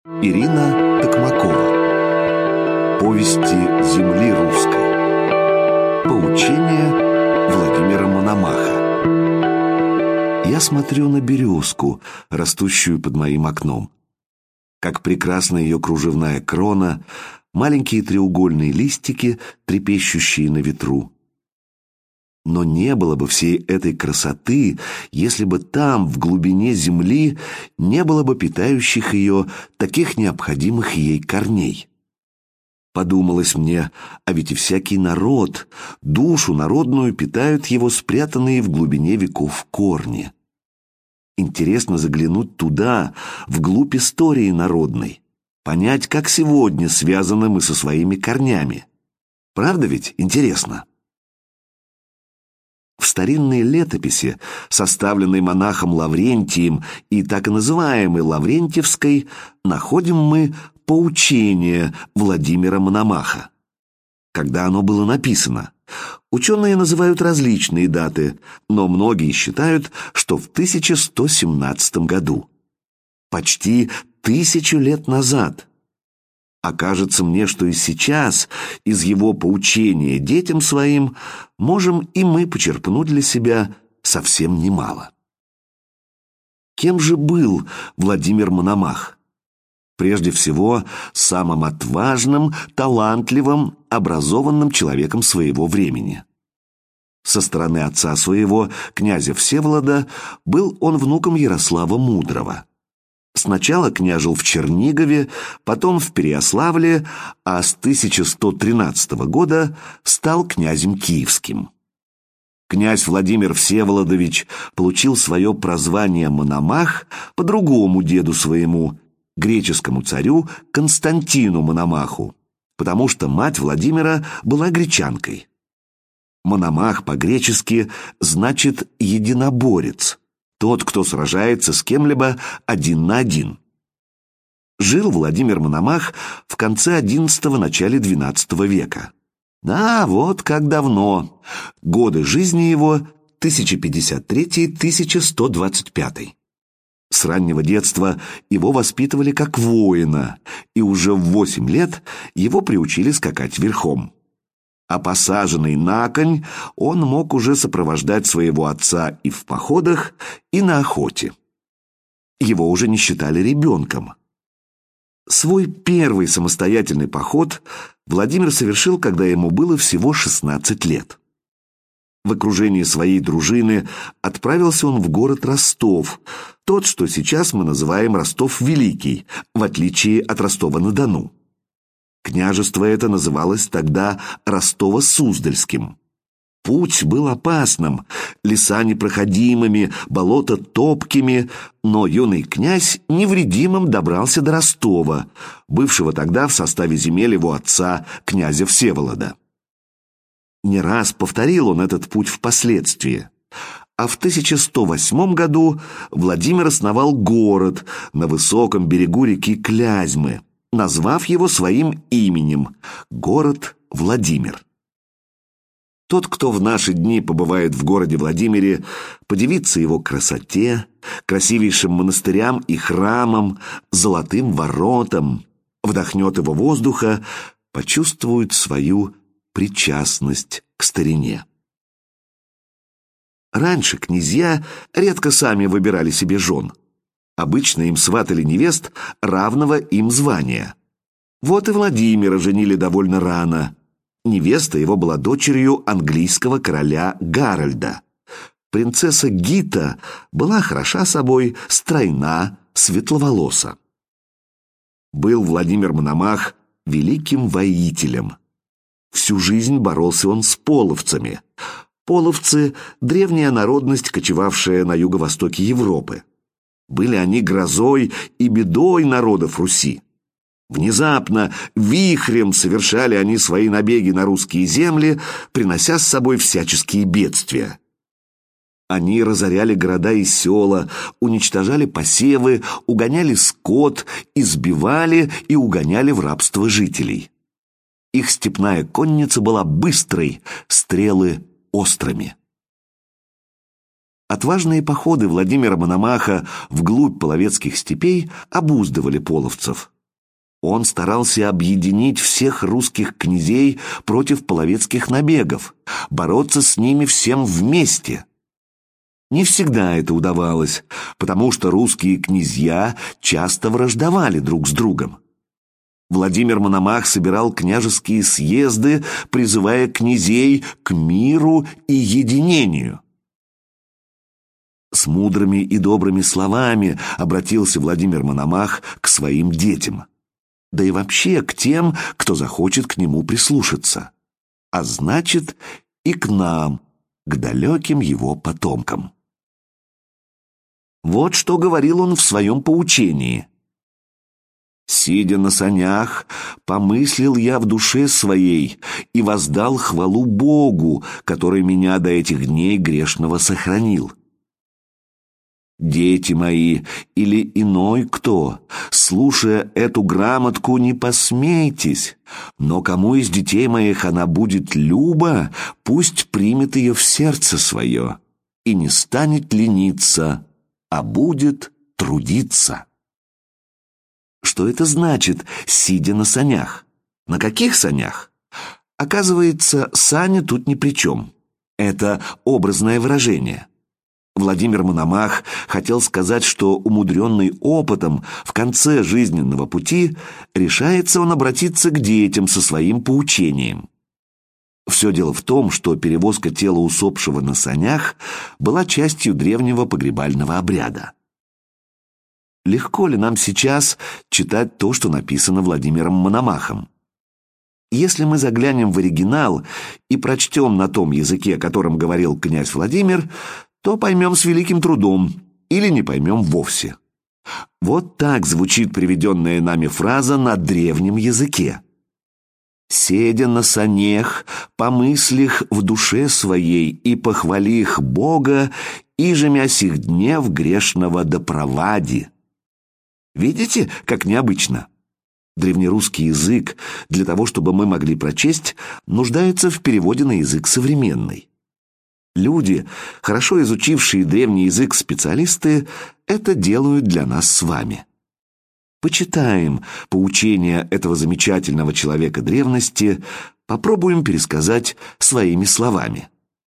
Ирина Токмакова. Повести земли русской. Поучение Владимира Мономаха. Я смотрю на березку, растущую под моим окном. Как прекрасна ее кружевная крона, маленькие треугольные листики, трепещущие на ветру. Но не было бы всей этой красоты, если бы там, в глубине земли, не было бы питающих ее таких необходимых ей корней. Подумалось мне, а ведь и всякий народ, душу народную питают его спрятанные в глубине веков корни. Интересно заглянуть туда, вглубь истории народной, понять, как сегодня связаны мы со своими корнями. Правда ведь интересно? В старинной летописи, составленной монахом Лаврентием и так и называемой Лаврентьевской, находим мы поучение Владимира Мономаха. Когда оно было написано? Ученые называют различные даты, но многие считают, что в 1117 году. Почти 1000 лет назад. А кажется мне, что и сейчас из его поучения детям своим можем и мы почерпнуть для себя совсем немало. Кем же был Владимир Мономах? Прежде всего, самым отважным, талантливым, образованным человеком своего времени. Со стороны отца своего, князя Всеволода, был он внуком Ярослава Мудрого. Сначала княжил в Чернигове, потом в Переяславле, а с 1113 года стал князем Киевским. Князь Владимир Всеволодович получил свое прозвание Мономах по другому деду своему, греческому царю Константину Мономаху, потому что мать Владимира была гречанкой. Мономах по-гречески значит «единоборец», тот, кто сражается с кем-либо один на один. Жил Владимир Мономах в конце XI – начале XII века. Да, вот как давно. Годы жизни его 1053-1125. С раннего детства его воспитывали как воина, и уже в 8 лет его приучили скакать верхом. А посаженный на конь, он мог уже сопровождать своего отца и в походах, и на охоте. Его уже не считали ребенком. Свой первый самостоятельный поход Владимир совершил, когда ему было всего 16 лет. В окружении своей дружины отправился он в город Ростов, тот, что сейчас мы называем Ростов-Великий, в отличие от Ростова-на-Дону. Княжество это называлось тогда Ростово-Суздальским. Путь был опасным, леса непроходимыми, болота топкими, но юный князь невредимым добрался до Ростова, бывшего тогда в составе земель его отца, князя Всеволода. Не раз повторил он этот путь впоследствии, а в 1108 году Владимир основал город на высоком берегу реки Клязьмы, назвав его своим именем – город Владимир. Тот, кто в наши дни побывает в городе Владимире, подивится его красоте, красивейшим монастырям и храмам, золотым воротам, вдохнет его воздуха, почувствует свою причастность к старине. Раньше князья редко сами выбирали себе жен. Обычно им сватали невест равного им звания. Вот и Владимира женили довольно рано. Невеста его была дочерью английского короля Гарольда. Принцесса Гита была хороша собой, стройна, светловолоса. Был Владимир Мономах великим воителем. Всю жизнь боролся он с половцами. Половцы – древняя народность, кочевавшая на юго-востоке Европы. Были они грозой и бедой народов Руси. Внезапно, вихрем совершали они свои набеги на русские земли, принося с собой всяческие бедствия. Они разоряли города и села, уничтожали посевы, угоняли скот, избивали и угоняли в рабство жителей. Их степная конница была быстрой, стрелы острыми. Отважные походы Владимира Мономаха вглубь половецких степей обуздывали половцев. Он старался объединить всех русских князей против половецких набегов, бороться с ними всем вместе. Не всегда это удавалось, потому что русские князья часто враждовали друг с другом. Владимир Мономах собирал княжеские съезды, призывая князей к миру и единению. С мудрыми и добрыми словами обратился Владимир Мономах к своим детям, да и вообще к тем, кто захочет к нему прислушаться, а значит и к нам, к далеким его потомкам. Вот что говорил он в своем поучении. «Сидя на санях, помыслил я в душе своей и воздал хвалу Богу, который меня до этих дней грешного сохранил. Дети мои или иной кто, слушая эту грамотку, не посмейтесь, но кому из детей моих она будет люба, пусть примет ее в сердце свое и не станет лениться, а будет трудиться». Что это значит, сидя на санях? На каких санях? Оказывается, сани тут ни при чем. Это образное выражение. Владимир Мономах хотел сказать, что, умудренный опытом, в конце жизненного пути решается он обратиться к детям со своим поучением. Все дело в том, что перевозка тела усопшего на санях была частью древнего погребального обряда. Легко ли нам сейчас читать то, что написано Владимиром Мономахом? Если мы заглянем в оригинал и прочтем на том языке, о котором говорил князь Владимир, то поймем с великим трудом или не поймем вовсе. Вот так звучит приведенная нами фраза на древнем языке. «Седя на санях, помыслих в душе своей и похвалих Бога, ижемя сих днев грешного допровади». Видите, как необычно? Древнерусский язык, для того, чтобы мы могли прочесть, нуждается в переводе на язык современный. Люди, хорошо изучившие древний язык специалисты, это делают для нас с вами. Почитаем поучения этого замечательного человека древности, попробуем пересказать своими словами.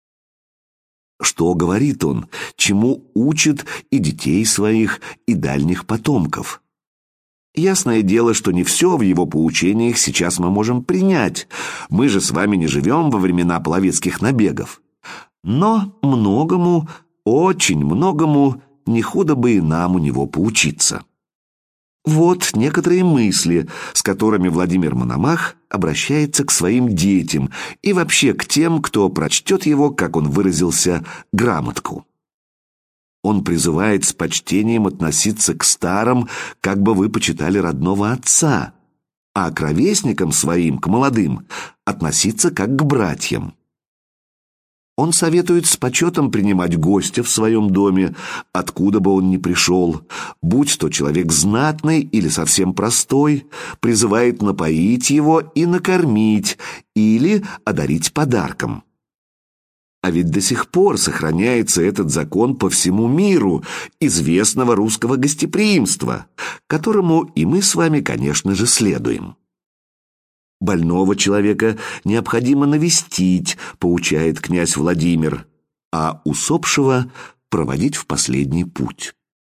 Что говорит он, чему учит и детей своих, и дальних потомков? Ясное дело, что не все в его поучениях сейчас мы можем принять. Мы же с вами не живем во времена половецких набегов. Но многому, очень многому, не худо бы и нам у него поучиться. Вот некоторые мысли, с которыми Владимир Мономах обращается к своим детям и вообще к тем, кто прочтет его, как он выразился, грамотку. Он призывает с почтением относиться к старым, как бы вы почитали родного отца, а к ровесникам своим, к молодым, относиться как к братьям. Он советует с почетом принимать гостя в своем доме, откуда бы он ни пришел, будь то человек знатный или совсем простой, призывает напоить его и накормить или одарить подарком. А ведь до сих пор сохраняется этот закон по всему миру, известного русского гостеприимства, которому и мы с вами, конечно же, следуем. Больного человека необходимо навестить, поучает князь Владимир, а усопшего проводить в последний путь.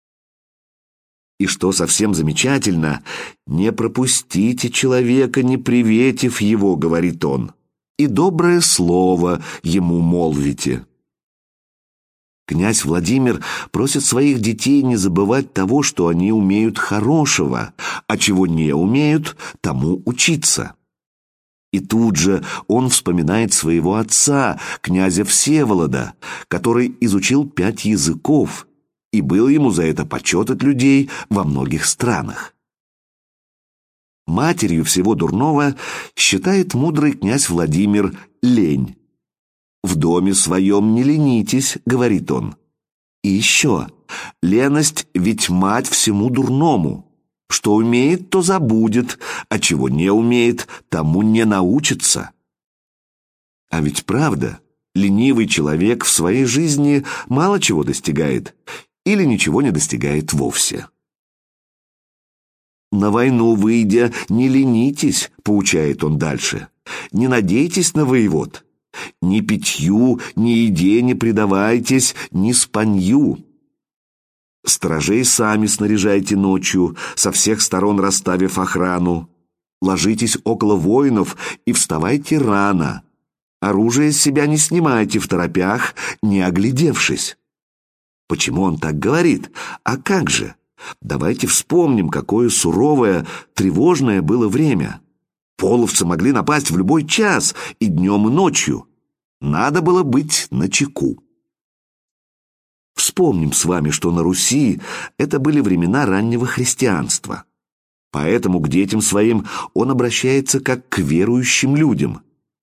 И что совсем замечательно, не пропустите человека, не приветив его, говорит он, и доброе слово ему молвите. Князь Владимир просит своих детей не забывать того, что они умеют хорошего, а чего не умеют, тому учиться. И тут же он вспоминает своего отца, князя Всеволода, который изучил 5 языков, и был ему за это почет от людей во многих странах. Матерью всего дурного считает мудрый князь Владимир лень. «В доме своем не ленитесь», — говорит он. И еще, леность ведь мать всему дурному. Что умеет, то забудет, а чего не умеет, тому не научится. А ведь правда, ленивый человек в своей жизни мало чего достигает или ничего не достигает вовсе. На войну выйдя, не ленитесь, поучает он дальше. Не надейтесь на воевод. Ни питью, ни еде не предавайтесь, ни спанью. Сторожей сами снаряжайте ночью, со всех сторон расставив охрану. Ложитесь около воинов и вставайте рано. Оружие с себя не снимайте в торопях, не оглядевшись. Почему он так говорит? А как же? Давайте вспомним, какое суровое, тревожное было время. Половцы могли напасть в любой час, и днем, и ночью. Надо было быть начеку. Вспомним с вами, что на Руси это были времена раннего христианства. Поэтому к детям своим он обращается как к верующим людям.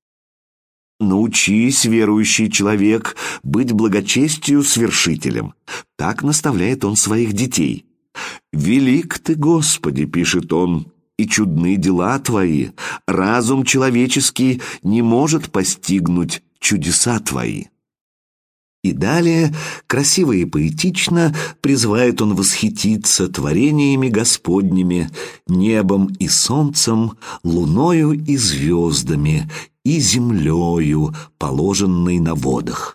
«Научись, верующий человек, быть благочестию свершителем». Так наставляет он своих детей. «Велик ты, Господи», — пишет он, — «и чудны дела твои. Разум человеческий не может постигнуть чудеса твои». И далее, красиво и поэтично, призывает он восхититься творениями Господними, небом и солнцем, луною и звездами, и землею, положенной на водах.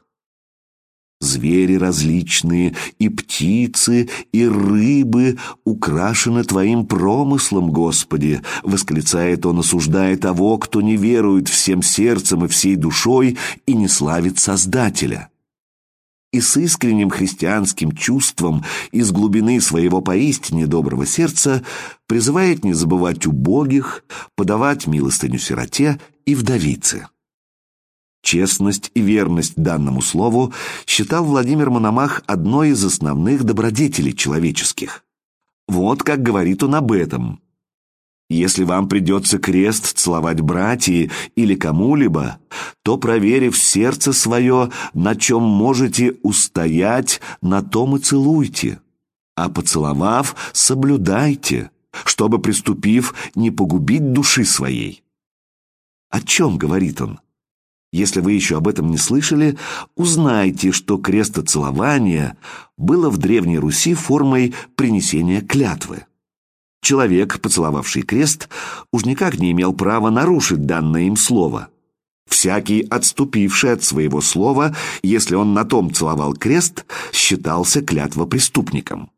Звери различные, и птицы, и рыбы украшены Твоим промыслом, Господи, восклицает он, осуждая того, кто не верует всем сердцем и всей душой и не славит Создателя. И с искренним христианским чувством из глубины своего поистине доброго сердца призывает не забывать убогих, подавать милостыню сироте и вдовице. Честность и верность данному слову считал Владимир Мономах одной из основных добродетелей человеческих. Вот как говорит он об этом. «Если вам придется крест целовать братья или кому-либо, то, проверив сердце свое, на чем можете устоять, на том и целуйте, а поцеловав, соблюдайте, чтобы, приступив, не погубить души своей». О чем говорит он? Если вы еще об этом не слышали, узнайте, что крестоцелование было в Древней Руси формой принесения клятвы. Человек, поцеловавший крест, уж никак не имел права нарушить данное им слово. Всякий, отступивший от своего слова, если он на том целовал крест, считался клятвопреступником.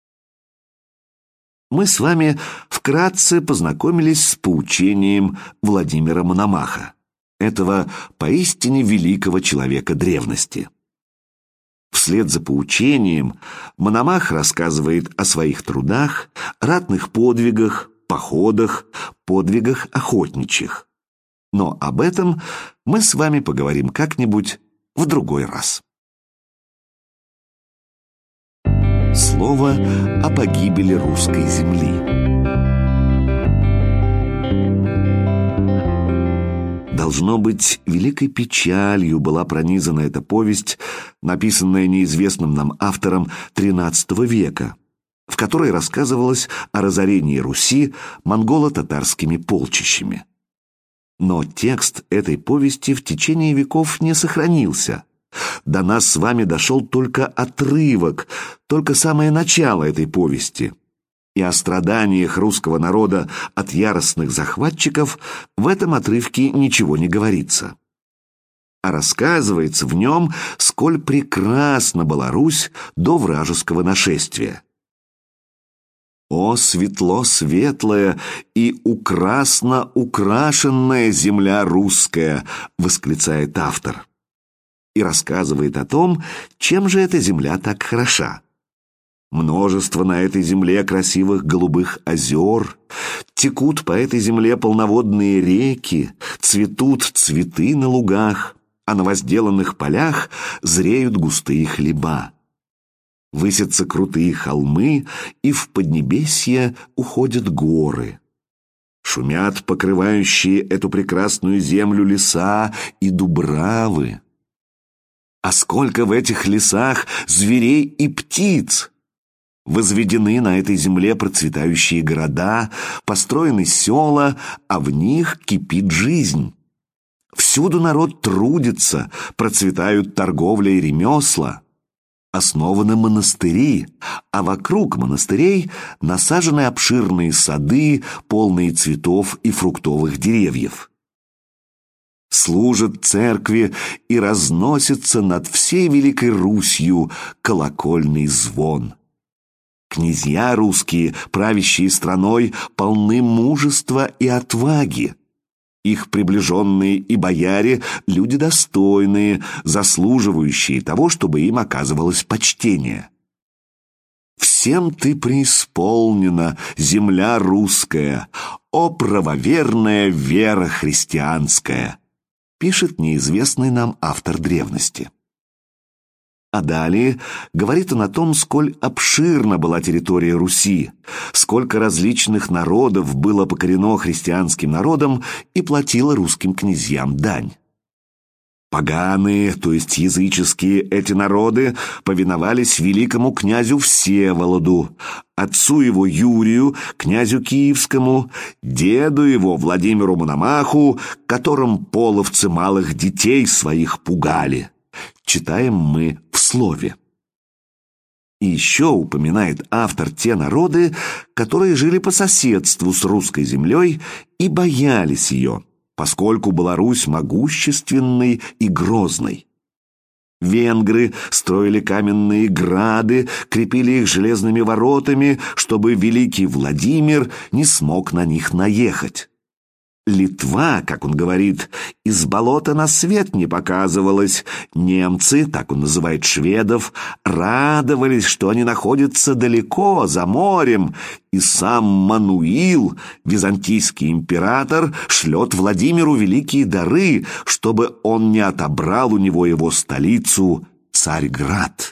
Мы с вами вкратце познакомились с поучением Владимира Мономаха, этого поистине великого человека древности. Вслед за поучением Мономах рассказывает о своих трудах, ратных подвигах, походах, подвигах охотничьих. Но об этом мы с вами поговорим как-нибудь в другой раз. Слово о погибели русской земли. Должно быть, великой печалью была пронизана эта повесть, написанная неизвестным нам автором XIII века, в которой рассказывалось о разорении Руси монголо-татарскими полчищами. Но текст этой повести в течение веков не сохранился. До нас с вами дошел только отрывок, только самое начало этой повести. И о страданиях русского народа от яростных захватчиков в этом отрывке ничего не говорится. А рассказывается в нем, сколь прекрасна была Русь до вражеского нашествия. «О, светло-светлая и украсно украшенная земля русская!» — восклицает автор. И рассказывает о том, чем же эта земля так хороша. Множество на этой земле красивых голубых озер, текут по этой земле полноводные реки, цветут цветы на лугах, а на возделанных полях зреют густые хлеба. Высятся крутые холмы, и в поднебесье уходят горы. Шумят покрывающие эту прекрасную землю леса и дубравы. А сколько в этих лесах зверей и птиц! Возведены на этой земле процветающие города, построены села, а в них кипит жизнь. Всюду народ трудится, процветают торговля и ремесла. Основаны монастыри, а вокруг монастырей насажены обширные сады, полные цветов и фруктовых деревьев. Служат церкви и разносится над всей Великой Русью колокольный звон. Князья русские, правящие страной, полны мужества и отваги. Их приближенные и бояре – люди достойные, заслуживающие того, чтобы им оказывалось почтение. «Всем ты преисполнена, земля русская, о правоверная вера христианская», пишет неизвестный нам автор древности. А далее говорит он о том, сколь обширна была территория Руси, сколько различных народов было покорено христианским народом и платило русским князьям дань. Поганые, то есть языческие, эти народы повиновались великому князю Всеволоду, отцу его Юрию, князю Киевскому, деду его Владимиру Мономаху, которым половцы малых детей своих пугали. Читаем мы в слове. И еще упоминает автор те народы, которые жили по соседству с русской землей и боялись ее, поскольку была Русь могущественной и грозной. Венгры строили каменные грады, крепили их железными воротами, чтобы великий Владимир не смог на них наехать. Литва, как он говорит, из болота на свет не показывалась. Немцы, так он называет шведов, радовались, что они находятся далеко, за морем, и сам Мануил, византийский император, шлет Владимиру великие дары, чтобы он не отобрал у него его столицу Царьград.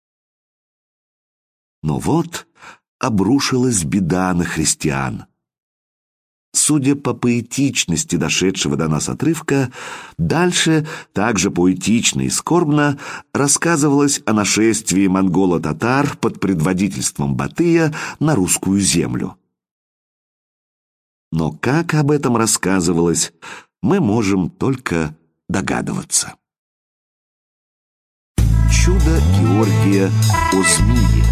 Но вот обрушилась беда на христиан. Судя по поэтичности дошедшего до нас отрывка, дальше также поэтично и скорбно рассказывалось о нашествии монголо-татар под предводительством Батыя на русскую землю. Но как об этом рассказывалось, мы можем только догадываться. Чудо Георгия о змее.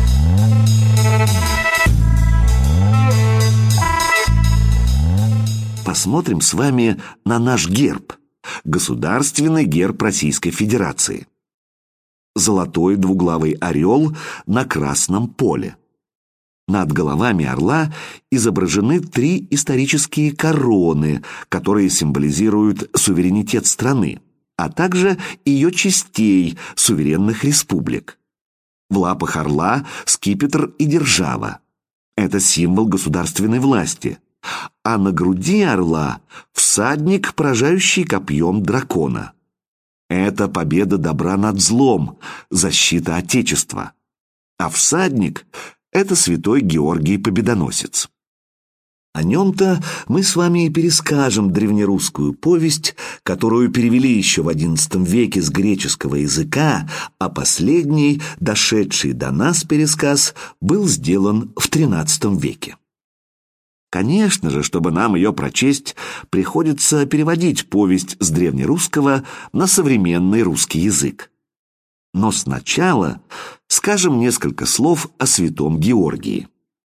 Посмотрим с вами на наш герб, государственный герб Российской Федерации. Золотой двуглавый орел на красном поле. Над головами орла изображены 3 исторические короны, которые символизируют суверенитет страны, а также ее частей, суверенных республик. В лапах орла скипетр и держава. Это символ государственной власти. А на груди орла всадник, поражающий копьем дракона. Это победа добра над злом, защита Отечества. А всадник — это святой Георгий Победоносец. О нем-то мы с вами и перескажем древнерусскую повесть, которую перевели еще в XI веке с греческого языка, а последний, дошедший до нас пересказ, был сделан в XIII веке. Конечно же, чтобы нам ее прочесть, приходится переводить повесть с древнерусского на современный русский язык. Но сначала скажем несколько слов о святом Георгии.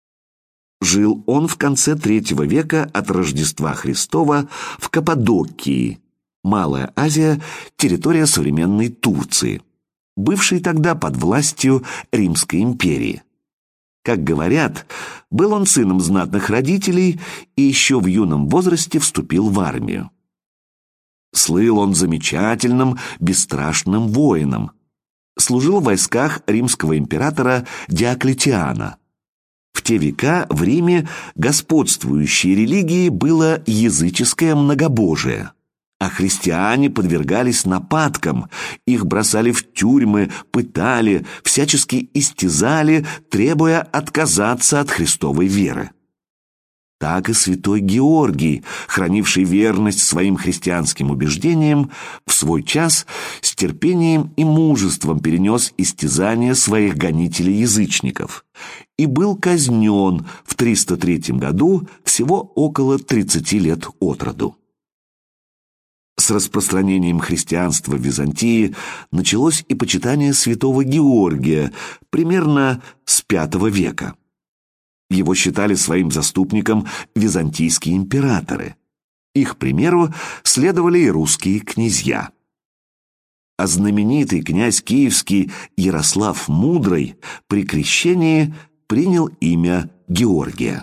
Жил он в конце III века от Рождества Христова в Каппадокии, Малая Азия, территория современной Турции, бывшей тогда под властью Римской империи. Как говорят, был он сыном знатных родителей и еще в юном возрасте вступил в армию. Слыл он замечательным, бесстрашным воином. Служил в войсках римского императора Диоклетиана. В те века в Риме господствующей религией было языческое многобожие. А христиане подвергались нападкам, их бросали в тюрьмы, пытали, всячески истязали, требуя отказаться от христовой веры. Так и святой Георгий, хранивший верность своим христианским убеждениям, в свой час с терпением и мужеством перенес истязания своих гонителей-язычников и был казнен в 303 году, всего около 30 лет от роду. С распространением христианства в Византии началось и почитание святого Георгия примерно с V века. Его считали своим заступником византийские императоры. Их примеру следовали и русские князья. А знаменитый князь киевский Ярослав Мудрый при крещении принял имя Георгия.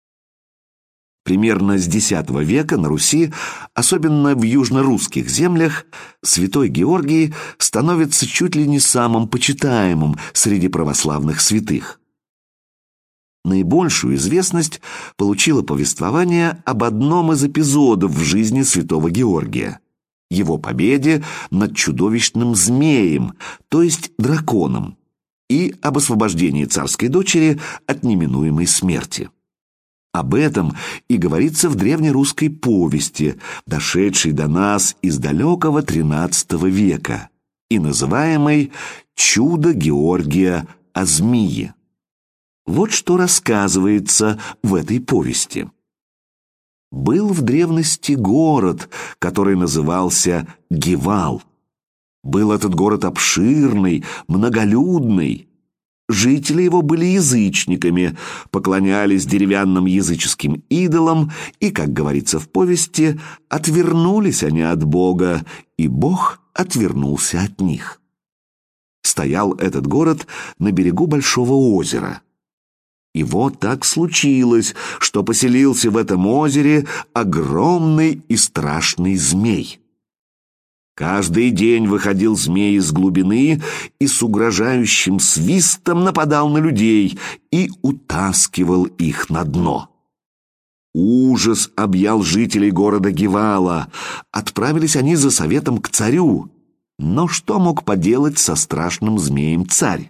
Примерно с X века на Руси, особенно в южно-русских землях, святой Георгий становится чуть ли не самым почитаемым среди православных святых. Наибольшую известность получило повествование об одном из эпизодов в жизни святого Георгия – его победе над чудовищным змеем, то есть драконом, и об освобождении царской дочери от неминуемой смерти. Об этом и говорится в древнерусской повести, дошедшей до нас из далекого XIII века и называемой «Чудо Георгия о змее». Вот что рассказывается в этой повести. Был в древности город, который назывался Гевал. Был этот город обширный, многолюдный. Жители его были язычниками, поклонялись деревянным языческим идолам, и, как говорится в повести, отвернулись они от Бога, и Бог отвернулся от них. Стоял этот город на берегу большого озера. И вот так случилось, что поселился в этом озере огромный и страшный змей. Каждый день выходил змей из глубины и с угрожающим свистом нападал на людей и утаскивал их на дно. Ужас объял жителей города Гевала. Отправились они за советом к царю. Но что мог поделать со страшным змеем царь?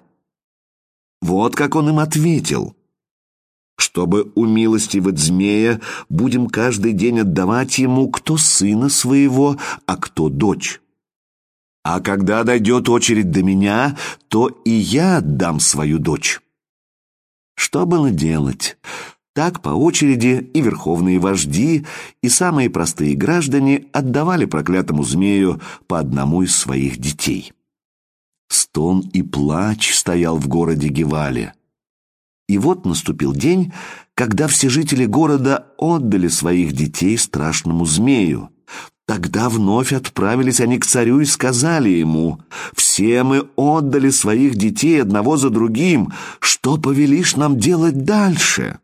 Вот как он им ответил. «Чтобы умилостивать змея, будем каждый день отдавать ему кто сына своего, а кто дочь. А когда дойдет очередь до меня, то и я отдам свою дочь». Что было делать? Так по очереди и верховные вожди, и самые простые граждане отдавали проклятому змею по одному из своих детей. Стон и плач стоял в городе Гевале. И вот наступил день, когда все жители города отдали своих детей страшному змею. Тогда вновь отправились они к царю и сказали ему: «Все мы отдали своих детей одного за другим. Что повелишь нам делать дальше?»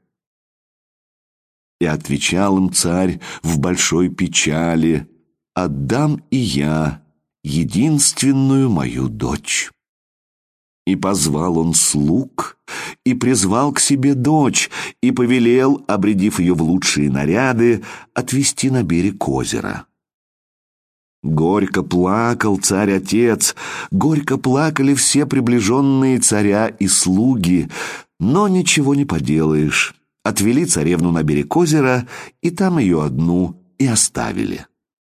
И отвечал им царь в большой печали: «Отдам и я единственную мою дочь». И позвал он слуг, и призвал к себе дочь, и повелел, обрядив ее в лучшие наряды, отвести на берег озера. Горько плакал царь-отец, горько плакали все приближенные царя и слуги, но ничего не поделаешь. Отвели царевну на берег озера, и там ее одну и оставили.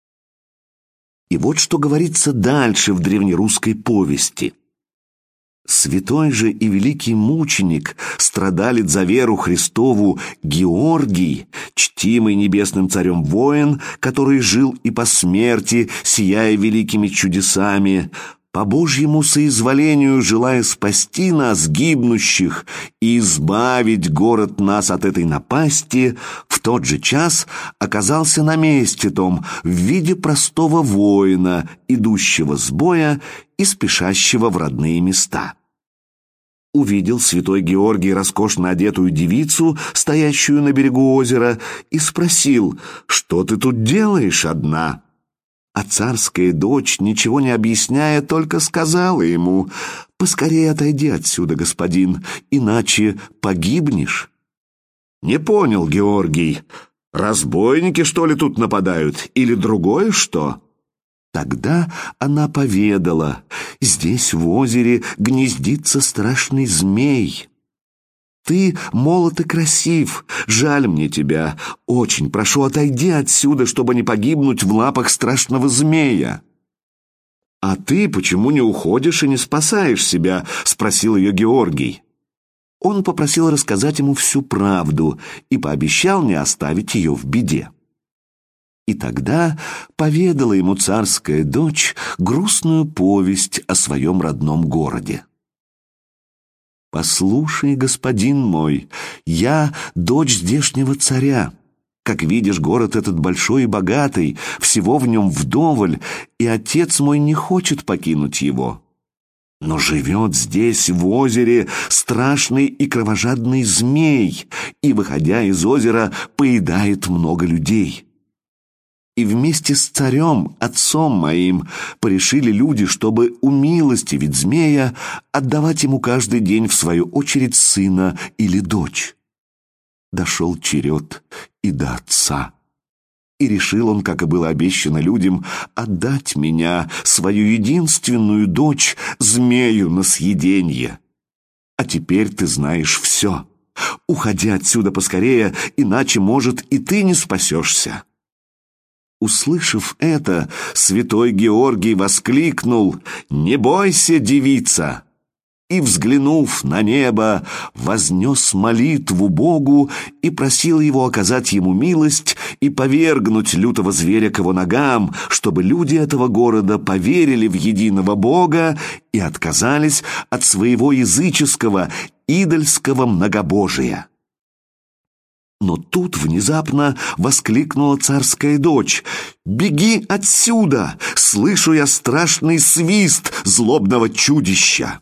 И вот что говорится дальше в древнерусской повести. Святой же и великий мученик, страдалец за веру Христову Георгий, чтимый небесным царем воин, который жил и по смерти, сияя великими чудесами, по Божьему соизволению, желая спасти нас, гибнущих, и избавить город нас от этой напасти, в тот же час оказался на месте том в виде простого воина, идущего с боя и спешащего в родные места. Увидел святой Георгий роскошно одетую девицу, стоящую на берегу озера, и спросил: «Что ты тут делаешь одна?» А царская дочь, ничего не объясняя, только сказала ему: «Поскорее отойди отсюда, господин, иначе погибнешь». Не понял Георгий: разбойники, что ли, тут нападают, или другое что? Тогда она поведала: здесь в озере гнездится страшный змей. Ты молод и красив, жаль мне тебя. Очень прошу, отойди отсюда, чтобы не погибнуть в лапах страшного змея». «А ты почему не уходишь и не спасаешь себя?» — спросил ее Георгий. Он попросил рассказать ему всю правду и пообещал не оставить ее в беде. И тогда поведала ему царская дочь грустную повесть о своем родном городе. «Послушай, господин мой, я дочь здешнего царя. Как видишь, город этот большой и богатый, всего в нем вдоволь, и отец мой не хочет покинуть его. Но живет здесь, в озере, страшный и кровожадный змей, и, выходя из озера, поедает много людей. И вместе с царем, отцом моим, порешили люди, чтобы умилостивить змея, отдавать ему каждый день в свою очередь сына или дочь. Дошел черед и до отца. И решил он, как и было обещано людям, отдать меня, свою единственную дочь, змею на съеденье. А теперь ты знаешь все. Уходи отсюда поскорее, иначе, может, и ты не спасешься». Услышав это, святой Георгий воскликнул: «Не бойся, девица!» И, взглянув на небо, вознес молитву Богу и просил его оказать ему милость и повергнуть лютого зверя к его ногам, чтобы люди этого города поверили в единого Бога и отказались от своего языческого, идольского многобожия. Но тут внезапно воскликнула царская дочь: «Беги отсюда! Слышу я страшный свист злобного чудища!»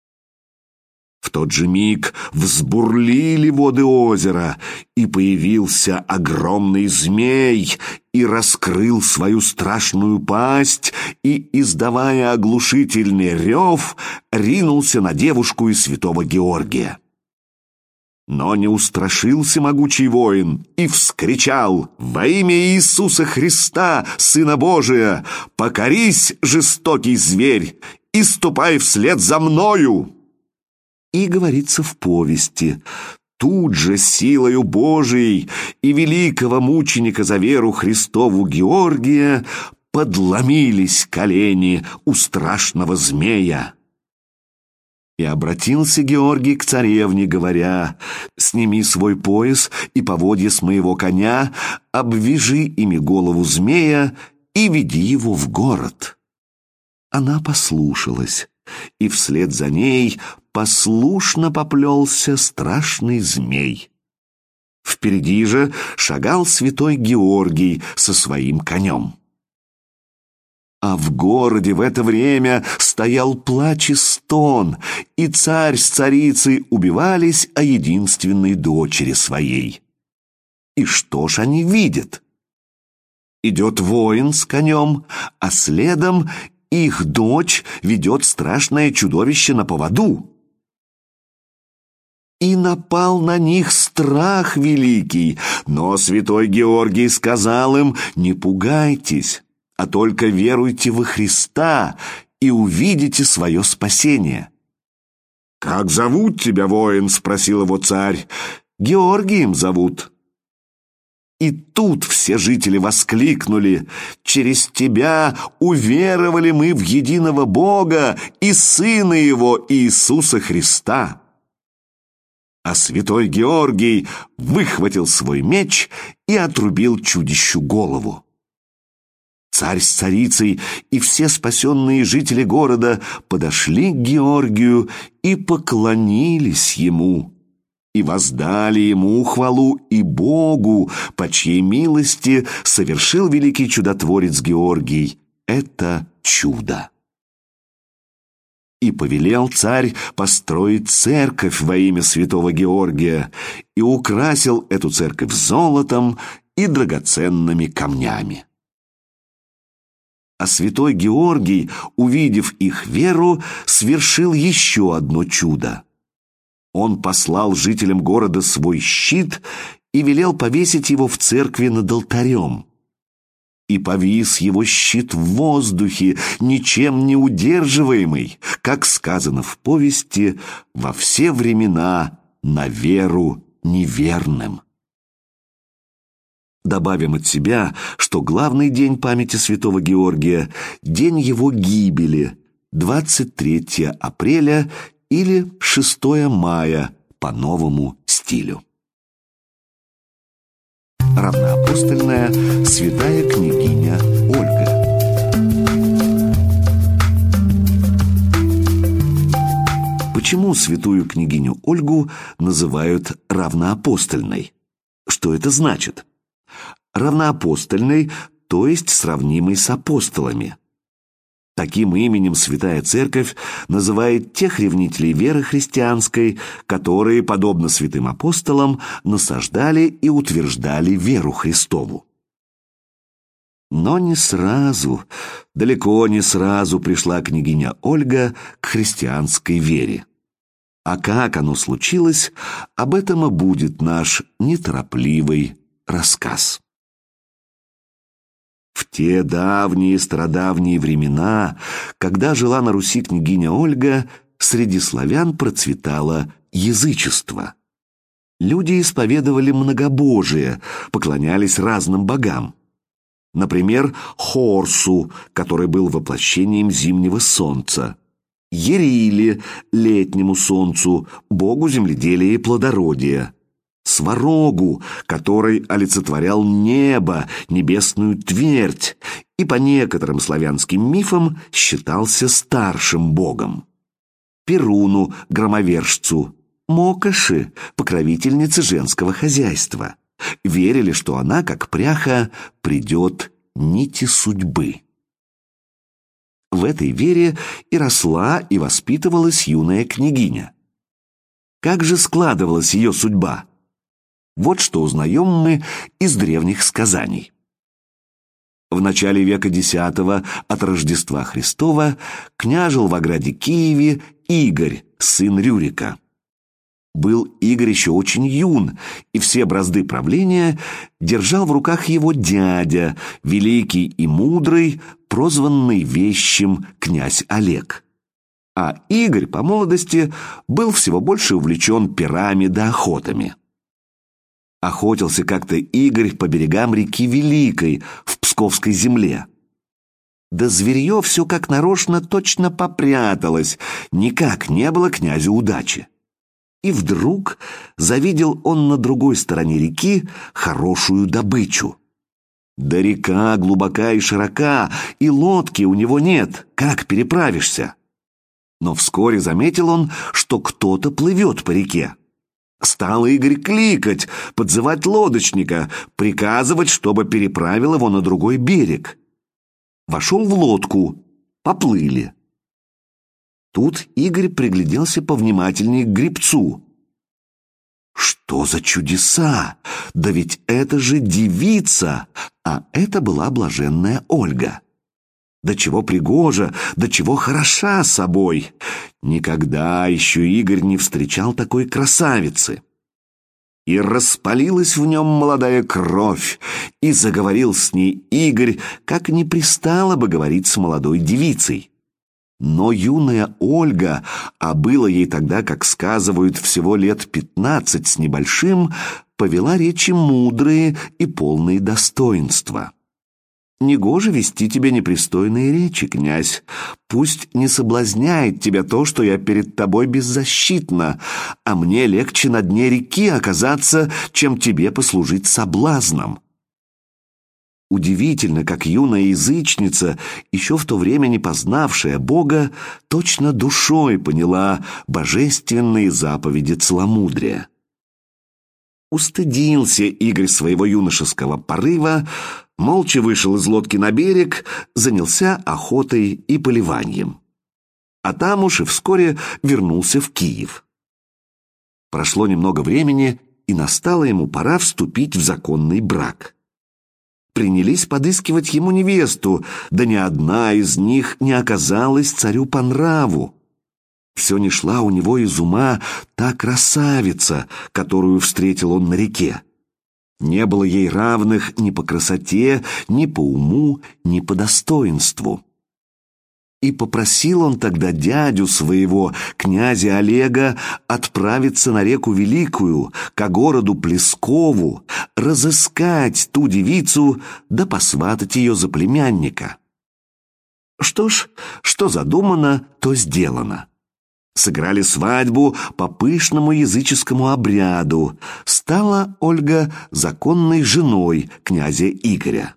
В тот же миг взбурлили воды озера, и появился огромный змей, и раскрыл свою страшную пасть, и, издавая оглушительный рев, ринулся на девушку и святого Георгия. Но не устрашился могучий воин и вскричал: «Во имя Иисуса Христа, Сына Божия, покорись, жестокий зверь, и ступай вслед за мною!» И говорится в повести: тут же силою Божией и великого мученика за веру Христову Георгия подломились колени у страшного змея. И обратился Георгий к царевне, говоря: «Сними свой пояс и поводья с моего коня, обвяжи ими голову змея и веди его в город». Она послушалась, и вслед за ней послушно поплелся страшный змей. Впереди же шагал святой Георгий со своим конем. А в городе в это время стоял плач и стон, и царь с царицей убивались о единственной дочери своей. И что ж они видят? Идет воин с конем, а следом их дочь ведет страшное чудовище на поводу. И напал на них страх великий, но святой Георгий сказал им: «Не пугайтесь, а только веруйте во Христа и увидите свое спасение». «Как зовут тебя, воин?» — спросил его царь. «Георгием зовут». И тут все жители воскликнули: «Через тебя уверовали мы в единого Бога и Сына Его Иисуса Христа». А святой Георгий выхватил свой меч и отрубил чудищу голову. Царь с царицей и все спасенные жители города подошли к Георгию и поклонились ему, и воздали ему хвалу и Богу, по чьей милости совершил великий чудотворец Георгий это чудо. И повелел царь построить церковь во имя святого Георгия, и украсил эту церковь золотом и драгоценными камнями. А святой Георгий, увидев их веру, свершил еще одно чудо. Он послал жителям города свой щит и велел повесить его в церкви над алтарем. И повис его щит в воздухе, ничем не удерживаемый, как сказано в повести, во все времена на веру неверным. Добавим от себя, что главный день памяти святого Георгия – день его гибели, 23 апреля или 6 мая по новому стилю. равноапостольная святая княгиня Ольга. Почему святую княгиню Ольгу называют равноапостольной? Что это значит? Равноапостольной, то есть сравнимой с апостолами. Таким именем Святая Церковь называет тех ревнителей веры христианской, которые, подобно святым апостолам, насаждали и утверждали веру Христову. Но не сразу, далеко не сразу пришла княгиня Ольга к христианской вере. А как оно случилось, об этом и будет наш неторопливый рассказ. В те давние стародавние времена, когда жила на Руси княгиня Ольга, среди славян процветало язычество. Люди исповедовали многобожие, поклонялись разным богам. Например, Хорсу, который был воплощением зимнего солнца, Ериле, летнему солнцу, богу земледелия и плодородия, Сварогу, который олицетворял небо, небесную твердь, и по некоторым славянским мифам считался старшим богом, Перуну, громовержцу, Мокоши, покровительнице женского хозяйства. Верили, что она, как пряха, придет нити судьбы. В этой вере и росла, и воспитывалась юная княгиня. Как же складывалась ее судьба? Вот что узнаем мы из древних сказаний. В начале века X от Рождества Христова княжил в ограде Киеве Игорь, сын Рюрика. Был Игорь еще очень юн, и все бразды правления держал в руках его дядя, великий и мудрый, прозванный вещим князь Олег. А Игорь по молодости был всего больше увлечен пирами да охотами. Охотился как-то Игорь по берегам реки Великой в Псковской земле. Да зверье все как нарочно точно попряталось, никак не было князю удачи. И вдруг завидел он на другой стороне реки хорошую добычу. Да река глубока и широка, и лодки у него нет, как переправишься? Но вскоре заметил он, что кто-то плывет по реке. Стал Игорь кликать, подзывать лодочника, приказывать, чтобы переправил его на другой берег. Вошел в лодку, поплыли. Тут Игорь пригляделся повнимательнее к гребцу. Что за чудеса? Да ведь это же девица, а это была блаженная Ольга. До чего пригожа, до чего хороша собой. Никогда еще Игорь не встречал такой красавицы. И распалилась в нем молодая кровь, и заговорил с ней Игорь, как не пристало бы говорить с молодой девицей. Но юная Ольга, а было ей тогда, как сказывают, всего лет 15 с небольшим, повела речи мудрые и полные достоинства. «Негоже вести тебе непристойные речи, князь. Пусть не соблазняет тебя то, что я перед тобой беззащитна, а мне легче на дне реки оказаться, чем тебе послужить соблазном». Удивительно, как юная язычница, еще в то время не познавшая Бога, точно душой поняла божественные заповеди целомудрия. Устыдился Игорь своего юношеского порыва, молча вышел из лодки на берег, занялся охотой и поливанием. А там уж и вскоре вернулся в Киев. Прошло немного времени, и настала ему пора вступить в законный брак. Принялись подыскивать ему невесту, да ни одна из них не оказалась царю по нраву. Все не шла у него из ума та красавица, которую встретил он на реке. Не было ей равных ни по красоте, ни по уму, ни по достоинству. И попросил он тогда дядю своего, князя Олега, отправиться на реку Великую, ко городу Плескову, разыскать ту девицу, да посватать ее за племянника. Что ж, что задумано, то сделано. Сыграли свадьбу по пышному языческому обряду. Стала Ольга законной женой князя Игоря.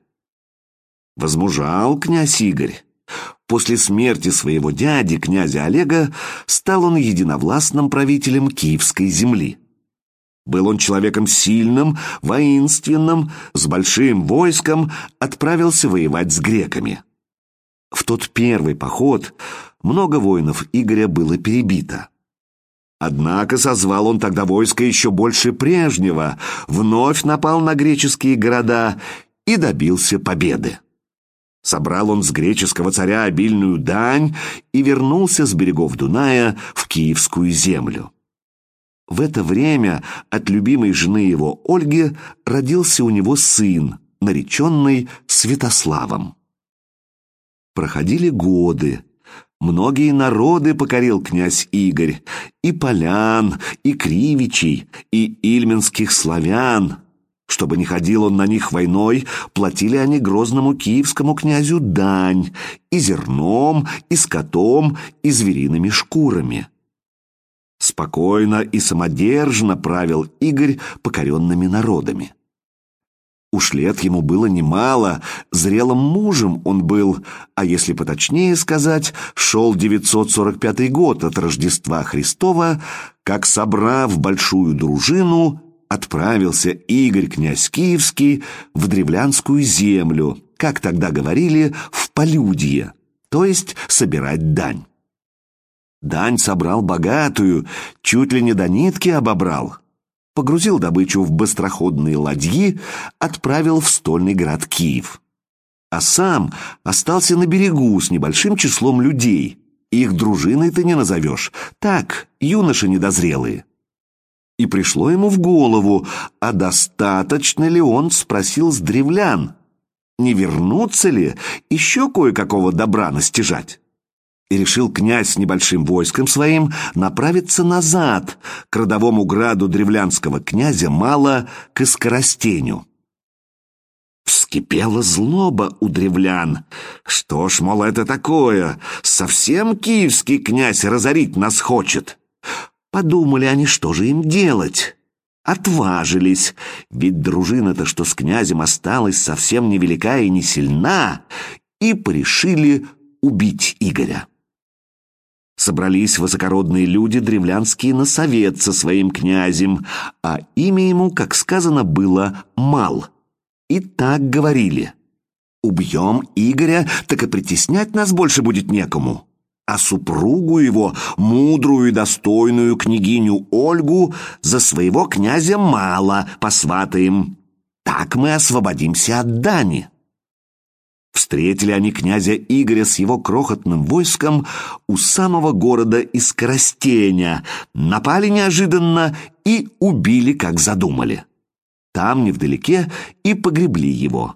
Возмужал князь Игорь. После смерти своего дяди, князя Олега, стал он единовластным правителем Киевской земли. Был он человеком сильным, воинственным, с большим войском, отправился воевать с греками. В тот первый поход много воинов Игоря было перебито. Однако созвал он тогда войско еще больше прежнего, вновь напал на греческие города и добился победы. Собрал он с греческого царя обильную дань и вернулся с берегов Дуная в Киевскую землю. В это время от любимой жены его Ольги родился у него сын, нареченный Святославом. Проходили годы. Многие народы покорил князь Игорь, и полян, и кривичей, и ильменских славян. Чтобы не ходил он на них войной, платили они грозному киевскому князю дань и зерном, и скотом, и звериными шкурами. Спокойно и самодержно правил Игорь покоренными народами. Уж лет ему было немало, зрелым мужем он был, а если поточнее сказать, шел 945 год от Рождества Христова, как, собрав большую дружину, отправился Игорь, князь Киевский, в древлянскую землю, как тогда говорили, в полюдье, то есть собирать дань. Дань собрал богатую, чуть ли не до нитки обобрал. Погрузил добычу в быстроходные ладьи, отправил в стольный град Киев. А сам остался на берегу с небольшим числом людей. Их дружиной ты не назовешь. Так, юноши недозрелые. И пришло ему в голову, а достаточно ли он, спросил с древлян, не вернуться ли еще кое-какого добра настижать. И решил князь с небольшим войском своим направиться назад, к родовому граду древлянского князя Мала, к Искоростеню. Вскипела злоба у древлян. Что ж, мол, это такое? Совсем киевский князь разорить нас хочет. Подумали они, что же им делать. Отважились, ведь дружина-то, что с князем осталась, совсем невелика и не сильна, и порешили убить Игоря. Собрались высокородные люди древлянские на совет со своим князем, а имя ему, как сказано, было Мал. И так говорили: «Убьем Игоря, так и притеснять нас больше будет некому, а супругу его, мудрую и достойную княгиню Ольгу, за своего князя Мала посватаем. Так мы освободимся от дани». Встретили они князя Игоря с его крохотным войском у самого города Искоростеня, напали неожиданно и убили, как задумали. Там, невдалеке, и погребли его.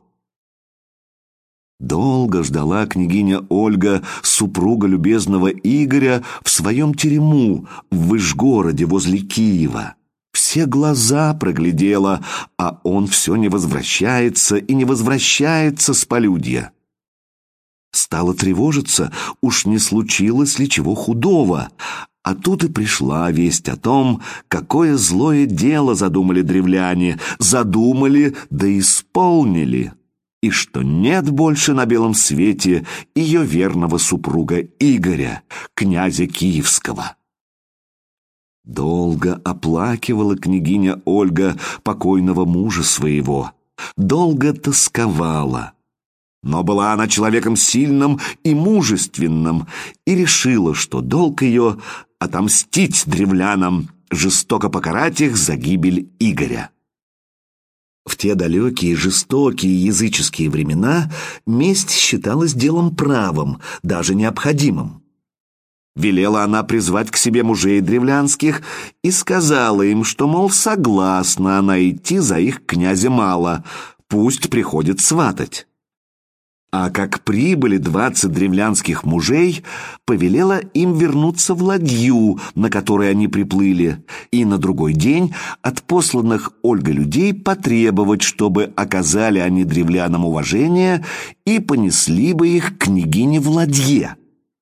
Долго ждала княгиня Ольга, супруга любезного Игоря, в своем терему в Выжгороде возле Киева. Все глаза проглядела, а он все не возвращается и не возвращается с полюдья. Стала тревожиться, уж не случилось ли чего худого. А тут и пришла весть о том, какое злое дело задумали древляне, задумали да исполнили, и что нет больше на белом свете ее верного супруга Игоря, князя Киевского. Долго оплакивала княгиня Ольга покойного мужа своего, долго тосковала. Но была она человеком сильным и мужественным и решила, что долг ее — отомстить древлянам, жестоко покарать их за гибель Игоря. В те далекие, жестокие языческие времена месть считалась делом правым, даже необходимым. Велела она призвать к себе мужей древлянских и сказала им, что, мол, согласна она идти за их князя Мала, пусть приходит сватать. А как прибыли 20 древлянских мужей, повелела им вернуться в ладью, на которой они приплыли, и на другой день от посланных Ольгой людей потребовать, чтобы оказали они древлянам уважение и понесли бы их к княгине в ладье.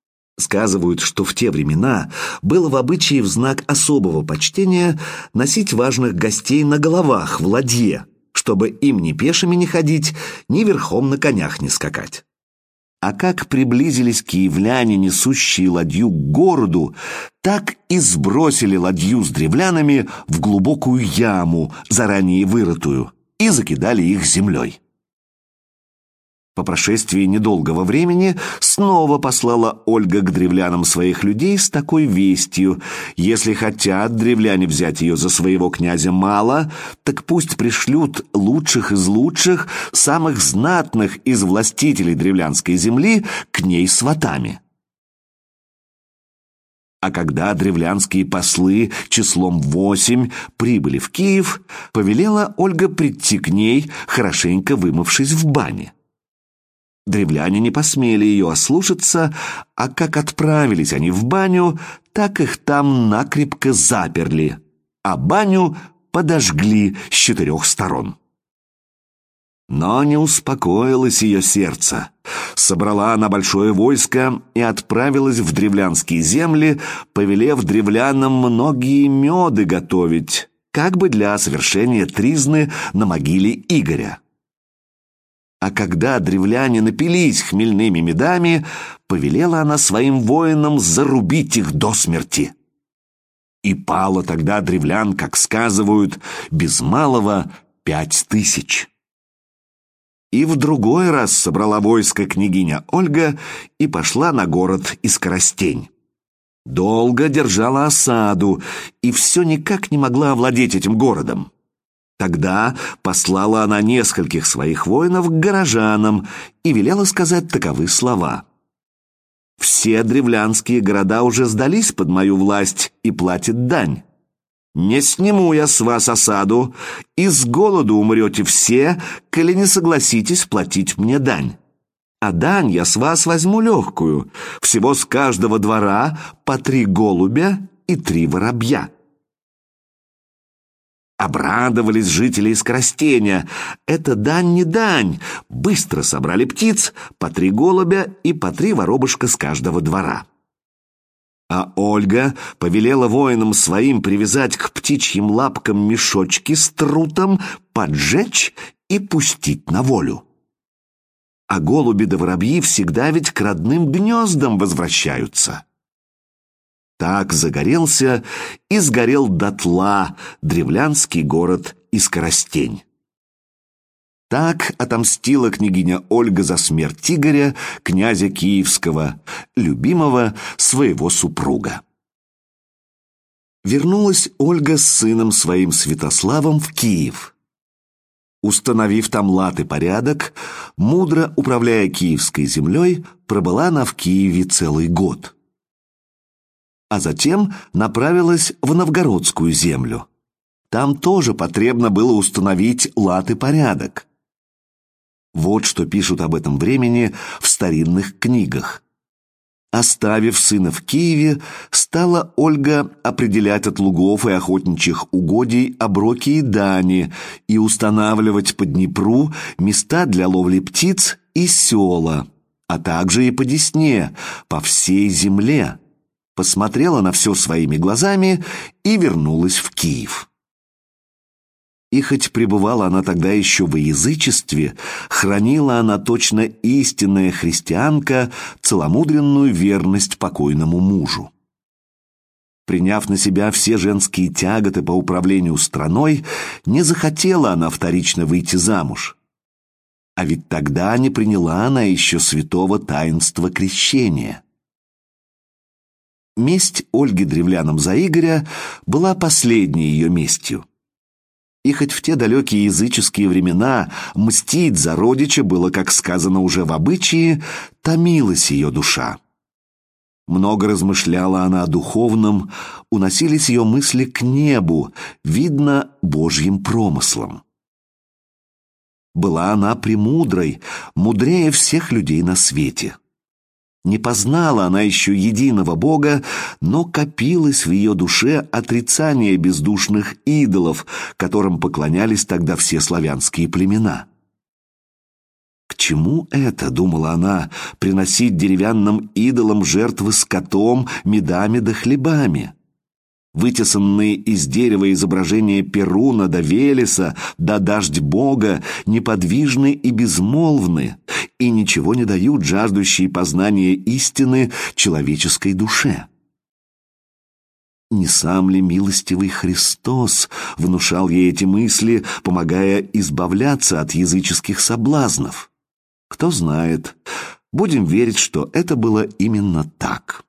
Сказывают, что в те времена было в обычае в знак особого почтения носить важных гостей на головах в ладье, чтобы им ни пешими не ходить, ни верхом на конях не скакать. А как приблизились киевляне, несущие ладью к городу, так и сбросили ладью с древлянами в глубокую яму, заранее вырытую, и закидали их землей. По прошествии недолгого времени снова послала Ольга к древлянам своих людей с такой вестью: если хотят древляне взять ее за своего князя мало, так пусть пришлют лучших из лучших, самых знатных из властителей древлянской земли к ней сватами. А когда древлянские послы числом 8 прибыли в Киев, повелела Ольга прийти к ней, хорошенько вымывшись в бане. Древляне не посмели ее ослушаться, а как отправились они в баню, так их там накрепко заперли, а баню подожгли с 4 сторон. Но не успокоилось ее сердце. Собрала она большое войско и отправилась в древлянские земли, повелев древлянам многие меды готовить, как бы для совершения тризны на могиле Игоря. А когда древляне напились хмельными медами, повелела она своим воинам зарубить их до смерти. И пало тогда древлян, как сказывают, без малого 5000. И в другой раз собрала войско княгиня Ольга и пошла на город Искоростень. Долго держала осаду и все никак не могла овладеть этим городом. Тогда послала она нескольких своих воинов к горожанам и велела сказать таковы слова: «Все древлянские города уже сдались под мою власть и платят дань. Не сниму я с вас осаду, и с голоду умрете все, коли не согласитесь платить мне дань. А дань я с вас возьму легкую, всего с каждого двора по 3 голубя и 3 воробья». Обрадовались жители Искоростеня. Это дань не дань. Быстро собрали птиц, по 3 голубя и по 3 воробушка с каждого двора. А Ольга повелела воинам своим привязать к птичьим лапкам мешочки с трутом, поджечь и пустить на волю. А голуби да воробьи всегда ведь к родным гнездам возвращаются. Так загорелся и сгорел дотла древлянский город Искоростень. Так отомстила княгиня Ольга за смерть Игоря, князя Киевского, любимого своего супруга. Вернулась Ольга с сыном своим Святославом в Киев. Установив там лад и порядок, мудро управляя киевской землей, пробыла она в Киеве целый год. А затем направилась в Новгородскую землю. Там тоже потребно было установить лад и порядок. Вот что пишут об этом времени в старинных книгах. Оставив сына в Киеве, стала Ольга определять от лугов и охотничьих угодий оброки и дани и устанавливать по Днепру места для ловли птиц и села, а также и по Десне, по всей земле. Посмотрела на все своими глазами и вернулась в Киев. И хоть пребывала она тогда еще во язычестве, хранила она точно истинная христианка целомудренную верность покойному мужу. Приняв на себя все женские тяготы по управлению страной, не захотела она вторично выйти замуж. А ведь тогда не приняла она еще святого таинства крещения. Месть Ольги древлянам за Игоря была последней ее местью. И хоть в те далекие языческие времена мстить за родича было, как сказано уже в обычае, томилась ее душа. Много размышляла она о духовном, уносились ее мысли к небу, видно, Божьим промыслом. Была она премудрой, мудрее всех людей на свете. Не познала она еще единого Бога, но копилось в ее душе отрицание бездушных идолов, которым поклонялись тогда все славянские племена. К чему это, думала она, приносить деревянным идолам жертвы скотом, медами да хлебами? Вытесанные из дерева изображения Перуна да Велеса да дождь Бога неподвижны и безмолвны, и ничего не дают жаждущей познания истины человеческой душе. Не сам ли милостивый Христос внушал ей эти мысли, помогая избавляться от языческих соблазнов? Кто знает, будем верить, что это было именно так.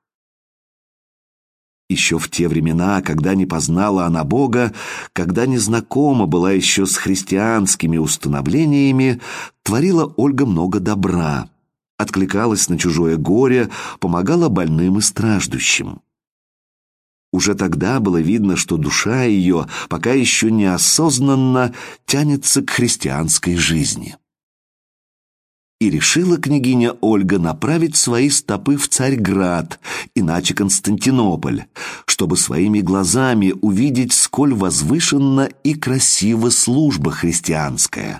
Еще в те времена, когда не познала она Бога, когда не знакома была еще с христианскими установлениями, творила Ольга много добра, откликалась на чужое горе, помогала больным и страждущим. Уже тогда было видно, что душа ее пока еще неосознанно тянется к христианской жизни. И решила княгиня Ольга направить свои стопы в Царьград, иначе Константинополь, чтобы своими глазами увидеть, сколь возвышенна и красива служба христианская.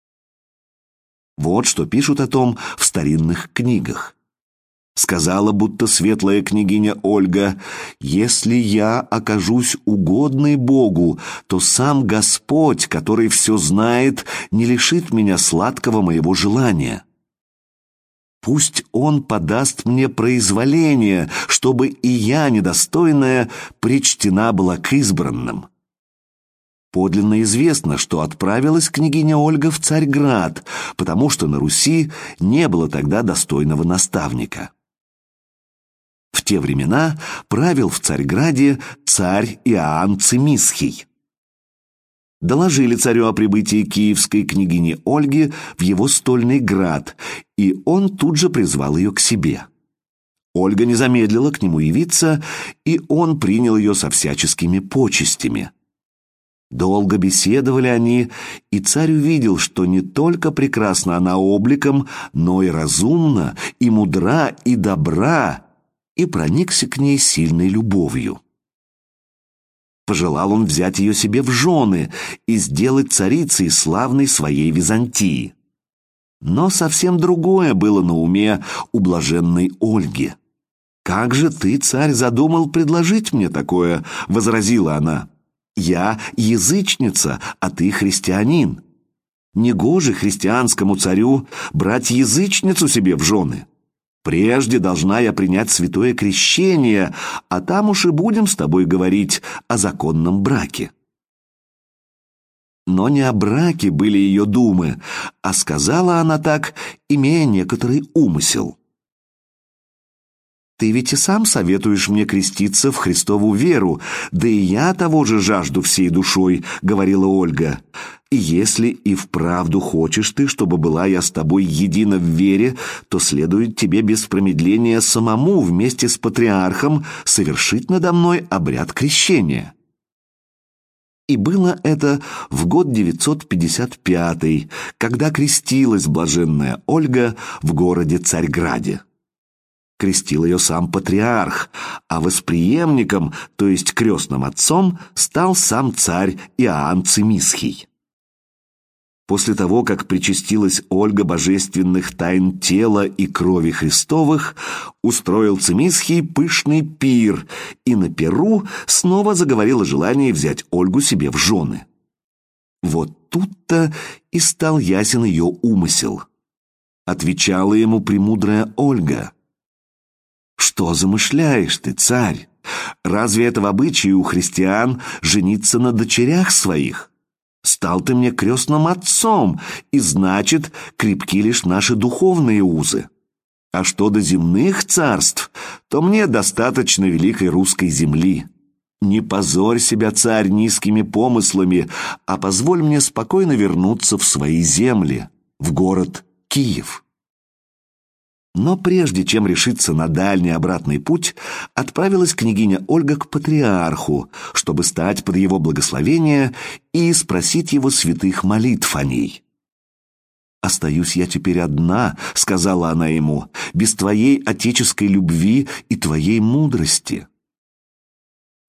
Вот что пишут о том в старинных книгах. Сказала, будто светлая княгиня Ольга: «Если я окажусь угодной Богу, то сам Господь, который все знает, не лишит меня сладкого моего желания. Пусть Он подаст мне произволение, чтобы и я, недостойная, причтена была к избранным». Подлинно известно, что отправилась княгиня Ольга в Царьград, потому что на Руси не было тогда достойного наставника. В те времена правил в Царьграде царь Иоанн Цимисхий. Доложили царю о прибытии киевской княгини Ольги в его стольный град, и он тут же призвал ее к себе. Ольга не замедлила к нему явиться, и он принял ее со всяческими почестями. Долго беседовали они, и царь увидел, что не только прекрасна она обликом, но и разумна, и мудра, и добра, и проникся к ней сильной любовью. Пожелал он взять ее себе в жены и сделать царицей славной своей Византии. Но совсем другое было на уме у блаженной Ольги. «Как же ты, царь, задумал предложить мне такое?» — возразила она. «Я язычница, а ты христианин. Негоже христианскому царю брать язычницу себе в жены. Прежде должна я принять святое крещение, а там уж и будем с тобой говорить о законном браке». Но не о браке были ее думы, а сказала она так, имея некоторый умысел. «Ты ведь и сам советуешь мне креститься в Христову веру, да и я того же жажду всей душой», — говорила Ольга. «И если и вправду хочешь ты, чтобы была я с тобой едина в вере, то следует тебе без промедления самому вместе с патриархом совершить надо мной обряд крещения». И было это в год 955, когда крестилась блаженная Ольга в городе Царьграде. Крестил ее сам патриарх, а восприемником, то есть крестным отцом, стал сам царь Иоанн Цимисхий. После того, как причастилась Ольга божественных тайн тела и крови Христовых, устроил Цимисхий пышный пир, и на пиру снова заговорил о желании взять Ольгу себе в жены. Вот тут-то и стал ясен ее умысел. Отвечала ему премудрая Ольга: «Что замышляешь ты, царь? Разве это в обычае у христиан жениться на дочерях своих? Стал ты мне крестным отцом, и значит, крепки лишь наши духовные узы. А что до земных царств, то мне достаточно великой русской земли. Не позорь себя, царь, низкими помыслами, а позволь мне спокойно вернуться в свои земли, в город Киев». Но прежде чем решиться на дальний обратный путь, отправилась княгиня Ольга к патриарху, чтобы стать под его благословение и спросить его святых молитв о ней. «Остаюсь я теперь одна», — сказала она ему, — «без твоей отеческой любви и твоей мудрости».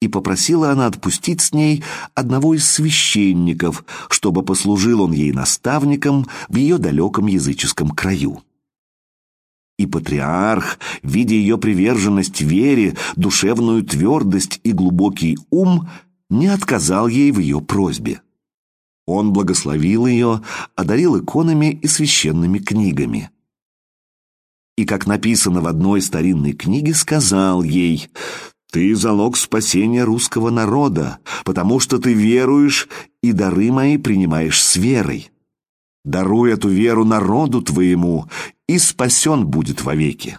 и попросила она отпустить с ней одного из священников, чтобы послужил он ей наставником в ее далеком языческом краю. И патриарх, видя ее приверженность вере, душевную твердость и глубокий ум, не отказал ей в ее просьбе. Он благословил ее, одарил иконами и священными книгами. И, как написано в одной старинной книге, сказал ей: «Ты залог спасения русского народа, потому что ты веруешь и дары мои принимаешь с верой. Даруй эту веру народу твоему, и спасен будет вовеки».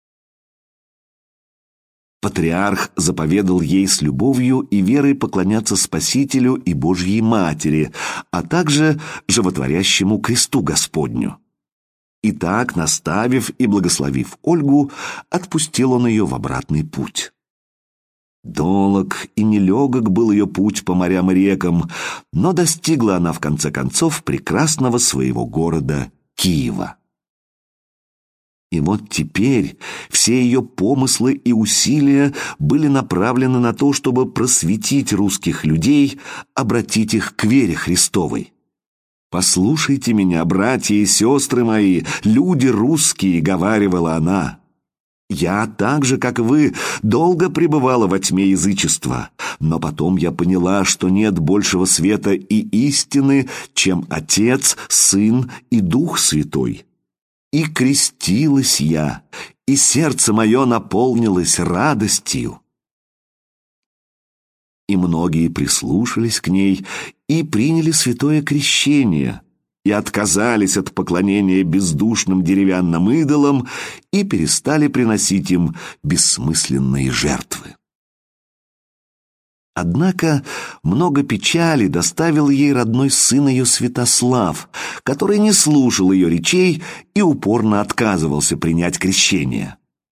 Патриарх заповедал ей с любовью и верой поклоняться Спасителю и Божьей Матери, а также животворящему кресту Господню. И так, наставив и благословив Ольгу, отпустил он ее в обратный путь. Долог и нелегок был ее путь по морям и рекам, но достигла она в конце концов прекрасного своего города Киева. И вот теперь все ее помыслы и усилия были направлены на то, чтобы просветить русских людей, обратить их к вере Христовой. «Послушайте меня, братья и сестры мои, люди русские», — говаривала она. «Я так же, как вы, долго пребывала во тьме язычества, но потом я поняла, что нет большего света и истины, чем Отец, Сын и Дух Святой. И крестилась я, и сердце мое наполнилось радостью». И многие прислушались к ней и приняли святое крещение, и отказались от поклонения бездушным деревянным идолам и перестали приносить им бессмысленные жертвы. Однако много печали доставил ей родной сын ее Святослав, который не слушал ее речей и упорно отказывался принять крещение.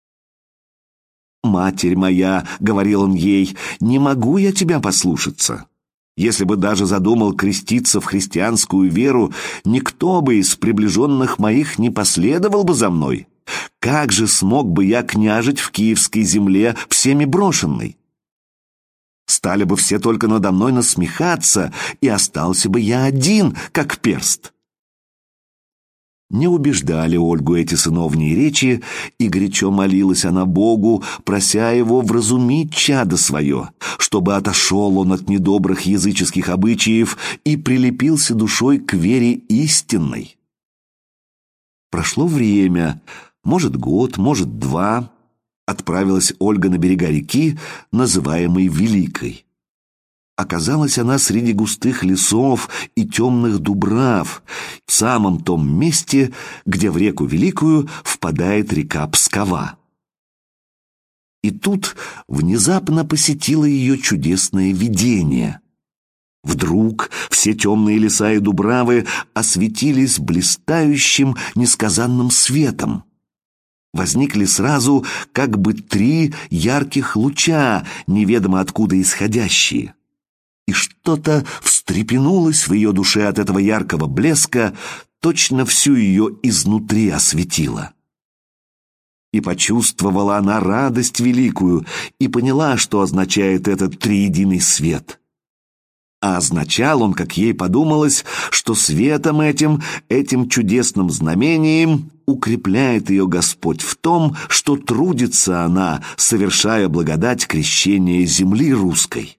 «Матерь моя», — говорил он ей, — «не могу я тебя послушаться. Если бы даже задумал креститься в христианскую веру, никто бы из приближенных моих не последовал бы за мной. Как же смог бы я княжить в киевской земле всеми брошенной? Стали бы все только надо мной насмехаться, и остался бы я один, как перст». Не убеждали Ольгу эти сыновние речи, и горячо молилась она Богу, прося его вразумить чадо свое, чтобы отошел он от недобрых языческих обычаев и прилепился душой к вере истинной. Прошло время, может год, может два. Отправилась Ольга на берега реки, называемой Великой. Оказалась она среди густых лесов и темных дубрав, в самом том месте, где в реку Великую впадает река Пскова. И тут внезапно посетило ее чудесное видение. Вдруг все темные леса и дубравы осветились блистающим несказанным светом. Возникли сразу как бы 3 ярких луча, неведомо откуда исходящие. И что-то встрепенулось в ее душе от этого яркого блеска, точно всю ее изнутри осветило. И почувствовала она радость великую, и поняла, что означает этот триединый свет. А означал он, как ей подумалось, что светом этим чудесным знамением укрепляет ее Господь в том, что трудится она, совершая благодать крещения земли русской.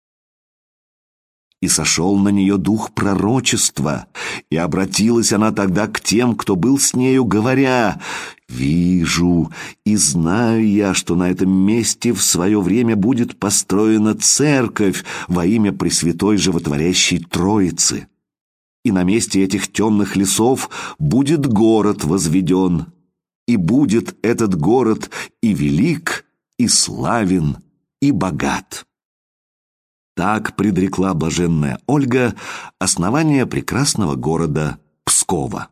И сошел на нее дух пророчества, и обратилась она тогда к тем, кто был с нею, говоря: «Вижу и знаю я, что на этом месте в свое время будет построена церковь во имя Пресвятой Животворящей Троицы. И на месте этих темных лесов будет город возведен, и будет этот город и велик, и славен, и богат». Так предрекла блаженная Ольга основание прекрасного города Пскова.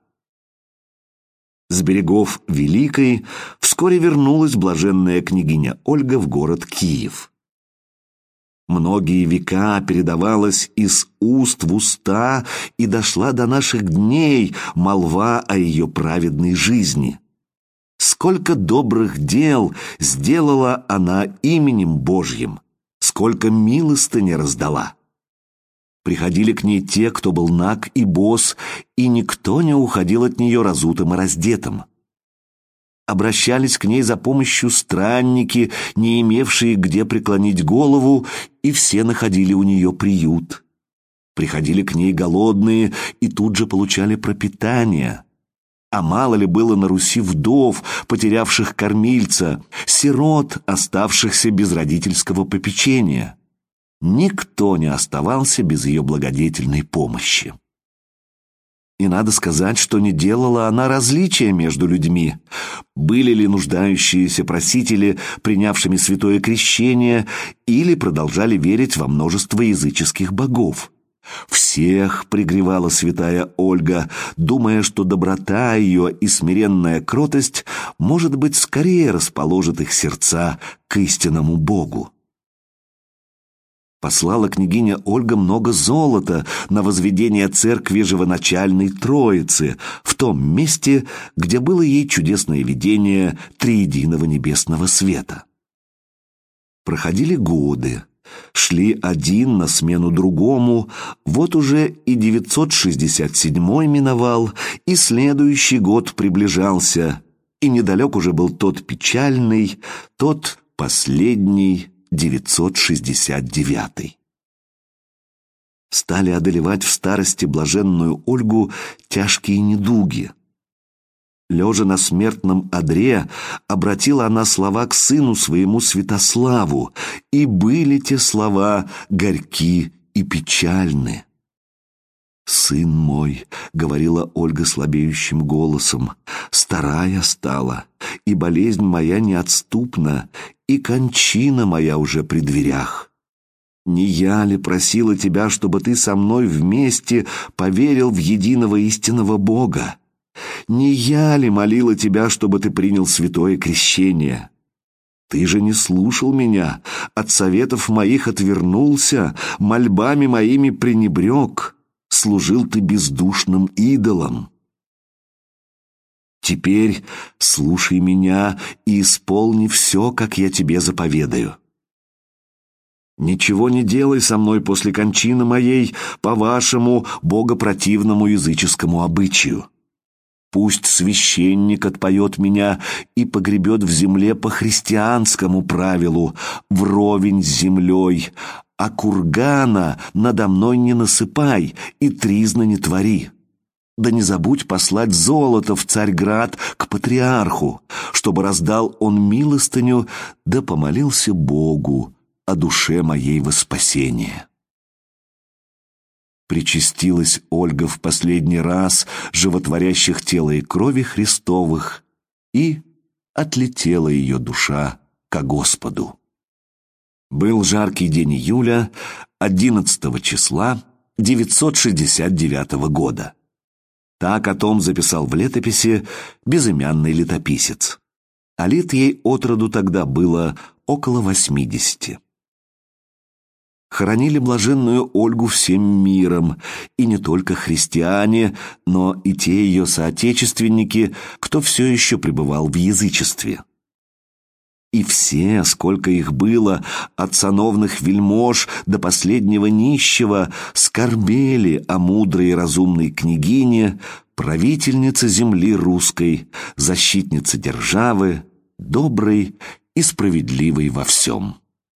С берегов Великой вскоре вернулась блаженная княгиня Ольга в город Киев. Многие века передавалась из уст в уста и дошла до наших дней молва о ее праведной жизни. Сколько добрых дел сделала она именем Божьим! Сколько сколько милостыни раздала. Приходили к ней те, кто был наг и бос, и никто не уходил от нее разутым и раздетым. Обращались к ней за помощью странники, не имевшие где преклонить голову, и все находили у нее приют. Приходили к ней голодные и тут же получали пропитание. А мало ли было на Руси вдов, потерявших кормильца, сирот, оставшихся без родительского попечения. Никто не оставался без ее благодетельной помощи. И надо сказать, что не делала она различия между людьми. Были ли нуждающиеся просители, принявшими святое крещение, или продолжали верить во множество языческих богов. Всех пригревала святая Ольга, думая, что доброта ее и смиренная кротость, может быть, скорее расположит их сердца к истинному Богу. Послала княгиня Ольга много золота на возведение церкви Живоначальной Троицы в том месте, где было ей чудесное видение триединого небесного света. Проходили годы, шли один на смену другому, вот уже и 967 миновал, и следующий год приближался, и недалек уже был тот печальный, тот последний, 969. Стали одолевать в старости блаженную Ольгу тяжкие недуги. Лежа на смертном одре, обратила она слова к сыну своему Святославу, и были те слова горьки и печальны. «Сын мой», — говорила Ольга слабеющим голосом, — «старая стала, и болезнь моя неотступна, и кончина моя уже при дверях. Не я ли просила тебя, чтобы ты со мной вместе поверил в единого истинного Бога? Не я ли молила тебя, чтобы ты принял святое крещение? Ты же не слушал меня, от советов моих отвернулся, мольбами моими пренебрег, служил ты бездушным идолам. Теперь слушай меня и исполни все, как я тебе заповедаю. Ничего не делай со мной после кончины моей по вашему богопротивному языческому обычаю. Пусть священник отпоет меня и погребет в земле по христианскому правилу, вровень с землей, а кургана надо мной не насыпай и тризна не твори. Да не забудь послать золото в Царьград к патриарху, чтобы раздал он милостыню, да помолился Богу о душе моей во спасение». Причастилась Ольга в последний раз животворящих тела и крови Христовых, и отлетела ее душа ко Господу. Был жаркий день июля, 11 числа 969 года. Так о том записал в летописи безымянный летописец. А лет ей от роду тогда было около 80. Хоронили блаженную Ольгу всем миром, и не только христиане, но и те ее соотечественники, кто все еще пребывал в язычестве. И все, сколько их было, от сановных вельмож до последнего нищего, скорбели о мудрой и разумной княгине, правительнице земли русской, защитнице державы, доброй и справедливой во всем.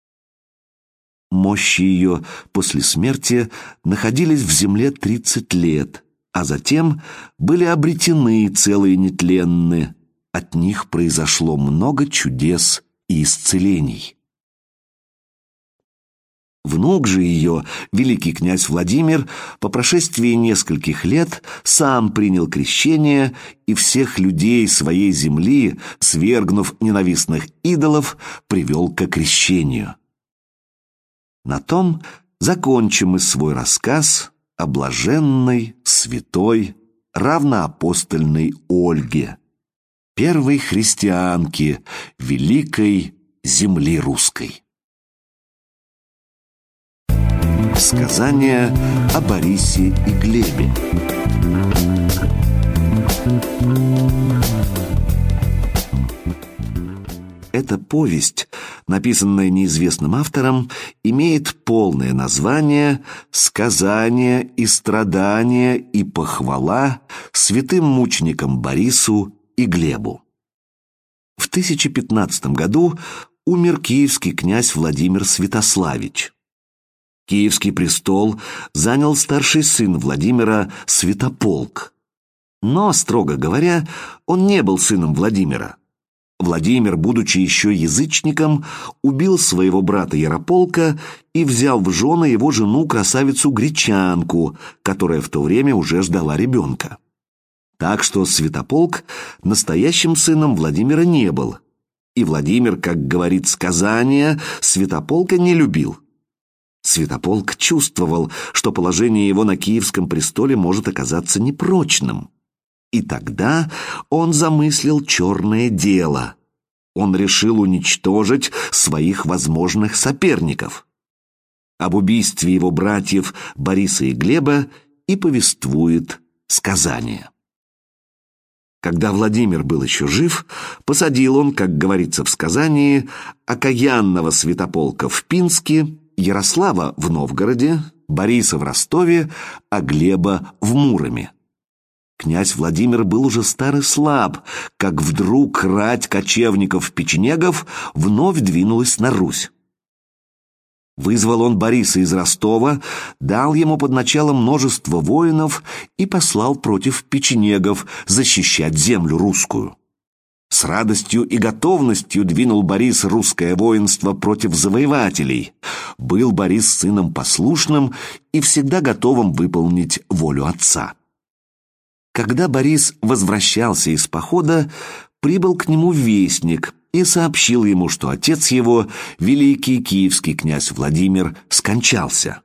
Мощи ее после смерти находились в земле 30 лет, а затем были обретены целые нетленны. От них произошло много чудес и исцелений. Внук же ее, великий князь Владимир, по прошествии нескольких лет сам принял крещение и всех людей своей земли, свергнув ненавистных идолов, привел ко крещению. На том закончим мы свой рассказ о блаженной, святой, равноапостольной Ольге, первой христианке великой земли русской. Сказание о Борисе и Глебе. Эта повесть написанное неизвестным автором, имеет полное название «Сказание и страдания и похвала святым мученикам Борису и Глебу». В 1015 году умер киевский князь Владимир Святославич. Киевский престол занял старший сын Владимира Святополк. Но, строго говоря, он не был сыном Владимира. Владимир, будучи еще язычником, убил своего брата Ярополка и взял в жены его жену красавицу-гречанку, которая в то время уже ждала ребенка. Так что Святополк настоящим сыном Владимира не был. И Владимир, как говорит сказание, Святополка не любил. Святополк чувствовал, что положение его на киевском престоле может оказаться непрочным. И тогда он замыслил черное дело. Он решил уничтожить своих возможных соперников. Об убийстве его братьев Бориса и Глеба и повествует сказание. Когда Владимир был еще жив, посадил он, как говорится в сказании, окаянного Святополка в Пинске, Ярослава в Новгороде, Бориса в Ростове, а Глеба в Муроме. Князь Владимир был уже стар и слаб, как вдруг рать кочевников-печенегов вновь двинулась на Русь. Вызвал он Бориса из Ростова, дал ему под начало множество воинов и послал против печенегов защищать землю русскую. С радостью и готовностью двинул Борис русское воинство против завоевателей. Был Борис сыном послушным и всегда готовым выполнить волю отца. Когда Борис возвращался из похода, прибыл к нему вестник и сообщил ему, что отец его, великий киевский князь Владимир, скончался.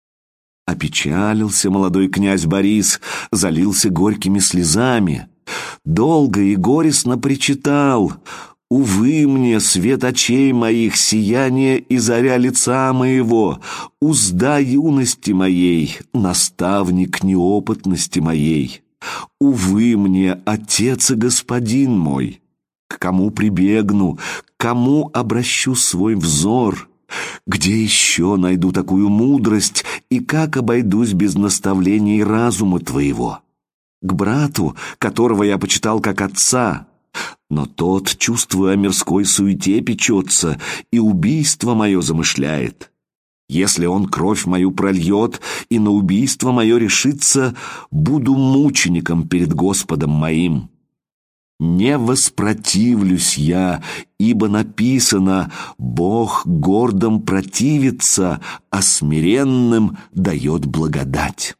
Опечалился молодой князь Борис, залился горькими слезами. Долго и горестно причитал: «Увы мне, свет очей моих, сияние и заря лица моего, узда юности моей, наставник неопытности моей. Увы мне, отец и господин мой, к кому прибегну, к кому обращу свой взор? Где еще найду такую мудрость и как обойдусь без наставлений разума твоего? К брату, которого я почитал как отца, но тот, чувствуя о мирской суете, печется и убийство мое замышляет. Если он кровь мою прольет и на убийство мое решится, буду мучеником перед Господом моим. Не воспротивлюсь я, ибо написано: Бог гордым противится, а смиренным дает благодать».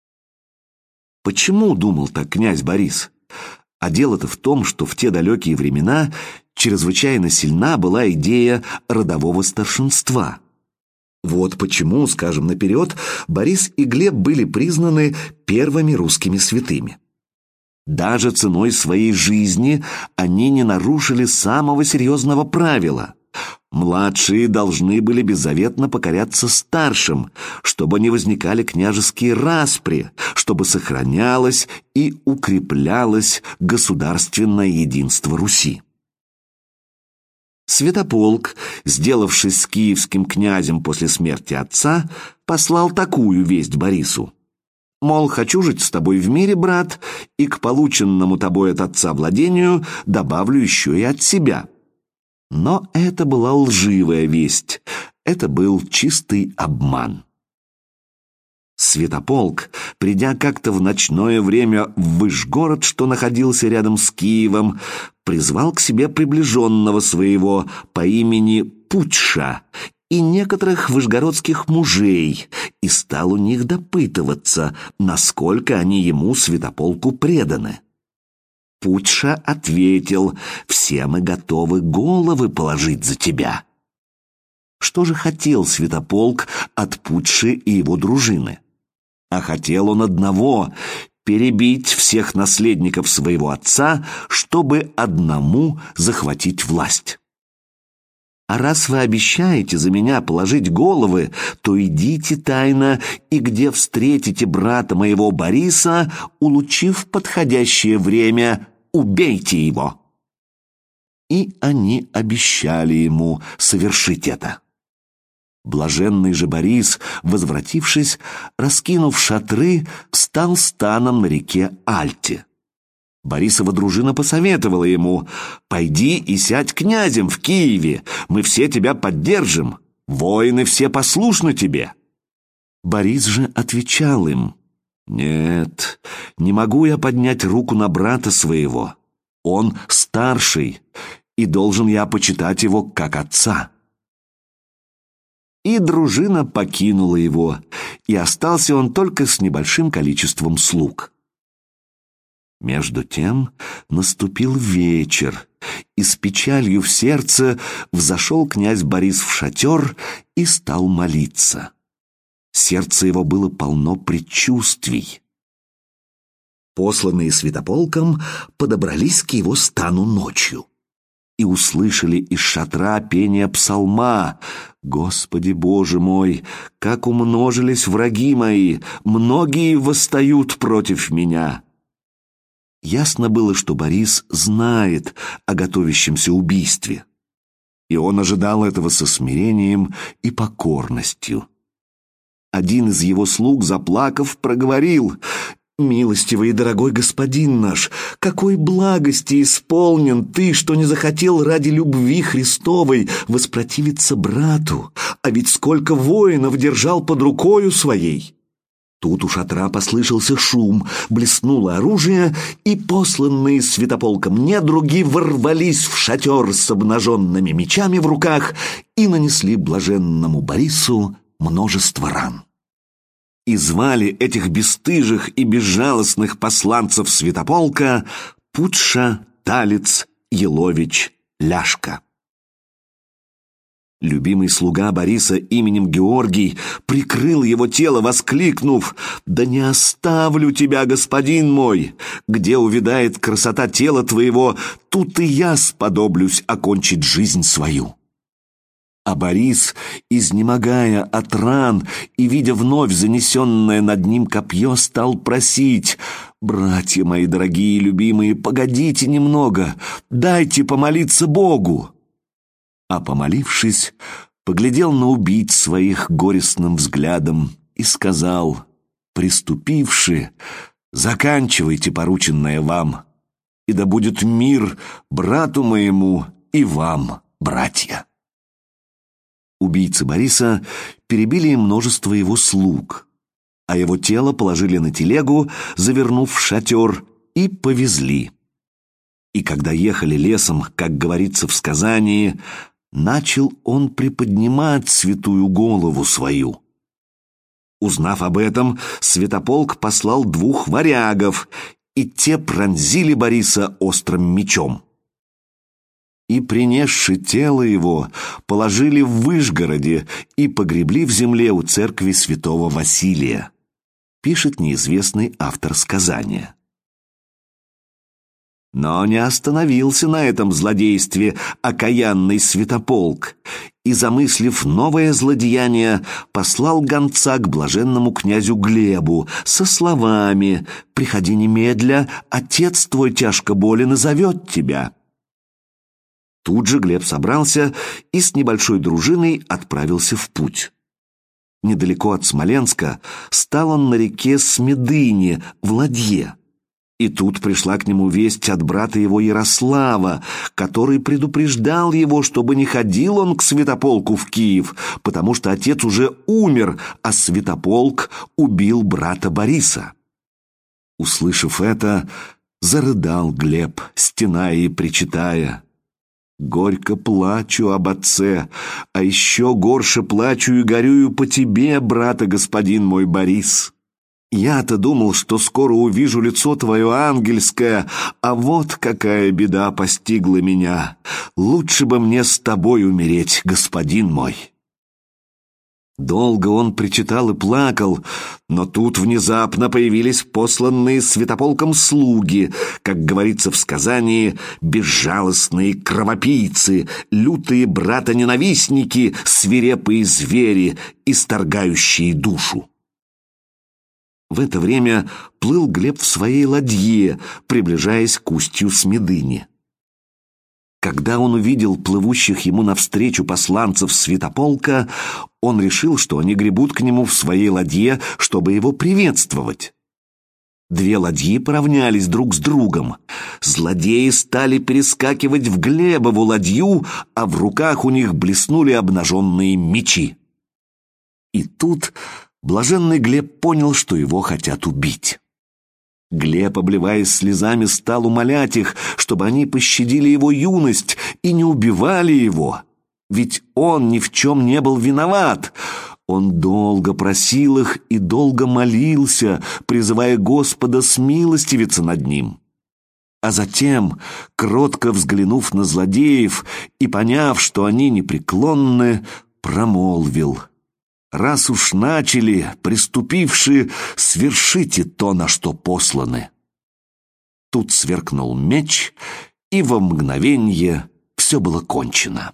Почему думал так князь Борис? А дело-то в том, что в те далекие времена чрезвычайно сильна была идея родового старшинства. Вот почему, скажем наперед, Борис и Глеб были признаны первыми русскими святыми. Даже ценой своей жизни они не нарушили самого серьезного правила. Младшие должны были беззаветно покоряться старшим, чтобы не возникали княжеские распри, чтобы сохранялось и укреплялось государственное единство Руси. Святополк, сделавшись с киевским князем после смерти отца, послал такую весть Борису: мол, хочу жить с тобой в мире, брат, и к полученному тобой от отца владению добавлю еще и от себя. Но это была лживая весть, это был чистый обман. Святополк, придя как-то в ночное время в Выжгород, что находился рядом с Киевом, призвал к себе приближенного своего по имени Путша и некоторых выжгородских мужей и стал у них допытываться, насколько они ему, Святополку, преданы. Путша ответил: «Все мы готовы головы положить за тебя». Что же хотел Святополк от Путши и его дружины? А хотел он одного — перебить всех наследников своего отца, чтобы одному захватить власть. «А раз вы обещаете за меня положить головы, то идите тайно, и где встретите брата моего Бориса, улучив подходящее время, убейте его». и они обещали ему совершить это. Блаженный же Борис, возвратившись, раскинув шатры, встал станом на реке Альте. Борисова дружина посоветовала ему: «Пойди и сядь князем в Киеве, мы все тебя поддержим, воины все послушны тебе». Борис же отвечал им: «Нет, не могу я поднять руку на брата своего, он старший, и должен я почитать его как отца». И дружина покинула его, и остался он только с небольшим количеством слуг. Между тем наступил вечер, и с печалью в сердце взошел князь Борис в шатер и стал молиться. Сердце его было полно предчувствий. Посланные святополком подобрались к его стану ночью и услышали из шатра пение псалма: «Господи Боже мой, как умножились враги мои, многие восстают против меня». Ясно было, что Борис знает о готовящемся убийстве, и он ожидал этого со смирением и покорностью. Один из его слуг, заплакав, проговорил: «Милостивый и дорогой господин наш, какой благости исполнен ты, что не захотел ради любви Христовой воспротивиться брату, а ведь сколько воинов держал под рукою своей». Тут у шатра послышался шум, блеснуло оружие, и посланные святополком недруги ворвались в шатер с обнаженными мечами в руках и нанесли блаженному Борису множество ран. И звали этих бесстыжих и безжалостных посланцев святополка Путша, Талец, Елович, Ляшка. Любимый слуга Бориса именем Георгий прикрыл его тело, воскликнув: «Да не оставлю тебя, господин мой! Где увядает красота тела твоего, тут и я сподоблюсь окончить жизнь свою». А Борис, изнемогая от ран и видя вновь занесенное над ним копье, стал просить: «Братья мои дорогие и любимые, погодите немного, дайте помолиться Богу». А помолившись, поглядел на убийц своих горестным взглядом и сказал: «Приступивши, заканчивайте порученное вам, и да будет мир брату моему и вам, братья». Убийцы Бориса перебили множество его слуг, а его тело положили на телегу, завернув в шатер, и повезли. И когда ехали лесом, как говорится в сказании, начал он приподнимать святую голову свою. Узнав об этом, святополк послал 2 варягов, и те пронзили Бориса острым мечом. И, принесши тело его, положили в Выжгороде и погребли в земле у церкви святого Василия, пишет неизвестный автор сказания. Но не остановился на этом злодействе окаянный святополк и, замыслив новое злодеяние, послал гонца к блаженному князю Глебу со словами: «Приходи немедля, отец твой тяжко болен и зовет тебя». Тут же Глеб собрался и с небольшой дружиной отправился в путь. Недалеко от Смоленска стал он на реке Смедыне в ладье. И тут пришла к нему весть от брата его Ярослава, который предупреждал его, чтобы не ходил он к святополку в Киев, потому что отец уже умер, а святополк убил брата Бориса. Услышав это, зарыдал Глеб, стеная и причитая: «Горько плачу об отце, а еще горше плачу и горюю по тебе, брата господин мой Борис. Я-то думал, что скоро увижу лицо твое ангельское, а вот какая беда постигла меня. Лучше бы мне с тобой умереть, господин мой». Долго он причитал и плакал, но тут внезапно появились посланные святополком слуги, как говорится в сказании, безжалостные кровопийцы, лютые братоненавистники, свирепые звери, исторгающие душу. В это время плыл Глеб в своей ладье, приближаясь к устью Смедыни. Когда он увидел плывущих ему навстречу посланцев Святополка, он решил, что они гребут к нему в своей ладье, чтобы его приветствовать. Две ладьи поравнялись друг с другом. Злодеи стали перескакивать в Глебову ладью, а в руках у них блеснули обнаженные мечи. И тут блаженный Глеб понял, что его хотят убить. Глеб, обливаясь слезами, стал умолять их, чтобы они пощадили его юность и не убивали его, ведь он ни в чем не был виноват. Он долго просил их и долго молился, призывая Господа смилостивиться над ним. А затем, кротко взглянув на злодеев и поняв, что они непреклонны, промолвил: «Раз уж начали, приступивши, свершите то, на что посланы». Тут сверкнул меч, и во мгновенье все было кончено.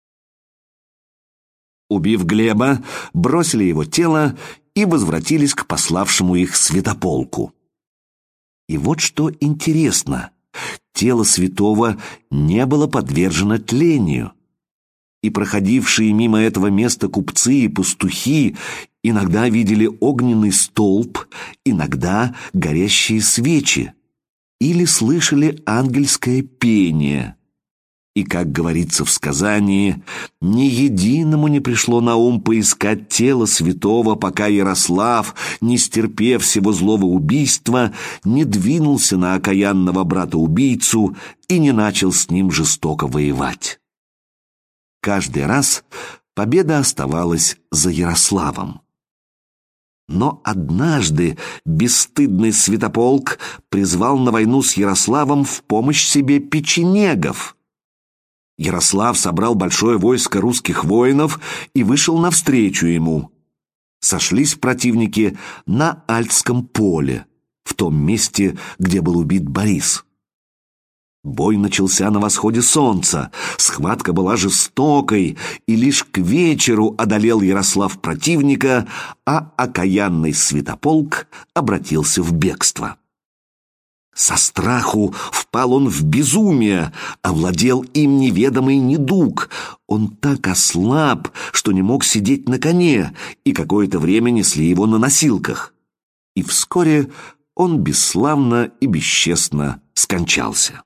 Убив Глеба, бросили его тело и возвратились к пославшему их Святополку. И вот что интересно: тело святого не было подвержено тлению. И проходившие мимо этого места купцы и пастухи иногда видели огненный столб, иногда горящие свечи, или слышали ангельское пение. И, как говорится в сказании, ни единому не пришло на ум поискать тело святого, пока Ярослав, не стерпев всего злого убийства, не двинулся на окаянного брата-убийцу и не начал с ним жестоко воевать. Каждый раз победа оставалась за Ярославом. Но однажды бесстыдный Святополк призвал на войну с Ярославом в помощь себе печенегов. Ярослав собрал большое войско русских воинов и вышел навстречу ему. Сошлись противники на Альтском поле, в том месте, где был убит Борис. Бой начался на восходе солнца, схватка была жестокой, и лишь к вечеру одолел Ярослав противника, а окаянный Святополк обратился в бегство. Со страху впал он в безумие, овладел им неведомый недуг. Он так ослаб, что не мог сидеть на коне, и какое-то время несли его на носилках. И вскоре он бесславно и бесчестно скончался.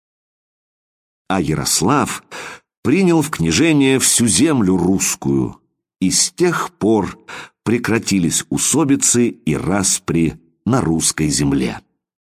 А Ярослав принял в княжение всю землю русскую, и с тех пор прекратились усобицы и распри на русской земле.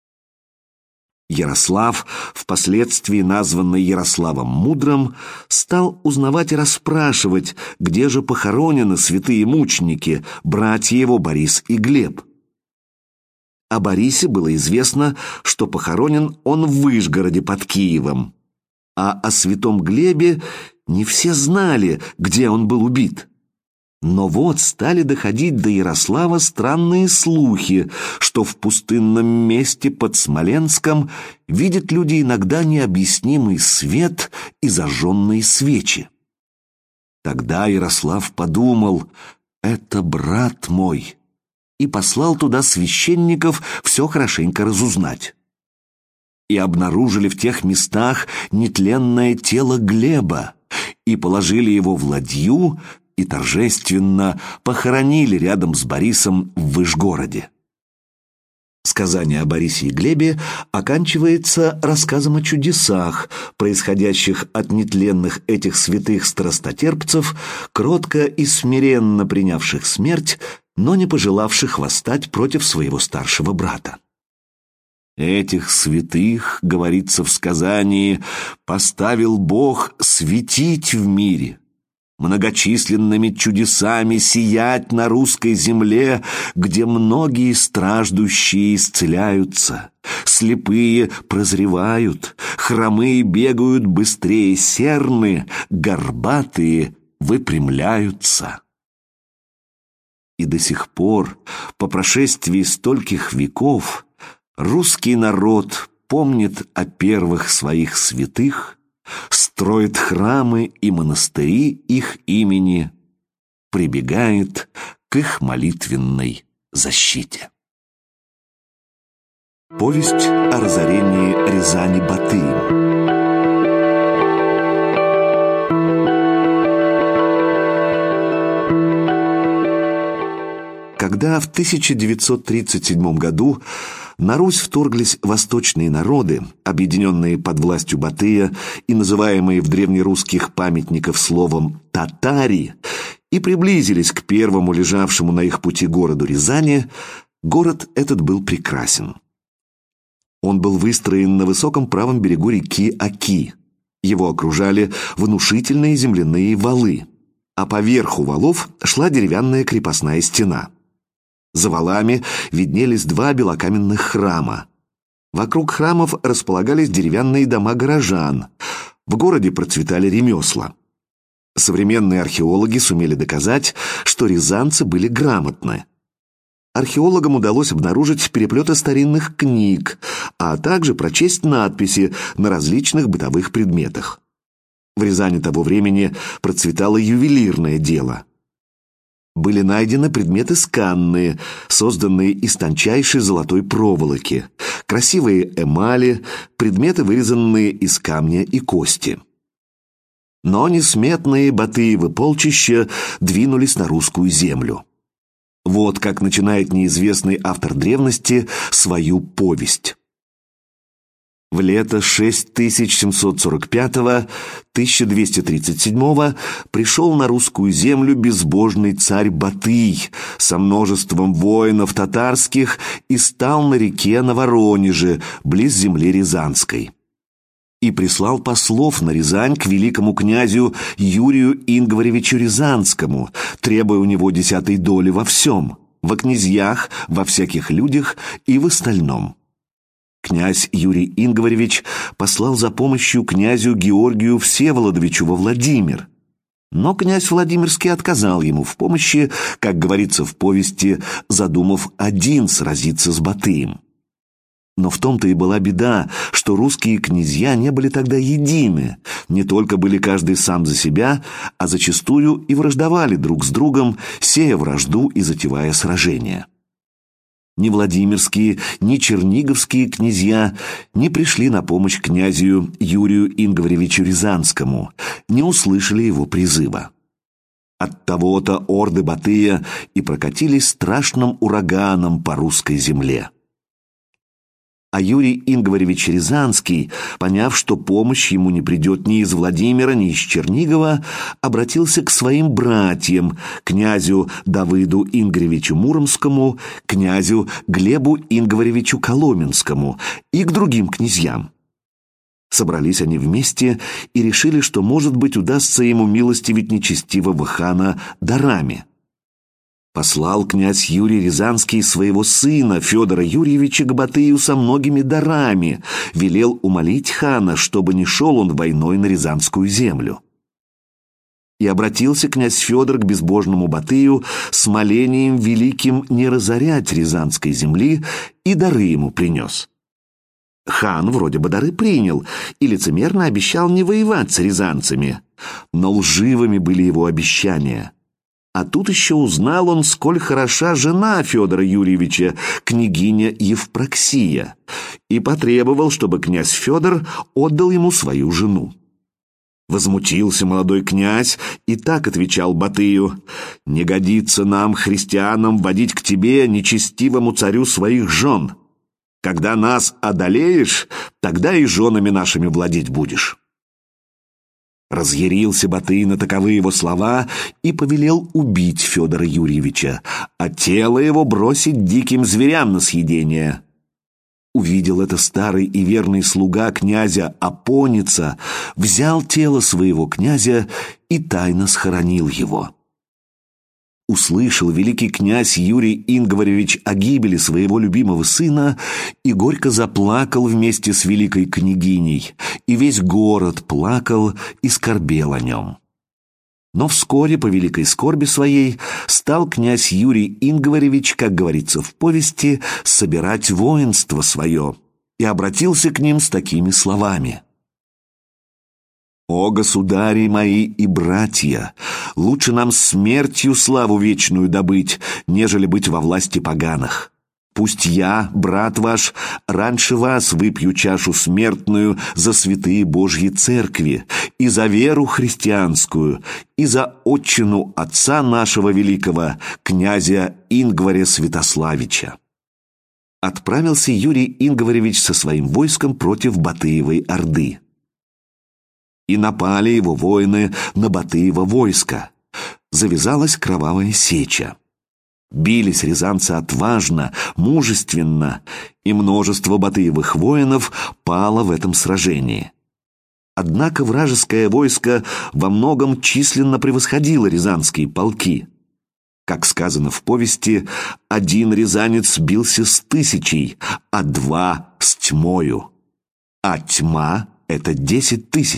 Ярослав, впоследствии названный Ярославом Мудрым, стал узнавать и расспрашивать, где же похоронены святые мученики, братья его Борис и Глеб. О Борисе было известно, что похоронен он в Выжгороде под Киевом, а о святом Глебе не все знали, где он был убит. Но вот стали доходить до Ярослава странные слухи, что в пустынном месте под Смоленском видят люди иногда необъяснимый свет и зажженные свечи. Тогда Ярослав подумал: «Это брат мой», и послал туда священников все хорошенько разузнать. И обнаружили в тех местах нетленное тело Глеба, и положили его в ладью, и торжественно похоронили рядом с Борисом в Выжгороде. Сказание о Борисе и Глебе оканчивается рассказом о чудесах, происходящих от нетленных этих святых страстотерпцев, кротко и смиренно принявших смерть, но не пожелавших восстать против своего старшего брата. Этих святых, говорится в сказании, поставил Бог светить в мире, многочисленными чудесами сиять на русской земле, где многие страждущие исцеляются, слепые прозревают, хромые бегают быстрее серны, горбатые выпрямляются. И до сих пор, по прошествии стольких веков, русский народ помнит о первых своих святых, строит храмы и монастыри их имени, прибегает к их молитвенной защите. Повесть о разорении Рязани Батыем. Когда в 1937 году на Русь вторглись восточные народы, объединенные под властью Батыя и называемые в древнерусских памятниках словом «татари», и приблизились к первому лежавшему на их пути городу Рязани, город этот был прекрасен. Он был выстроен на высоком правом берегу реки Оки. Его окружали внушительные земляные валы, а поверху валов шла деревянная крепостная стена. За валами виднелись два белокаменных храма. Вокруг храмов располагались деревянные дома горожан. В городе процветали ремесла. Современные археологи сумели доказать, что рязанцы были грамотны. Археологам удалось обнаружить переплеты старинных книг, а также прочесть надписи на различных бытовых предметах. В Рязани того времени процветало ювелирное дело. Были найдены предметы сканные, созданные из тончайшей золотой проволоки, красивые эмали, предметы, вырезанные из камня и кости. Но несметные Батыевы полчища двинулись на русскую землю. Вот как начинает неизвестный автор древности свою повесть. В лето 6745-1237 пришел на русскую землю безбожный царь Батый со множеством воинов татарских и стал на реке на Воронеже, близ земли Рязанской. И прислал послов на Рязань к великому князю Юрию Ингваревичу Рязанскому, требуя у него 10 доли во всем, во князьях, во всяких людях и в остальном. Князь Юрий Ингваревич послал за помощью князю Георгию Всеволодовичу во Владимир. Но князь Владимирский отказал ему в помощи, как говорится в повести, задумав один сразиться с Батыем. Но в том-то и была беда, что русские князья не были тогда едины, не только были каждый сам за себя, а зачастую и враждовали друг с другом, сея вражду и затевая сражения. Ни Владимирские, ни Черниговские князья не пришли на помощь князю Юрию Ингваревичу Рязанскому, не услышали его призыва. Оттого-то орды Батыя и прокатились страшным ураганом по русской земле. А Юрий Ингваревич Рязанский, поняв, что помощь ему не придет ни из Владимира, ни из Чернигова, обратился к своим братьям, князю Давыду Ингваревичу Муромскому, князю Глебу Ингваревичу Коломенскому и к другим князьям. Собрались они вместе и решили, что, может быть, удастся ему милостивить нечестивого хана дарами. Послал князь Юрий Рязанский своего сына Федора Юрьевича к Батыю со многими дарами, велел умолить хана, чтобы не шел он войной на Рязанскую землю. И обратился князь Федор к безбожному Батыю с молением великим не разорять Рязанской земли, и дары ему принес. Хан вроде бы дары принял и лицемерно обещал не воевать с рязанцами, но лживыми были его обещания. А тут еще узнал он, сколь хороша жена Федора Юрьевича, княгиня Евпроксия, и потребовал, чтобы князь Федор отдал ему свою жену. Возмутился молодой князь и так отвечал Батыю: «Не годится нам, христианам, водить к тебе, нечестивому царю, своих жен. Когда нас одолеешь, тогда и женами нашими владеть будешь». Разъярился Батый на таковые его слова и повелел убить Федора Юрьевича, а тело его бросить диким зверям на съедение. Увидел это старый и верный слуга князя Апоница, взял тело своего князя и тайно схоронил его. Услышал великий князь Юрий Ингваревич о гибели своего любимого сына и горько заплакал вместе с великой княгиней, и весь город плакал и скорбел о нем. Но вскоре по великой скорби своей стал князь Юрий Ингваревич, как говорится в повести, собирать воинство свое и обратился к ним с такими словами: «О, государи мои и братья, лучше нам смертью славу вечную добыть, нежели быть во власти поганых. Пусть я, брат ваш, раньше вас выпью чашу смертную за святые Божьи церкви, и за веру христианскую, и за отчину отца нашего великого, князя Ингваря Святославича». Отправился Юрий Ингваревич со своим войском против Батыевой орды. И напали его воины на Батыево войско. Завязалась кровавая сеча. Бились рязанцы отважно, мужественно, и множество батыевых воинов пало в этом сражении. Однако вражеское войско во многом численно превосходило рязанские полки. Как сказано в повести, один рязанец бился с 1000, а 2 с тьмою. А тьма — это 10 000.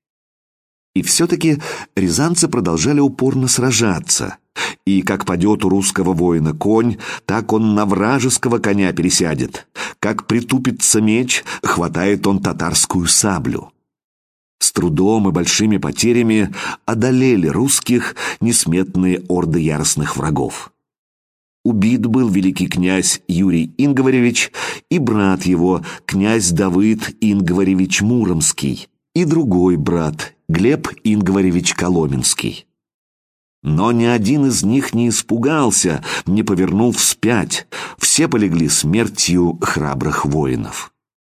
И все-таки рязанцы продолжали упорно сражаться. И как падет у русского воина конь, так он на вражеского коня пересядет. Как притупится меч, хватает он татарскую саблю. С трудом и большими потерями одолели русских несметные орды яростных врагов. Убит был великий князь Юрий Ингваревич и брат его, князь Давыд Ингваревич Муромский, и другой брат, Глеб Ингваревич Коломенский. Но ни один из них не испугался, не повернул вспять. Все полегли смертью храбрых воинов.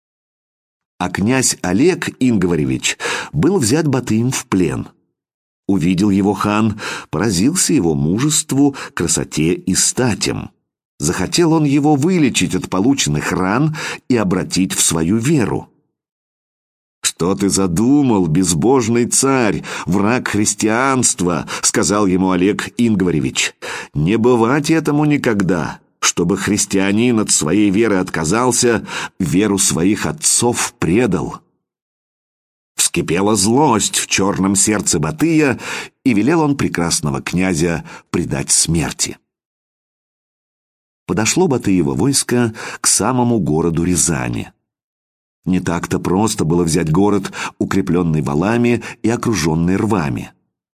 А князь Олег Ингваревич был взят Батыем в плен. Увидел его хан, поразился его мужеству, красоте и статям. Захотел он его вылечить от полученных ран и обратить в свою веру. «Что ты задумал, безбожный царь, враг христианства?» — сказал ему Олег Ингваревич. «Не бывать этому никогда, чтобы христианин от своей веры отказался, веру своих отцов предал». Вскипела злость в черном сердце Батыя, и велел он прекрасного князя предать смерти. Подошло Батыево войско к самому городу Рязани. Не так-то просто было взять город, укрепленный валами и окруженный рвами.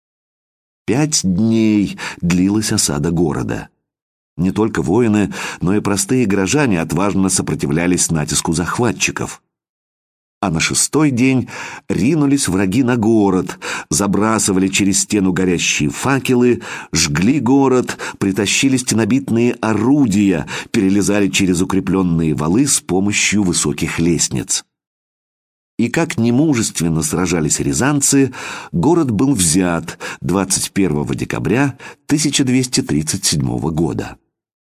5 дней длилась осада города. Не только воины, но и простые горожане отважно сопротивлялись натиску захватчиков. А на 6-й день ринулись враги на город, забрасывали через стену горящие факелы, жгли город, притащили стенобитные орудия, перелезали через укрепленные валы с помощью высоких лестниц. И как немужественно сражались рязанцы, город был взят 21 декабря 1237 года.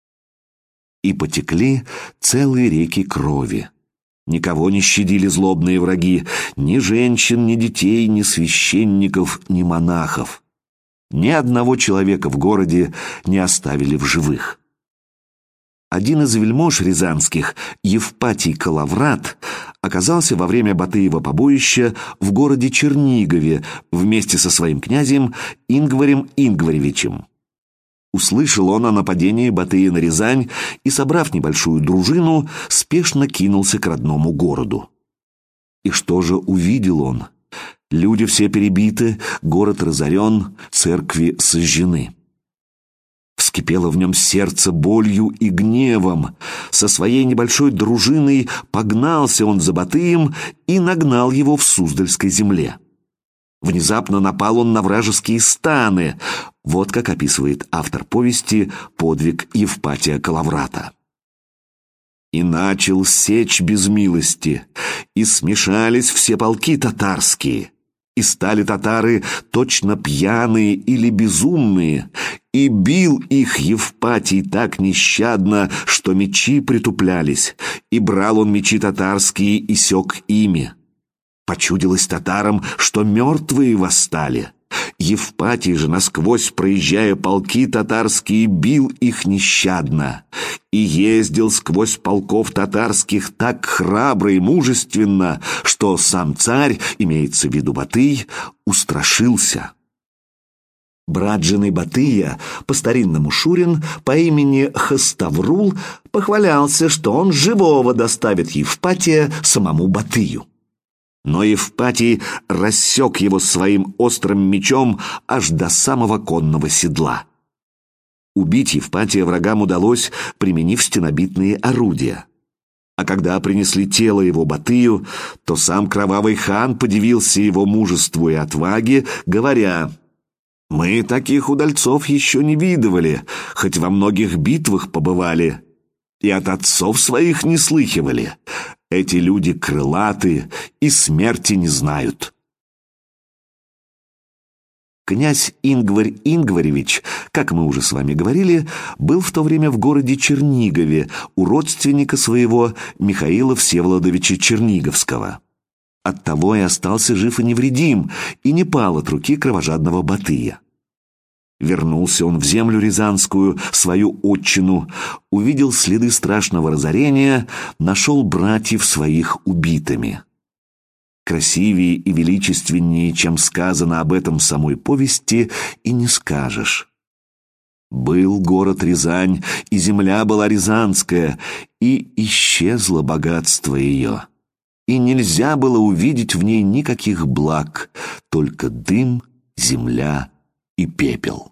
И потекли целые реки крови. Никого не щадили злобные враги, ни женщин, ни детей, ни священников, ни монахов. Ни одного человека в городе не оставили в живых. Один из вельмож рязанских, Евпатий Калаврат, оказался во время Батыева побоища в городе Чернигове вместе со своим князем Ингварем Ингваревичем. Услышал он о нападении Батыя на Рязань и, собрав небольшую дружину, спешно кинулся к родному городу. И что же увидел он? Люди все перебиты, город разорен, церкви сожжены. Вскипело в нем сердце болью и гневом. Со своей небольшой дружиной погнался он за Батыем и нагнал его в Суздальской земле. Внезапно напал он на вражеские станы. Вот как описывает автор повести подвиг Евпатия Калаврата. «И начал сечь без милости, и смешались все полки татарские, и стали татары точно пьяные или безумные, и бил их Евпатий так нещадно, что мечи притуплялись, и брал он мечи татарские и сёк ими. Почудилось татарам, что мертвые восстали. Евпатий же, насквозь проезжая полки татарские, бил их нещадно. И ездил сквозь полков татарских так храбро и мужественно, что сам царь, имеется в виду Батый, устрашился. Брат жены Батыя, по-старинному Шурин, по имени Хаставрул, похвалялся, что он живого доставит Евпатия самому Батыю. Но Евпатий рассек его своим острым мечом аж до самого конного седла. Убить Евпатия врагам удалось, применив стенобитные орудия. А когда принесли тело его Батыю, то сам кровавый хан подивился его мужеству и отваге, говоря: «Мы таких удальцов еще не видывали, хоть во многих битвах побывали, и от отцов своих не слыхивали. Эти люди крылаты и смерти не знают». Князь Ингварь Ингваревич, как мы уже с вами говорили, был в то время в городе Чернигове у родственника своего Михаила Всеволодовича Черниговского. Оттого и остался жив и невредим, и не пал от руки кровожадного Батыя. Вернулся он в землю рязанскую, свою отчину, увидел следы страшного разорения, нашел братьев своих убитыми. Красивее и величественнее, чем сказано об этом в самой повести, и не скажешь. Был город Рязань, и земля была рязанская, и исчезло богатство ее. И нельзя было увидеть в ней никаких благ, только дым, земля и пепел.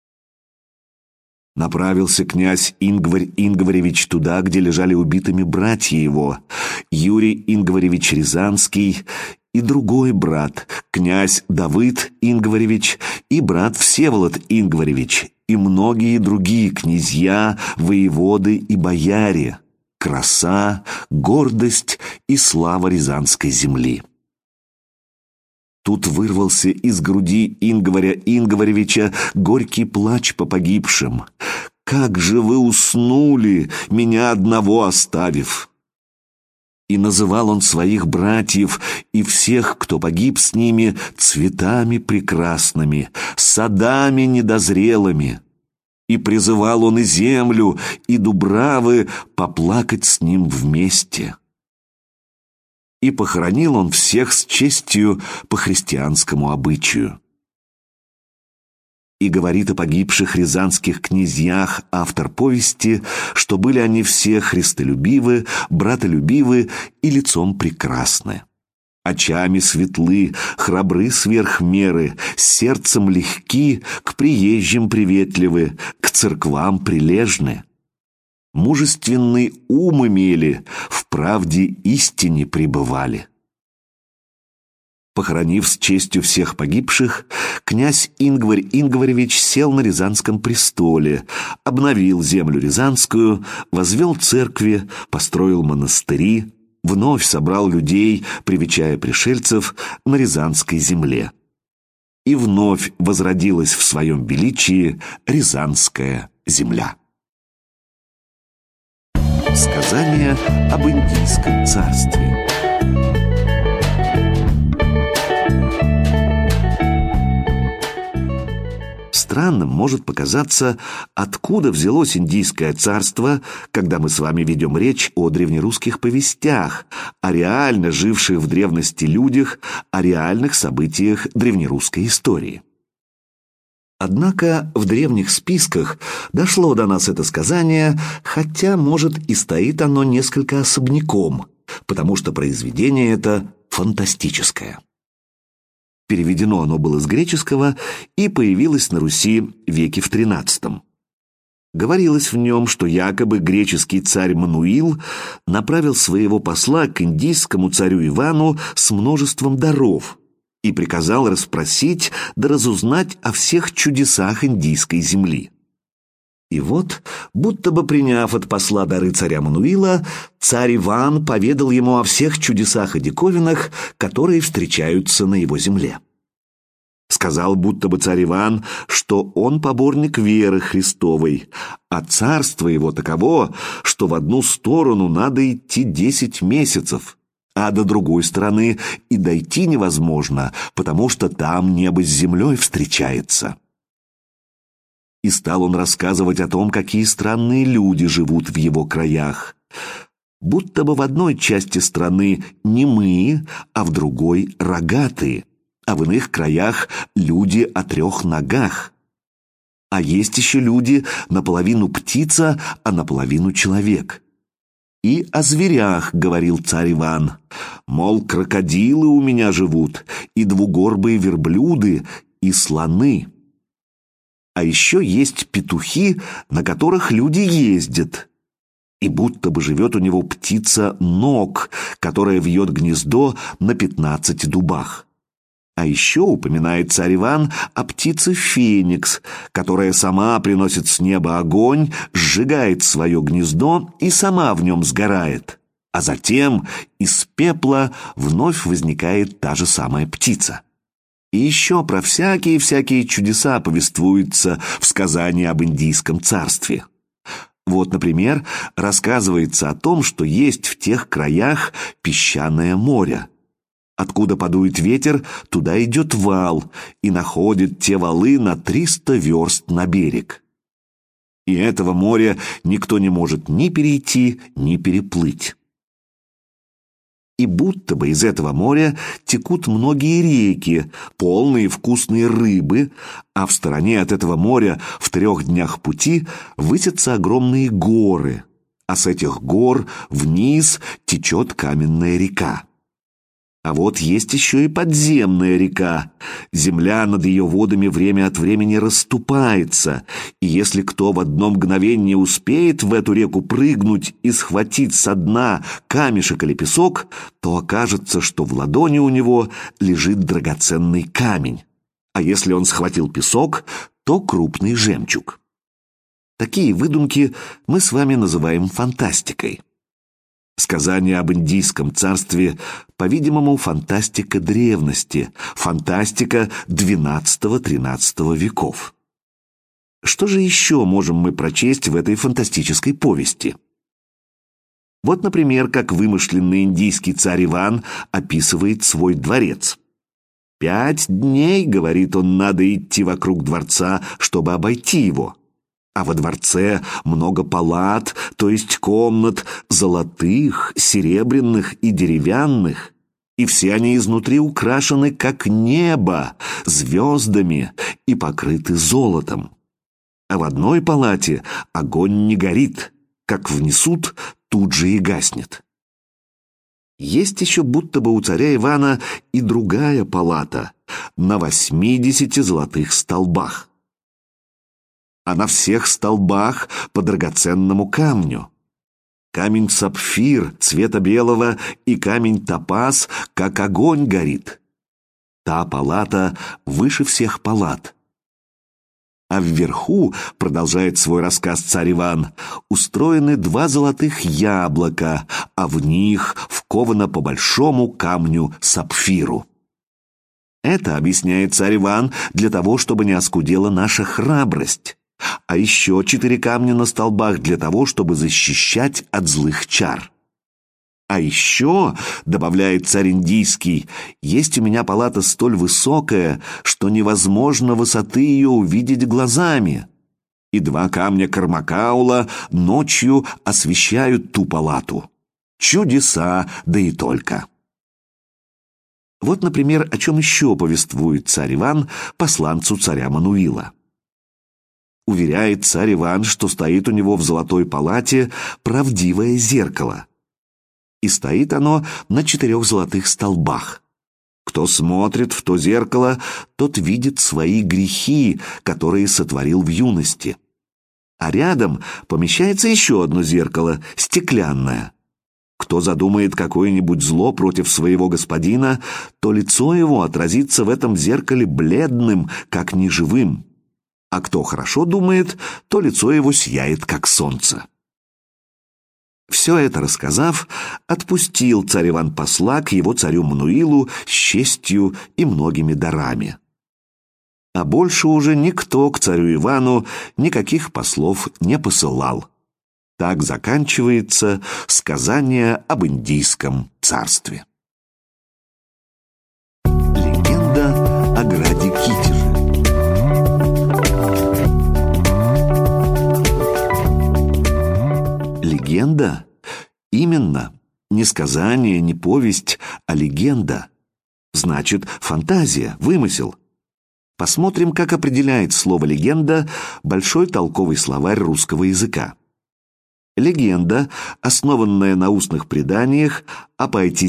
Направился князь Ингварь Ингваревич туда, где лежали убитыми братья его, Юрий Ингваревич Рязанский и другой брат, князь Давыд Ингваревич и брат Всеволод Ингваревич и многие другие князья, воеводы и бояре, краса, гордость и слава рязанской земли. Тут вырвался из груди Ингваря Ингваревича горький плач по погибшим. «Как же вы уснули, меня одного оставив!» И называл он своих братьев и всех, кто погиб с ними, цветами прекрасными, садами недозрелыми. И призывал он и землю, и дубравы поплакать с ним вместе. И похоронил он всех с честью по христианскому обычаю. И говорит о погибших рязанских князьях автор повести, что были они все христолюбивы, братолюбивы и лицом прекрасны. Очами светлы, храбры сверх меры, сердцем легки, к приезжим приветливы, к церквам прилежны. Мужественный ум имели, в правде истине пребывали. Похоронив с честью всех погибших, князь Ингварь Ингваревич сел на Рязанском престоле, обновил землю рязанскую, возвел церкви, построил монастыри, вновь собрал людей, привечая пришельцев на Рязанской земле. И вновь возродилась в своем величии Рязанская земля. Сказание об Индийском царстве. Странным может показаться, откуда взялось Индийское царство, когда мы с вами ведем речь о древнерусских повестях, о реально живших в древности людях, о реальных событиях древнерусской истории. Однако в древних списках дошло до нас это сказание, хотя, может, и стоит оно несколько особняком, потому что произведение это фантастическое. Переведено оно было с греческого и появилось на Руси веке в XIII. Говорилось в нем, что якобы греческий царь Мануил направил своего посла к индийскому царю Ивану с множеством даров и приказал расспросить да разузнать о всех чудесах индийской земли. И вот, будто бы приняв от посла дары царя Мануила, царь Иван поведал ему о всех чудесах и диковинах, которые встречаются на его земле. Сказал будто бы царь Иван, что он поборник веры Христовой, а царство его таково, что в одну сторону надо идти 10 месяцев, а до другой стороны и дойти невозможно, потому что там небо с землей встречается. И стал он рассказывать о том, какие странные люди живут в его краях. Будто бы в одной части страны немые, а в другой рогатые, а в иных краях люди о 3 ногах. А есть еще люди наполовину птица, а наполовину человек. И о зверях говорил царь Иван, мол, крокодилы у меня живут, и двугорбые верблюды, и слоны. А еще есть петухи, на которых люди ездят. И будто бы живет у него птица Нок, которая вьет гнездо на 15 дубах. А еще упоминает царь Иван о птице Феникс, которая сама приносит с неба огонь, сжигает свое гнездо и сама в нем сгорает. А затем из пепла вновь возникает та же самая птица. И еще про всякие чудеса повествуется в сказании об Индийском царстве. Вот, например, рассказывается о том, что есть в тех краях песчаное море. Откуда подует ветер, туда идет вал, и находит те валы на 300 верст на берег. И этого моря никто не может ни перейти, ни переплыть. И будто бы из этого моря текут многие реки, полные вкусные рыбы, а в стороне от этого моря в 3 днях пути высятся огромные горы, а с этих гор вниз течет каменная река. А вот есть еще и подземная река. Земля над ее водами время от времени расступается, и если кто в одно мгновение успеет в эту реку прыгнуть и схватить со дна камешек или песок, то окажется, что в ладони у него лежит драгоценный камень. А если он схватил песок, то крупный жемчуг. Такие выдумки мы с вами называем фантастикой. Сказание об Индийском царстве, по-видимому, фантастика древности, фантастика XII-XIII веков. Что же еще можем мы прочесть в этой фантастической повести? Вот, например, как вымышленный индийский царь Иван описывает свой дворец. 5 дней, говорит он, надо идти вокруг дворца, чтобы обойти его. А во дворце много палат, то есть комнат, золотых, серебряных и деревянных, и все они изнутри украшены, как небо, звездами и покрыты золотом. А в одной палате огонь не горит, как внесут, тут же и гаснет. Есть еще будто бы у царя Ивана и другая палата на 80 золотых столбах. А на всех столбах по драгоценному камню. Камень сапфир цвета белого и камень топаз, как огонь горит. Та палата выше всех палат. А вверху, продолжает свой рассказ царь Иван, устроены 2 золотых яблока, а в них вковано по большому камню сапфиру. Это, объясняет царь Иван, для того, чтобы не оскудела наша храбрость. А еще 4 камня на столбах для того, чтобы защищать от злых чар. А еще, добавляет царь Индийский, есть у меня палата столь высокая, что невозможно высоты ее увидеть глазами. И 2 камня кармакаула ночью освещают ту палату. Чудеса, да и только. Вот, например, о чем еще повествует царь Иван посланцу царя Мануила. Уверяет царь Иван, что стоит у него в золотой палате правдивое зеркало. И стоит оно на 4 золотых столбах. Кто смотрит в то зеркало, тот видит свои грехи, которые сотворил в юности. А рядом помещается еще одно зеркало, стеклянное. Кто задумает какое-нибудь зло против своего господина, то лицо его отразится в этом зеркале бледным, как неживым. А кто хорошо думает, то лицо его сияет, как солнце. Все это рассказав, отпустил царь Иван посла к его царю Мануилу с честью и многими дарами. А больше уже никто к царю Ивану никаких послов не посылал. Так заканчивается сказание об Индийском царстве. Легенда о граде Китеже. Легенда? Именно. Не сказание, не повесть, а легенда. Значит, фантазия, вымысел. Посмотрим, как определяет слово «легенда» большой толковый словарь русского языка. Легенда, основанная на устных преданиях,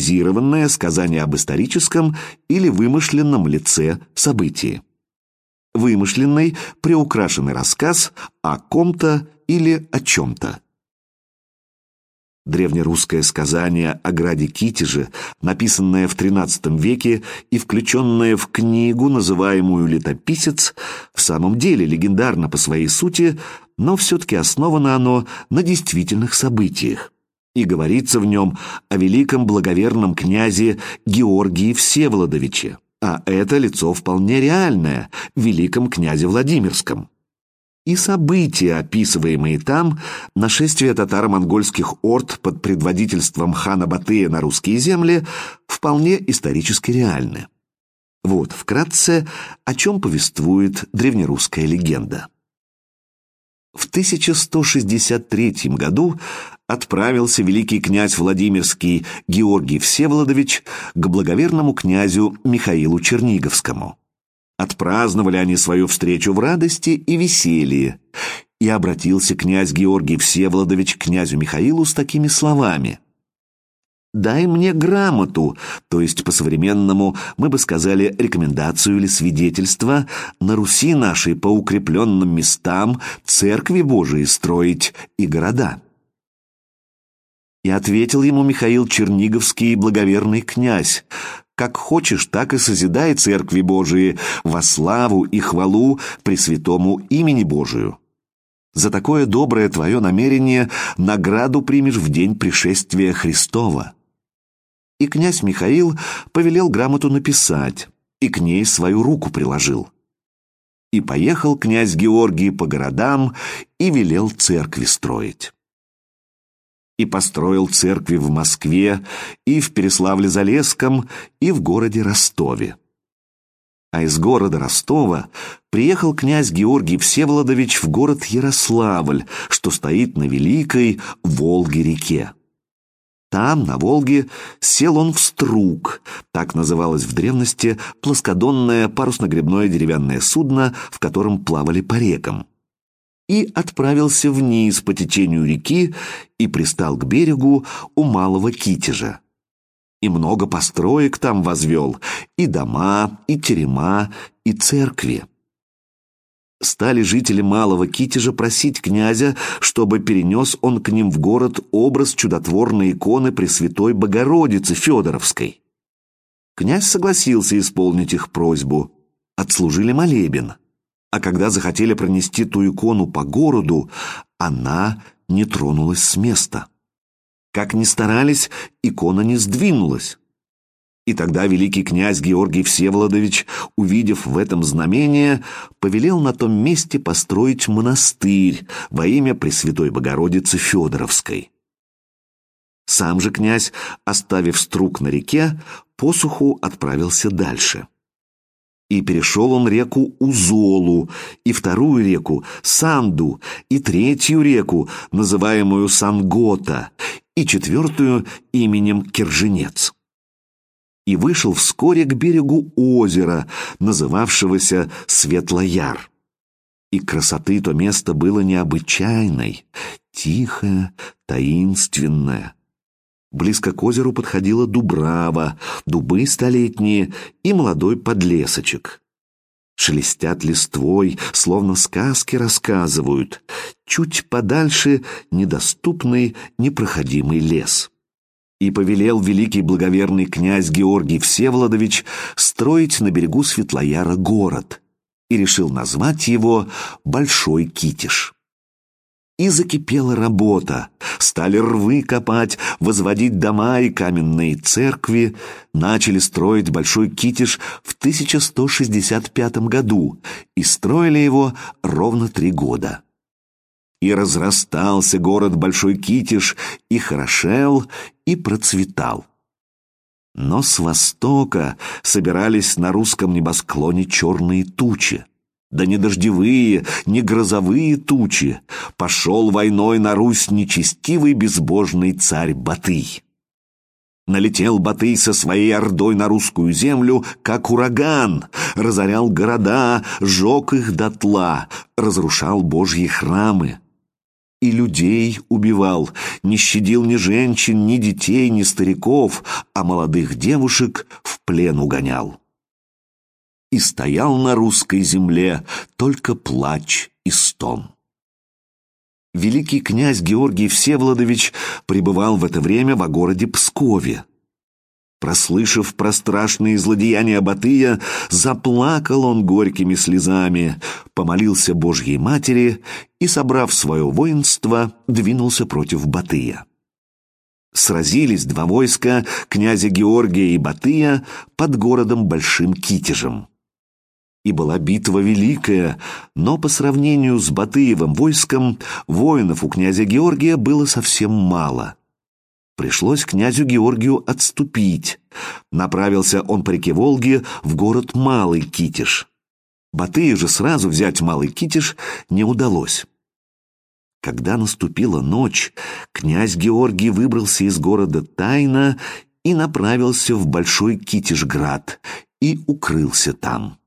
апоэтизированное сказание об историческом или вымышленном лице событии. вымышленный, приукрашенный рассказ о ком-то или о чем-то. Древнерусское сказание о граде Китеже, написанное в XIII веке и включенное в книгу, называемую «Летописец», в самом деле легендарно по своей сути, но все-таки основано оно на действительных событиях. И говорится в нем о великом благоверном князе Георгии Всеволодовиче, а это лицо вполне реальное, великом князе Владимирском. И события, описываемые там, нашествие татаро-монгольских орд под предводительством хана Батыя на русские земли, вполне исторически реальны. Вот, вкратце, о чем повествует древнерусская легенда. В 1163 году отправился великий князь Владимирский Георгий Всеволодович к благоверному князю Михаилу Черниговскому. Отпраздновали они свою встречу в радости и веселье, и обратился князь Георгий Всеволодович к князю Михаилу с такими словами: «Дай мне грамоту», то есть по-современному мы бы сказали рекомендацию или свидетельство, на Руси нашей по укрепленным местам церкви Божии строить и города. И ответил ему Михаил Черниговский, благоверный князь: «Как хочешь, так и созидай церкви Божии во славу и хвалу пресвятому имени Божию. За такое доброе твое намерение награду примешь в день пришествия Христова». И князь Михаил повелел грамоту написать, и к ней свою руку приложил. И поехал князь Георгий по городам и велел церкви строить. И построил церкви в Москве, и в Переславле-Залесском, и в городе Ростове. А из города Ростова приехал князь Георгий Всеволодович в город Ярославль, что стоит на великой Волге-реке. Там, на Волге, сел он в струг, так называлось в древности плоскодонное парусно-гребное деревянное судно, в котором плавали по рекам, и отправился вниз по течению реки и пристал к берегу у Малого Китежа. И много построек там возвел, и дома, и терема, и церкви. Стали жители Малого Китежа просить князя, чтобы перенес он к ним в город образ чудотворной иконы Пресвятой Богородицы Федоровской. Князь согласился исполнить их просьбу, отслужили молебен. А когда захотели пронести ту икону по городу, она не тронулась с места. Как ни старались, икона не сдвинулась. И тогда великий князь Георгий Всеволодович, увидев в этом знамение, повелел на том месте построить монастырь во имя Пресвятой Богородицы Федоровской. Сам же князь, оставив струг на реке, посуху отправился дальше. И перешел он реку Узолу, и вторую реку Санду, и третью реку, называемую Сангота, и четвертую именем Керженец. И вышел вскоре к берегу озера, называвшегося Светлояр. И красоты то место было необычайной, тихое, таинственное. Близко к озеру подходила дубрава, дубы столетние и молодой подлесочек. Шелестят листвой, словно сказки рассказывают. Чуть подальше недоступный, непроходимый лес. И повелел великий благоверный князь Георгий Всеволодович строить на берегу Светлояра город, и решил назвать его Большой Китеж. И закипела работа, стали рвы копать, возводить дома и каменные церкви, начали строить Большой Китеж в 1165 году и строили его ровно 3 года. И разрастался город Большой Китеж, и хорошел, и процветал. Но с востока собирались на русском небосклоне черные тучи. Да не дождевые, не грозовые тучи. Пошел войной на Русь нечестивый безбожный царь Батый. Налетел Батый со своей ордой на русскую землю, как ураган, разорял города, жег их дотла, разрушал божьи храмы. И людей убивал, не щадил ни женщин, ни детей, ни стариков, а молодых девушек в плен угонял. и стоял на русской земле только плач и стон. Великий князь Георгий Всеволодович пребывал в это время во городе Пскове. Прослышав про страшные злодеяния Батыя, заплакал он горькими слезами, помолился Божьей Матери и, собрав свое воинство, двинулся против Батыя. Сразились два войска князя Георгия и Батыя под городом Большим Китежем. И была битва великая, но по сравнению с Батыевым войском воинов у князя Георгия было совсем мало. Пришлось князю Георгию отступить. Направился он по реке Волги в город Малый Китеж. Батыю же сразу взять Малый Китеж не удалось. Когда наступила ночь, князь Георгий выбрался из города тайно и направился в Большой Китежград и укрылся там.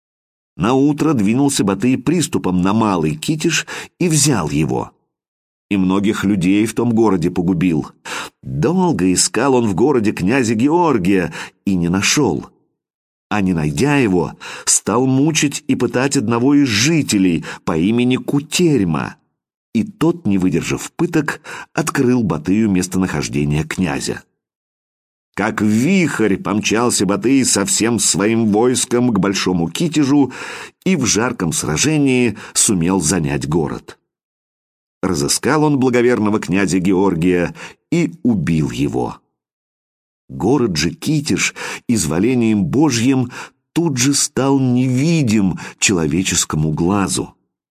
Наутро двинулся Батый приступом на Малый Китеж и взял его. И многих людей в том городе погубил. Долго искал он в городе князя Георгия и не нашел. А не найдя его, стал мучить и пытать одного из жителей по имени Кутерьма. И тот, не выдержав пыток, открыл Батыю местонахождение князя. Как вихрь помчался Батый со всем своим войском к Большому Китежу и в жарком сражении сумел занять город. Разыскал он благоверного князя Георгия и убил его. Город же Китеж изволением Божьим тут же стал невидим человеческому глазу.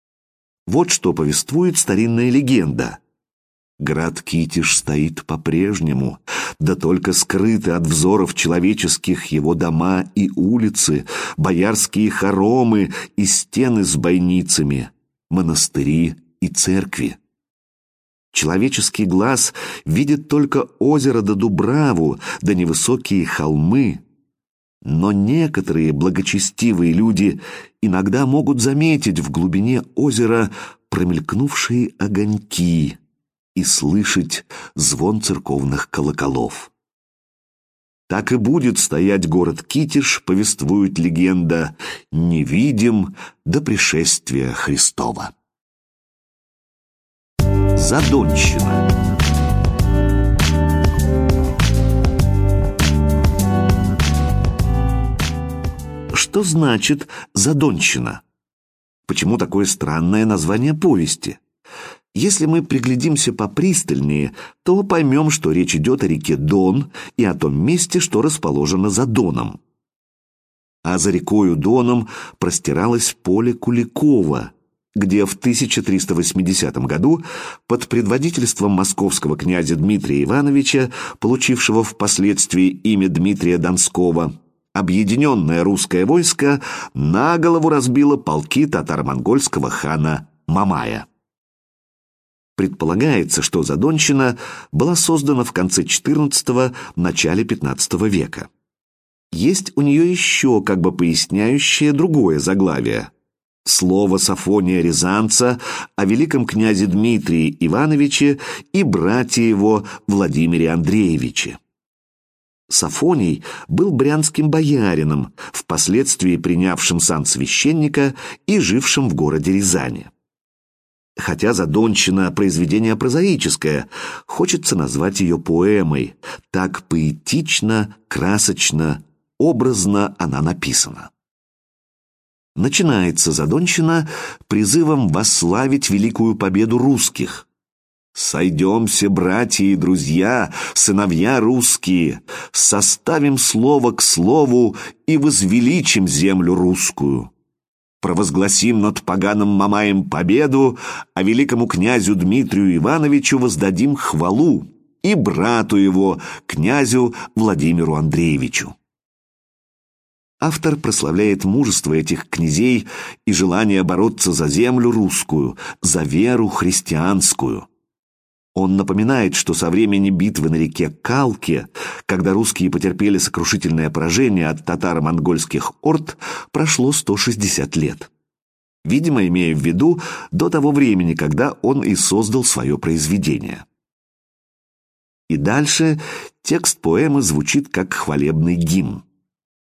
Вот что повествует старинная легенда. Град Китеж стоит по-прежнему, да только скрыты от взоров человеческих его дома и улицы, боярские хоромы и стены с бойницами, монастыри и церкви. Человеческий глаз видит только озеро да дубраву, да невысокие холмы. Но некоторые благочестивые люди иногда могут заметить в глубине озера промелькнувшие огоньки и слышать звон церковных колоколов. Так и будет стоять город Китеж, повествует легенда, невидим до пришествия Христова. Задонщина. Что значит «задонщина»? Почему такое странное название повести? Если мы приглядимся попристальнее, то поймем, что речь идет о реке Дон и о том месте, что расположено за Доном. А за рекою Доном простиралось поле Куликова, где в 1380 году под предводительством московского князя Дмитрия Ивановича, получившего впоследствии имя Дмитрия Донского, объединенное русское войско на голову разбило полки татаро-монгольского хана Мамая. Предполагается, что Задонщина была создана в конце XIV – начале XV века. Есть у нее еще как бы поясняющее другое заглавие. Слово Сафония Рязанца о великом князе Дмитрии Ивановиче и брате его Владимире Андреевиче. Сафоний был брянским боярином, впоследствии принявшим сан священника и жившим в городе Рязани. Хотя Задонщина – произведение прозаическое, хочется назвать ее поэмой. Так поэтично, красочно, образно она написана. Начинается Задонщина призывом восславить великую победу русских. «Сойдемся, братья и друзья, сыновья русские, составим слово к слову и возвеличим землю русскую. Провозгласим над поганым Мамаем победу, а великому князю Дмитрию Ивановичу воздадим хвалу и брату его, князю Владимиру Андреевичу». Автор прославляет мужество этих князей и желание бороться за землю русскую, за веру христианскую. Он напоминает, что со времени битвы на реке Калке, когда русские потерпели сокрушительное поражение от татаро-монгольских орд, прошло 160 лет. Видимо, имея в виду до того времени, когда он и создал свое произведение. И дальше текст поэмы звучит как хвалебный гимн.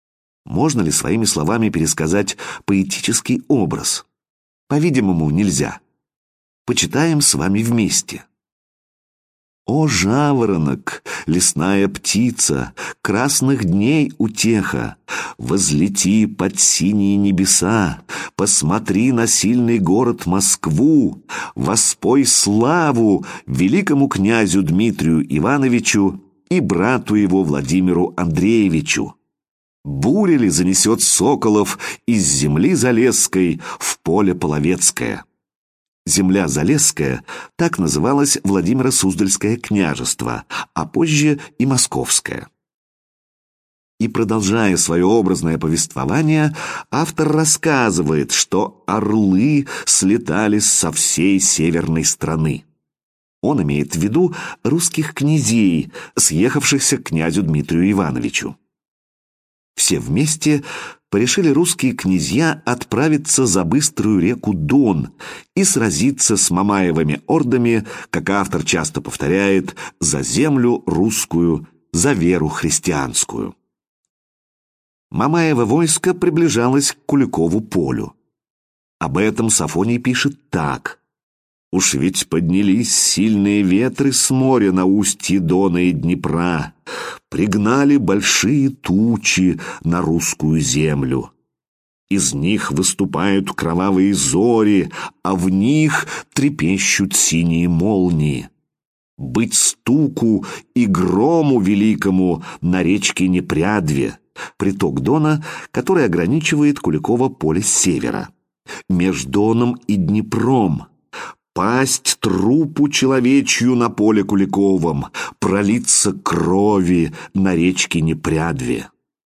Можно ли своими словами пересказать поэтический образ? По-видимому, нельзя. Почитаем с вами вместе. О, жаворонок, лесная птица, красных дней утеха, возлети под синие небеса, посмотри на сильный город Москву, воспой славу великому князю Дмитрию Ивановичу и брату его Владимиру Андреевичу. Буря ли занесет соколов из земли Залесской в поле Половецкое? Земля Залесская — так называлось Владимиро-Суздальское княжество, а позже и Московское. И, продолжая свое образное повествование, автор рассказывает, что орлы слетали со всей северной страны. Он имеет в виду русских князей, съехавшихся к князю Дмитрию Ивановичу. Все вместе порешили русские князья отправиться за быструю реку Дон и сразиться с Мамаевыми ордами, как автор часто повторяет, за землю русскую, за веру христианскую. Мамаево войско приближалось к Куликову полю. Об этом Сафоний пишет так: «Уж ведь поднялись сильные ветры с моря на устье Дона и Днепра, пригнали большие тучи на русскую землю. Из них выступают кровавые зори, а в них трепещут синие молнии. Быть стуку и грому великому на речке Непрядве, приток Дона, который ограничивает Куликово поле с севера, между Доном и Днепром, пасть трупу человечью на поле Куликовом, пролиться крови на речке Непрядве».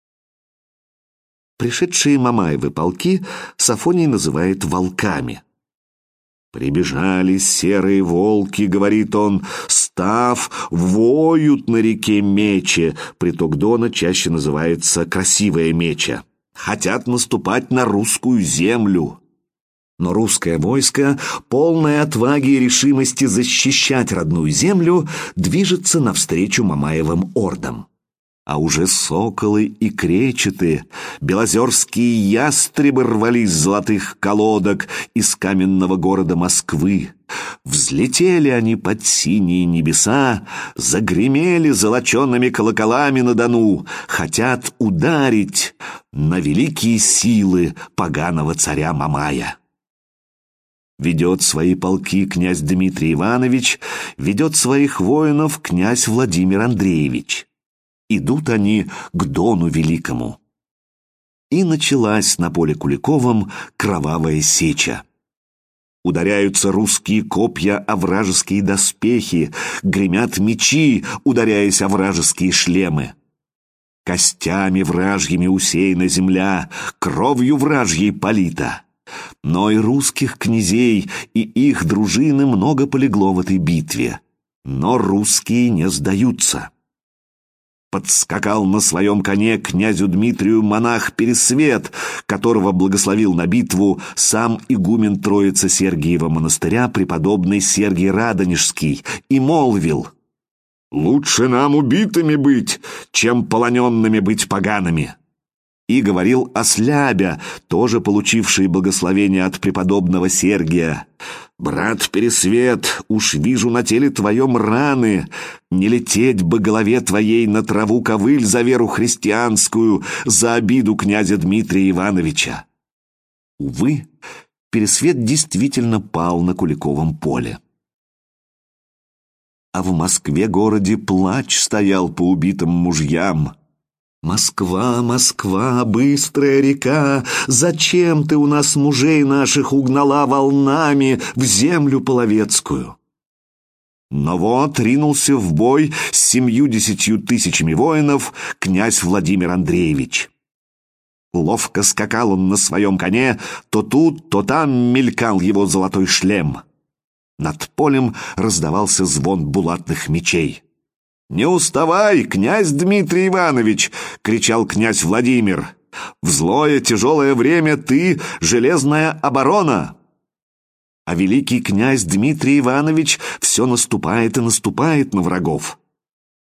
Пришедшие Мамаевы полки Сафоний называет волками. «Прибежали серые волки, — говорит он, — став, воют на реке Мече», приток Дона чаще называется Красивая Меча, хотят наступать на русскую землю. Но русское войско, полное отваги и решимости защищать родную землю, движется навстречу Мамаевым ордам. А уже соколы и кречеты, белозерские ястребы рвались с золотых колодок из каменного города Москвы. Взлетели они под синие небеса, загремели золочеными колоколами на Дону, хотят ударить на великие силы поганого царя Мамая. Ведет свои полки князь Дмитрий Иванович, ведет своих воинов князь Владимир Андреевич. Идут они к Дону Великому. И началась на поле Куликовом кровавая сеча. Ударяются русские копья о вражеские доспехи, гремят мечи, ударяясь о вражеские шлемы. Костями вражьими усеяна земля, кровью вражьей полита. Но и русских князей, и их дружины много полегло в этой битве. Но русские не сдаются. Подскакал на своем коне к князю Дмитрию монах Пересвет, которого благословил на битву сам игумен Троице-Сергиева монастыря преподобный Сергий Радонежский, и молвил: «Лучше нам убитыми быть, чем полоненными быть погаными». И говорил о Слябя, тоже получивший благословение от преподобного Сергия: «Брат Пересвет, уж вижу на теле твоем раны, не лететь бы голове твоей на траву ковыль за веру христианскую, за обиду князя Дмитрия Ивановича». Увы, Пересвет действительно пал на Куликовом поле. А в Москве-городе плач стоял по убитым мужьям. «Москва, Москва, быстрая река, зачем ты у нас мужей наших угнала волнами в землю половецкую?» Но вот ринулся в бой с 70 тысячами воинов князь Владимир Андреевич. Ловко скакал он на своем коне, то тут, то там мелькал его золотой шлем. Над полем раздавался звон булатных мечей. «Не уставай, князь Дмитрий Иванович!» — кричал князь Владимир. «В злое тяжелое время ты — железная оборона!» А великий князь Дмитрий Иванович все наступает и наступает на врагов.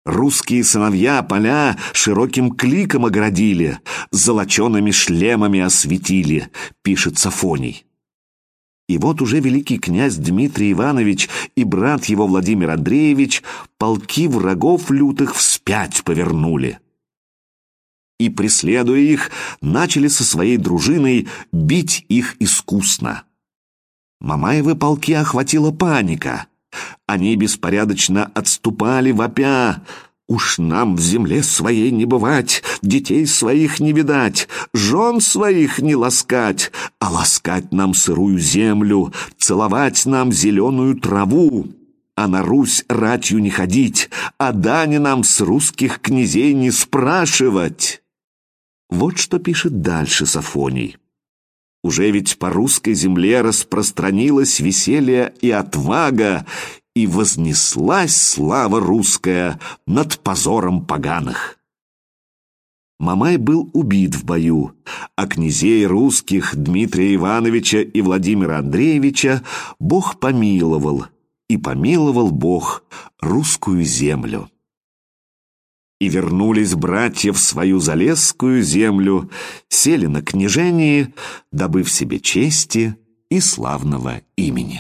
Русские сыновья поля широким кликом оградили, золочеными шлемами осветили, пишет Сафоний. И вот уже великий князь Дмитрий Иванович и брат его Владимир Андреевич полки врагов лютых вспять повернули. И, преследуя их, начали со своей дружиной бить их искусно. Мамаевы полки охватила паника. Они беспорядочно отступали, вопя: «Уж нам в земле своей не бывать, детей своих не видать, жен своих не ласкать, а ласкать нам сырую землю, целовать нам зеленую траву, а на Русь ратью не ходить, а дани нам с русских князей не спрашивать». Вот что пишет дальше Сафоний. Уже ведь по русской земле распространилось веселье и отвага, и вознеслась слава русская над позором поганых. Мамай был убит в бою, а князей русских Дмитрия Ивановича и Владимира Андреевича Бог помиловал, и помиловал Бог русскую землю. И вернулись братья в свою залесскую землю, сели на княжении, добыв себе чести и славного имени.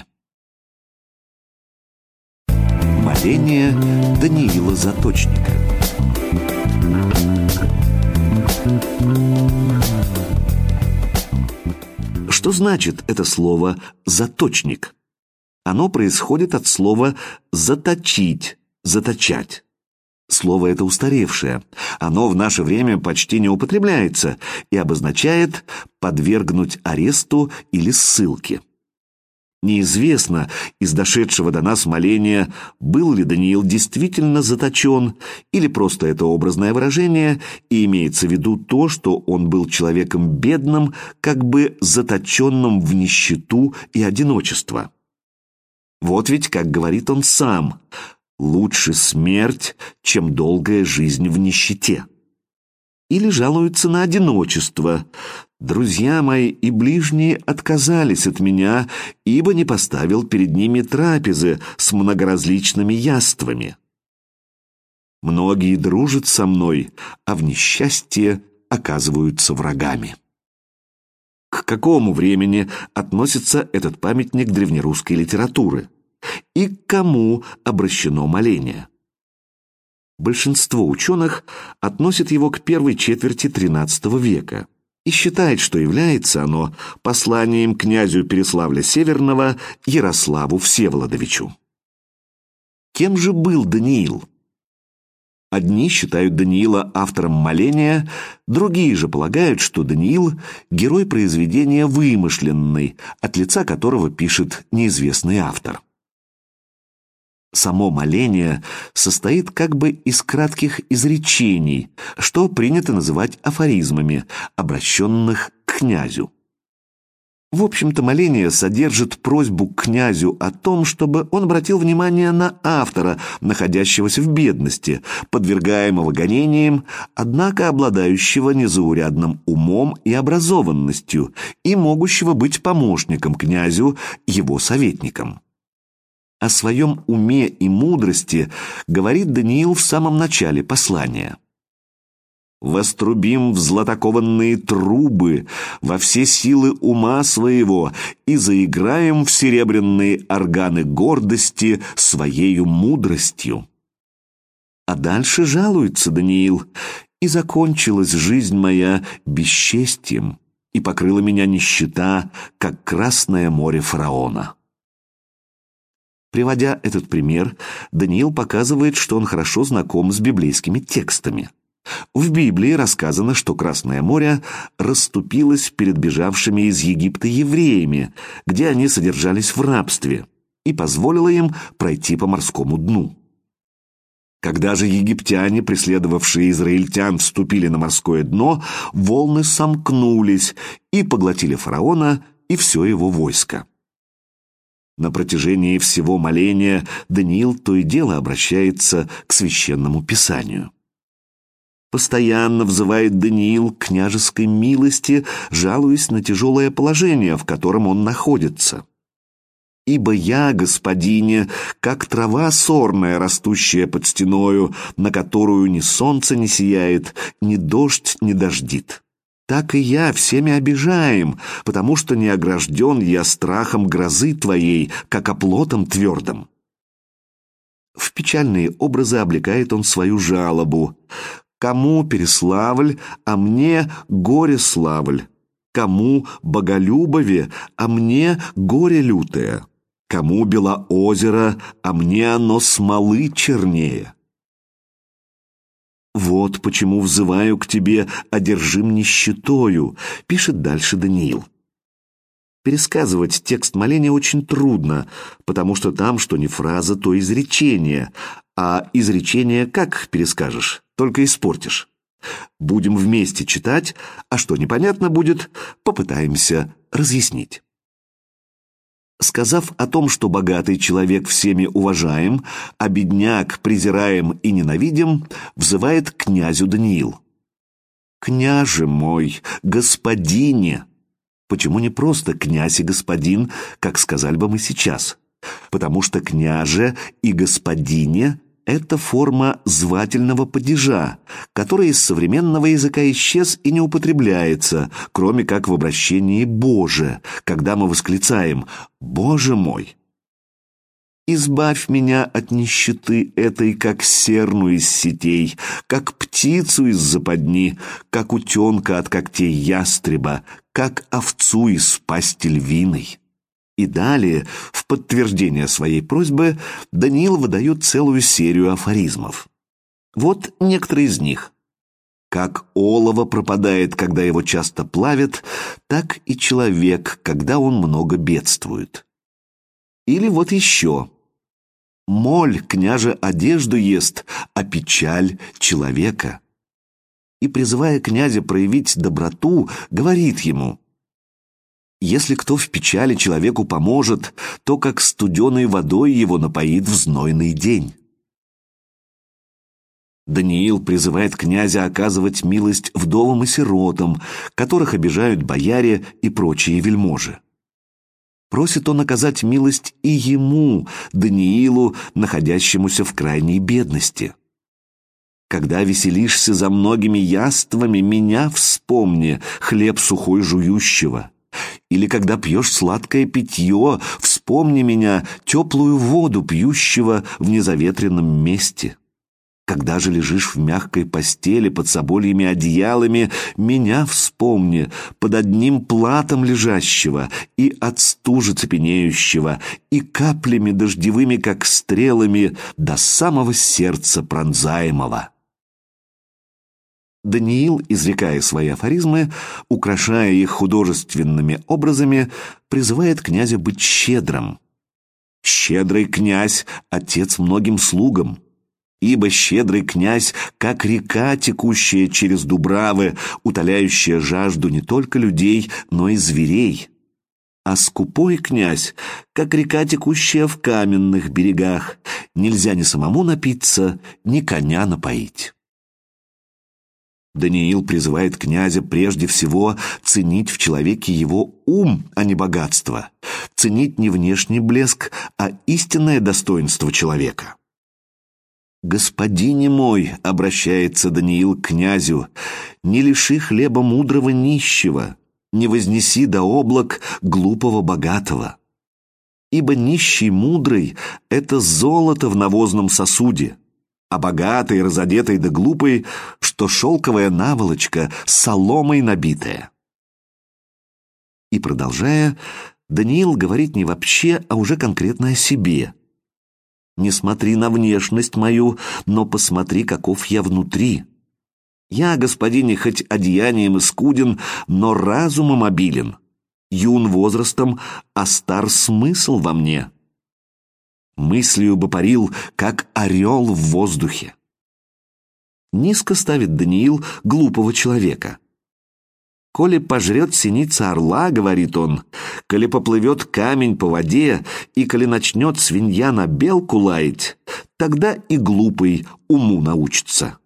Моление Даниила Заточника. Что значит это слово «заточник»? Оно происходит от слова «заточить», «заточать». Слово это устаревшее. Оно в наше время почти не употребляется и обозначает подвергнуть аресту или ссылке. Неизвестно из дошедшего до нас моления, был ли Даниил действительно заточен, или просто это образное выражение, и имеется в виду то, что он был человеком бедным, как бы заточенным в нищету и одиночество. Вот ведь, как говорит он сам, «Лучше смерть, чем долгая жизнь в нищете». Или жалуются на одиночество. «Друзья мои и ближние отказались от меня, ибо не поставил перед ними трапезы с многоразличными яствами. Многие дружат со мной, а в несчастье оказываются врагами». К какому времени относится этот памятник древнерусской литературы? И к кому обращено моление? Большинство ученых относят его к первой четверти XIII века и считает, что является оно посланием князю Переславля-Северного Ярославу Всеволодовичу. Кем же был Даниил? Одни считают Даниила автором моления, другие же полагают, что Даниил – герой произведения вымышленный, от лица которого пишет неизвестный автор. Само моление состоит как бы из кратких изречений, что принято называть афоризмами, обращенных к князю. В общем-то, моление содержит просьбу к князю о том, чтобы он обратил внимание на автора, находящегося в бедности, подвергаемого гонениям, однако обладающего незаурядным умом и образованностью и могущего быть помощником князю, его советником. О своем уме и мудрости говорит Даниил в самом начале послания. «Вострубим в златокованные трубы во все силы ума своего и заиграем в серебряные органы гордости своею мудростью». А дальше жалуется Даниил: «И закончилась жизнь моя бесчестием, и покрыла меня нищета, как Красное море фараона». Приводя этот пример, Даниил показывает, что он хорошо знаком с библейскими текстами. В Библии рассказано, что Красное море расступилось перед бежавшими из Египта евреями, где они содержались в рабстве, и позволило им пройти по морскому дну. Когда же египтяне, преследовавшие израильтян, вступили на морское дно, волны сомкнулись и поглотили фараона и все его войско. На протяжении всего моления Даниил то и дело обращается к священному писанию. Постоянно взывает Даниил к княжеской милости, жалуясь на тяжелое положение, в котором он находится. Ибо я, господине, как трава сорная, растущая под стеною, на которую ни солнце не сияет, ни дождь не дождит. Так и я всеми обижаем, потому что не огражден я страхом грозы твоей, как оплотом твердым». В печальные образы облекает он свою жалобу. «Кому Переславль, а мне Горе-Славль? Кому Боголюбове, а мне горе лютое? Кому Белоозеро, а мне оно смолы чернее? Вот почему взываю к тебе, одержим нищетою», — пишет дальше Даниил. Пересказывать текст моления очень трудно, потому что там что не фраза, то изречение, а изречение как перескажешь, только испортишь. Будем вместе читать, а что непонятно будет, попытаемся разъяснить. Сказав о том, что богатый человек всеми уважаем, а бедняк презираем и ненавидим, взывает к князю Даниил. «Княже мой, господине!» Почему не просто князь и господин, как сказали бы мы сейчас? Потому что княже и господине — это форма звательного падежа, который из современного языка исчез и не употребляется, кроме как в обращении «Боже», когда мы восклицаем «Боже мой!». «Избавь меня от нищеты этой, как серну из сетей, как птицу из западни, как утенка от когтей ястреба, как овцу из пасти львиной». И далее, в подтверждение своей просьбы, Даниил выдает целую серию афоризмов. Вот некоторые из них. «Как олово пропадает, когда его часто плавят, так и человек, когда он много бедствует». Или вот еще. «Моль, княже, одежду ест, а печаль человека». И, призывая князя проявить доброту, говорит ему: «Если кто в печали человеку поможет, то как студеной водой его напоит в знойный день». Даниил призывает князя оказывать милость вдовам и сиротам, которых обижают бояре и прочие вельможи. Просит он оказать милость и ему, Даниилу, находящемуся в крайней бедности. «Когда веселишься за многими яствами, меня вспомни, хлеб сухой жующего. Или когда пьешь сладкое питье, вспомни меня, теплую воду пьющего в незаветренном месте. Когда же лежишь в мягкой постели под собольями одеялами, меня вспомни, под одним платом лежащего и от стужи цепенеющего, и каплями дождевыми, как стрелами, до самого сердца пронзаемого». Даниил, изрекая свои афоризмы, украшая их художественными образами, призывает князя быть щедрым. «Щедрый князь — отец многим слугам, ибо щедрый князь, как река, текущая через дубравы, утоляющая жажду не только людей, но и зверей. А скупой князь, как река, текущая в каменных берегах, нельзя ни самому напиться, ни коня напоить». Даниил призывает князя прежде всего ценить в человеке его ум, а не богатство, ценить не внешний блеск, а истинное достоинство человека. «Господине мой», — обращается Даниил к князю, — «не лиши хлеба мудрого нищего, не вознеси до облак глупого богатого. Ибо нищий мудрый — это золото в навозном сосуде, а богатый, разодетый да глупый, что шелковая наволочка, соломой набитая». И, продолжая, Даниил говорит не вообще, а уже конкретно о себе. «Не смотри на внешность мою, но посмотри, каков я внутри. Я, господине, хоть одеянием и скуден, но разумом обилен, юн возрастом, а стар смысл во мне. Мыслью бы парил, как орел в воздухе». Низко ставит Даниил глупого человека. «Коли пожрет синица орла, — говорит он, — коли поплывет камень по воде, и коли начнет свинья на белку лаять, тогда и глупый уму научится».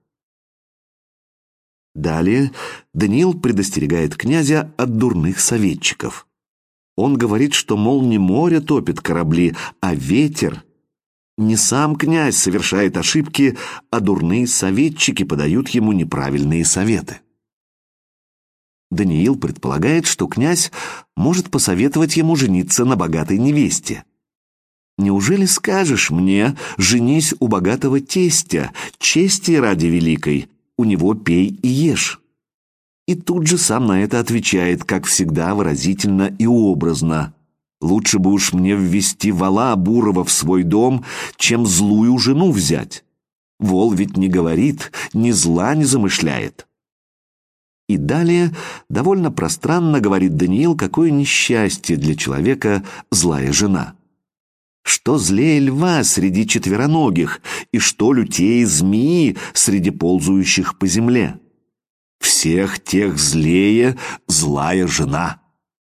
Далее Даниил предостерегает князя от дурных советчиков. Он говорит, что, мол, не море топит корабли, а ветер. Не сам князь совершает ошибки, а дурные советчики подают ему неправильные советы. Даниил предполагает, что князь может посоветовать ему жениться на богатой невесте. «Неужели скажешь мне, женись у богатого тестя, чести ради великой, у него пей и ешь?» И тут же сам на это отвечает, как всегда, выразительно и образно: «Лучше бы уж мне ввести вола бурого в свой дом, чем злую жену взять. Вол ведь не говорит, ни зла не замышляет». И далее довольно пространно говорит Даниил, какое несчастье для человека злая жена. «Что злее льва среди четвероногих, и что лютее змеи среди ползающих по земле? Всех тех злее злая жена».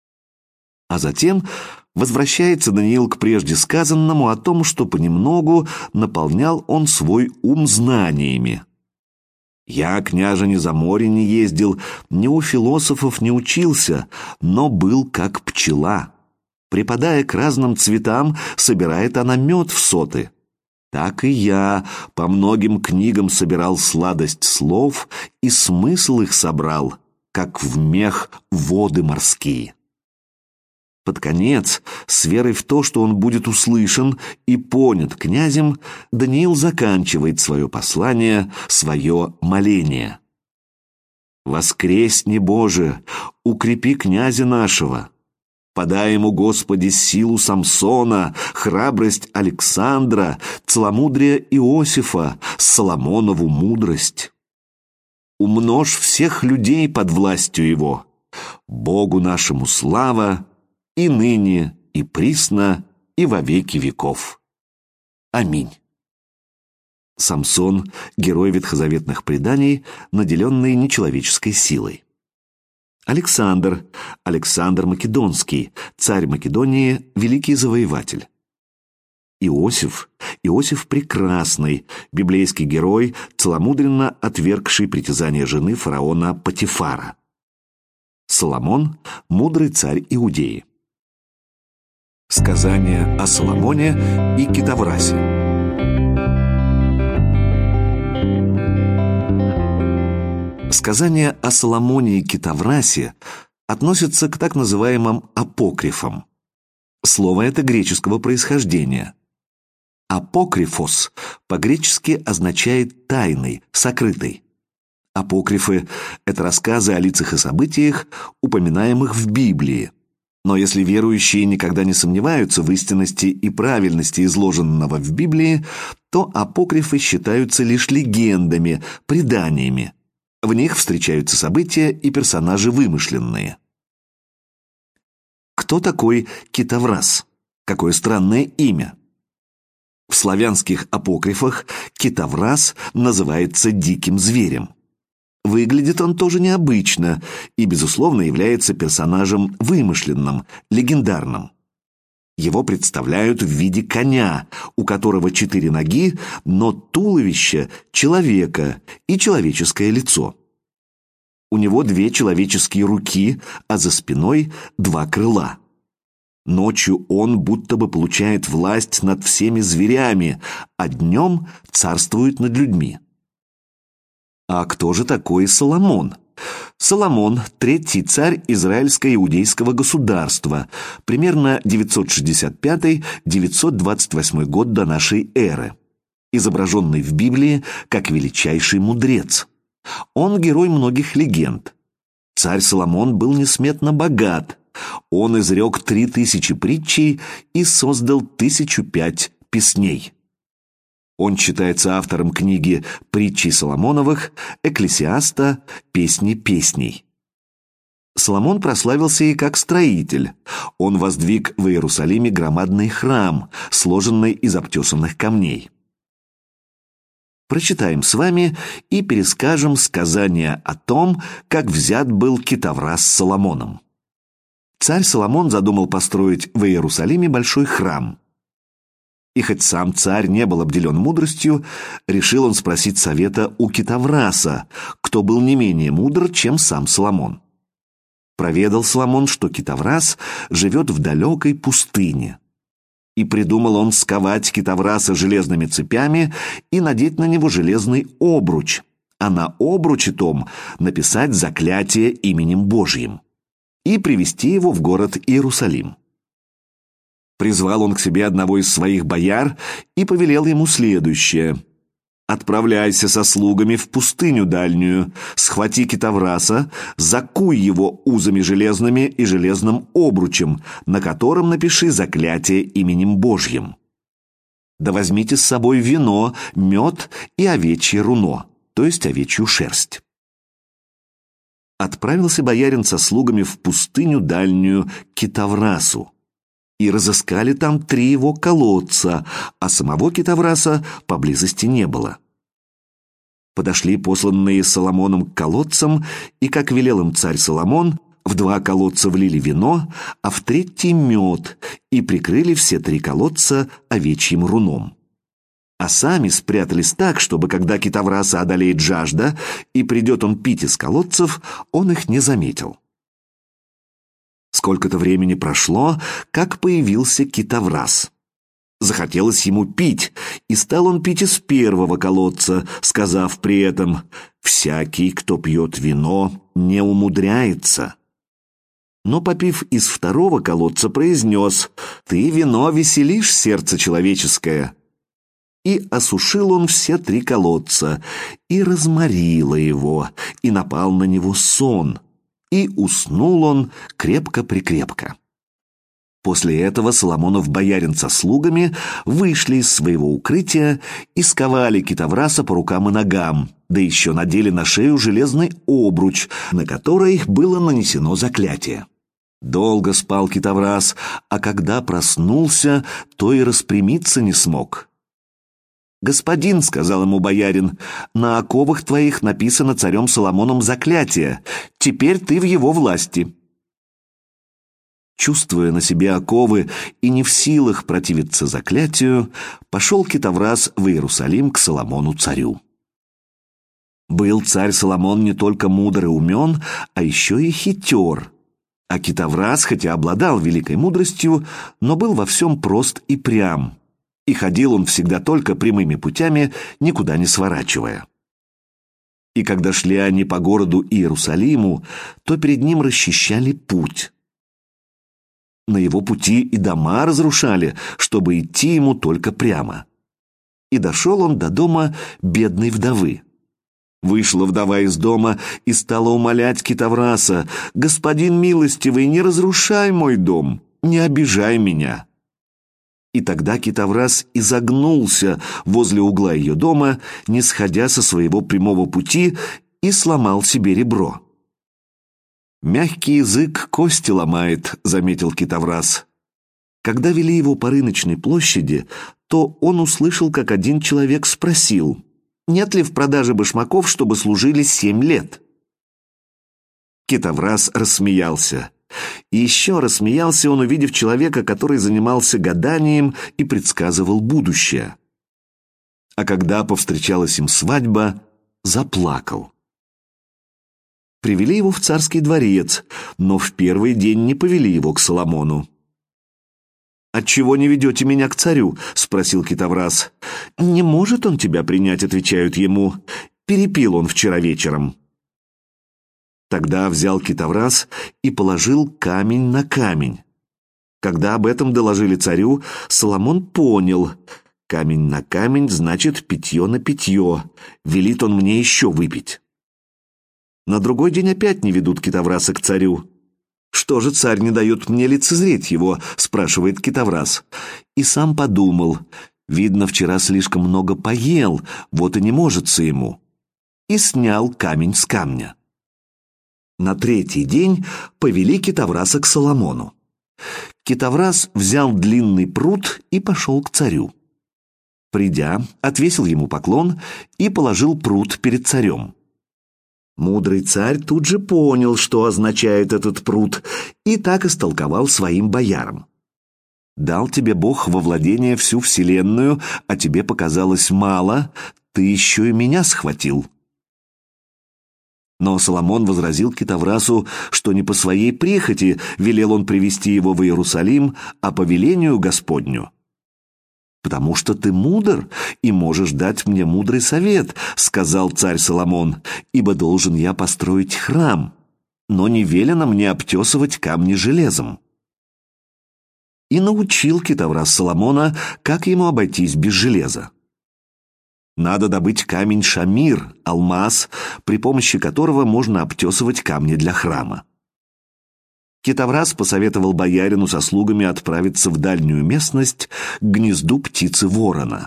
А затем возвращается Даниил к прежде сказанному о том, что понемногу наполнял он свой ум знаниями. «Я, княже, ни за море не ездил, ни у философов не учился, но был как пчела. Припадая к разным цветам, собирает она мед в соты. Так и я по многим книгам собирал сладость слов и смысл их собрал, как в мех воды морские». Под конец, с верой в то, что он будет услышан и понят князем, Даниил заканчивает свое послание, свое моление. «Воскресни, Боже, укрепи князя нашего. Подай ему, Господи, силу Самсона, храбрость Александра, целомудрие Иосифа, Соломонову мудрость. Умножь всех людей под властью его. Богу нашему слава, и ныне, и присно, и во веки веков. Аминь». Самсон – герой ветхозаветных преданий, наделенный нечеловеческой силой. Александр Македонский, царь Македонии, великий завоеватель. Иосиф Прекрасный, библейский герой, целомудренно отвергший притязания жены фараона Патифара. Соломон – мудрый царь Иудеи. Сказание о Соломоне и Китаврасе. Сказание о Соломоне и Китаврасе относятся к так называемым апокрифам. Слово это греческого происхождения. Апокрифос по-гречески означает «тайный», «сокрытый». Апокрифы – это рассказы о лицах и событиях, упоминаемых в Библии. Но если верующие никогда не сомневаются в истинности и правильности изложенного в Библии, то апокрифы считаются лишь легендами, преданиями. В них встречаются события и персонажи вымышленные. Кто такой Китаврас? Какое странное имя? В славянских апокрифах Китаврас называется диким зверем. Выглядит он тоже необычно и, безусловно, является персонажем вымышленным, легендарным. Его представляют в виде коня, у которого 4 ноги, но туловище человека и человеческое лицо. У него 2 человеческие руки, а за спиной 2 крыла. Ночью он будто бы получает власть над всеми зверями, а днем царствует над людьми. А кто же такой Соломон? Соломон – 3-й царь израильско-иудейского государства, примерно 965-928 год до нашей эры, изображенный в Библии как величайший мудрец. Он герой многих легенд. Царь Соломон был несметно богат. Он изрек 3000 притчей и создал 1005 песней. Он считается автором книги «Притчей Соломоновых», «Экклесиаста», «Песни песней». Соломон прославился и как строитель. Он воздвиг в Иерусалиме громадный храм, сложенный из обтесанных камней. Прочитаем с вами и перескажем сказание о том, как взят был Китаврас Соломоном. Царь Соломон задумал построить в Иерусалиме большой храм. И хоть сам царь не был обделен мудростью, решил он спросить совета у Китавраса, кто был не менее мудр, чем сам Соломон. Проведал Соломон, что Китаврас живет в далекой пустыне. И придумал он сковать Китавраса железными цепями и надеть на него железный обруч, а на обруче том написать заклятие именем Божьим и привести его в город Иерусалим. Призвал он к себе одного из своих бояр и повелел ему следующее: «Отправляйся со слугами в пустыню дальнюю, схвати Китавраса, закуй его узами железными и железным обручем, на котором напиши заклятие именем Божьим. Да возьмите с собой вино, мед и овечье руно, то есть овечью шерсть». Отправился боярин со слугами в пустыню дальнюю к Китаврасу. И разыскали там 3 его колодца, а самого Китавраса поблизости не было. Подошли посланные Соломоном к колодцам, и, как велел им царь Соломон, в 2 колодца влили вино, а в 3 мед, и прикрыли все 3 колодца овечьим руном. А сами спрятались так, чтобы, когда Китавраса одолеет жажда, и придет он пить из колодцев, он их не заметил. Сколько-то времени прошло, как появился Китаврас. Захотелось ему пить, и стал он пить из 1 колодца, сказав при этом: «Всякий, кто пьет вино, не умудряется». Но, попив из 2 колодца, произнес: «Ты, вино, веселишь сердце человеческое». И осушил он все 3 колодца, и разморило его, и напал на него сон. И уснул он крепко-прикрепко. После этого Соломонов боярин со слугами вышли из своего укрытия и сковали Китавраса по рукам и ногам, да еще надели на шею железный обруч, на который было нанесено заклятие. Долго спал Китаврас, а когда проснулся, то и распрямиться не смог. «Господин, — сказал ему боярин, — на оковах твоих написано царем Соломоном заклятие. Теперь ты в его власти». Чувствуя на себе оковы и не в силах противиться заклятию, пошел Китаврас в Иерусалим к Соломону царю. Был царь Соломон не только мудр и умен, а еще и хитер. А Китаврас, хотя обладал великой мудростью, но был во всем прост и прям. И ходил он всегда только прямыми путями, никуда не сворачивая. И когда шли они по городу Иерусалиму, то перед ним расчищали путь. На его пути и дома разрушали, чтобы идти ему только прямо. И дошел он до дома бедной вдовы. Вышла вдова из дома и стала умолять Китавраса: «Господин милостивый, не разрушай мой дом, не обижай меня». И тогда Китаврас изогнулся возле угла ее дома, не сходя со своего прямого пути, и сломал себе ребро. «Мягкий язык кости ломает», — заметил Китаврас. Когда вели его по рыночной площади, то он услышал, как один человек спросил: «Нет ли в продаже башмаков, чтобы служили 7 лет?» Китаврас рассмеялся. И еще рассмеялся он, увидев человека, который занимался гаданием и предсказывал будущее. А когда повстречалась им свадьба, заплакал. Привели его в царский дворец, но в первый день не повели его к Соломону. «Отчего не ведете меня к царю?» — спросил Китаврас. «Не может он тебя принять», — отвечают ему. «Перепил он вчера вечером». Тогда взял Китаврас и положил камень на камень. Когда об этом доложили царю, Соломон понял: камень на камень значит питье на питье, велит он мне еще выпить. На другой день опять не ведут Китавраса к царю. «Что же царь не дает мне лицезреть его?» — спрашивает Китаврас. И сам подумал: видно, вчера слишком много поел, вот и не можется ему. И снял камень с камня. На 3-й день повели Китавраса к Соломону. Китаврас взял длинный прут и пошел к царю. Придя, отвесил ему поклон и положил прут перед царем. Мудрый царь тут же понял, что означает этот прут, и так истолковал своим боярам: «Дал тебе Бог во владение всю вселенную, а тебе показалось мало, ты еще и меня схватил». Но Соломон возразил Китаврасу, что не по своей прихоти велел он привести его в Иерусалим, а по велению Господню. «Потому что ты мудр и можешь дать мне мудрый совет», — сказал царь Соломон, «ибо должен я построить храм, но не велено мне обтесывать камни железом». И научил Китаврас Соломона, как ему обойтись без железа. Надо добыть камень шамир, алмаз, при помощи которого можно обтесывать камни для храма. Китаврас посоветовал боярину со слугами отправиться в дальнюю местность к гнезду птицы ворона.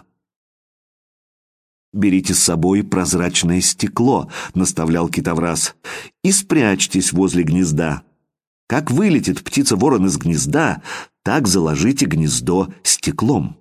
«Берите с собой прозрачное стекло», — наставлял Китаврас, — «и спрячьтесь возле гнезда. Как вылетит птица-ворон из гнезда, так заложите гнездо стеклом».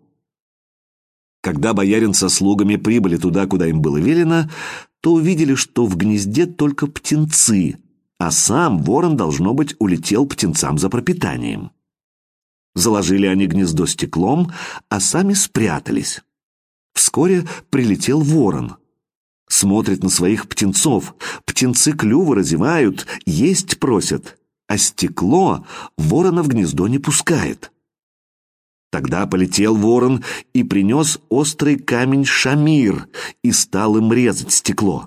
Когда боярин со слугами прибыли туда, куда им было велено, то увидели, что в гнезде только птенцы, а сам ворон, должно быть, улетел птенцам за пропитанием. Заложили они гнездо стеклом, а сами спрятались. Вскоре прилетел ворон. Смотрит на своих птенцов, птенцы клювы разевают, есть просят, а стекло ворона в гнездо не пускает. Тогда полетел ворон и принес острый камень шамир и стал им резать стекло.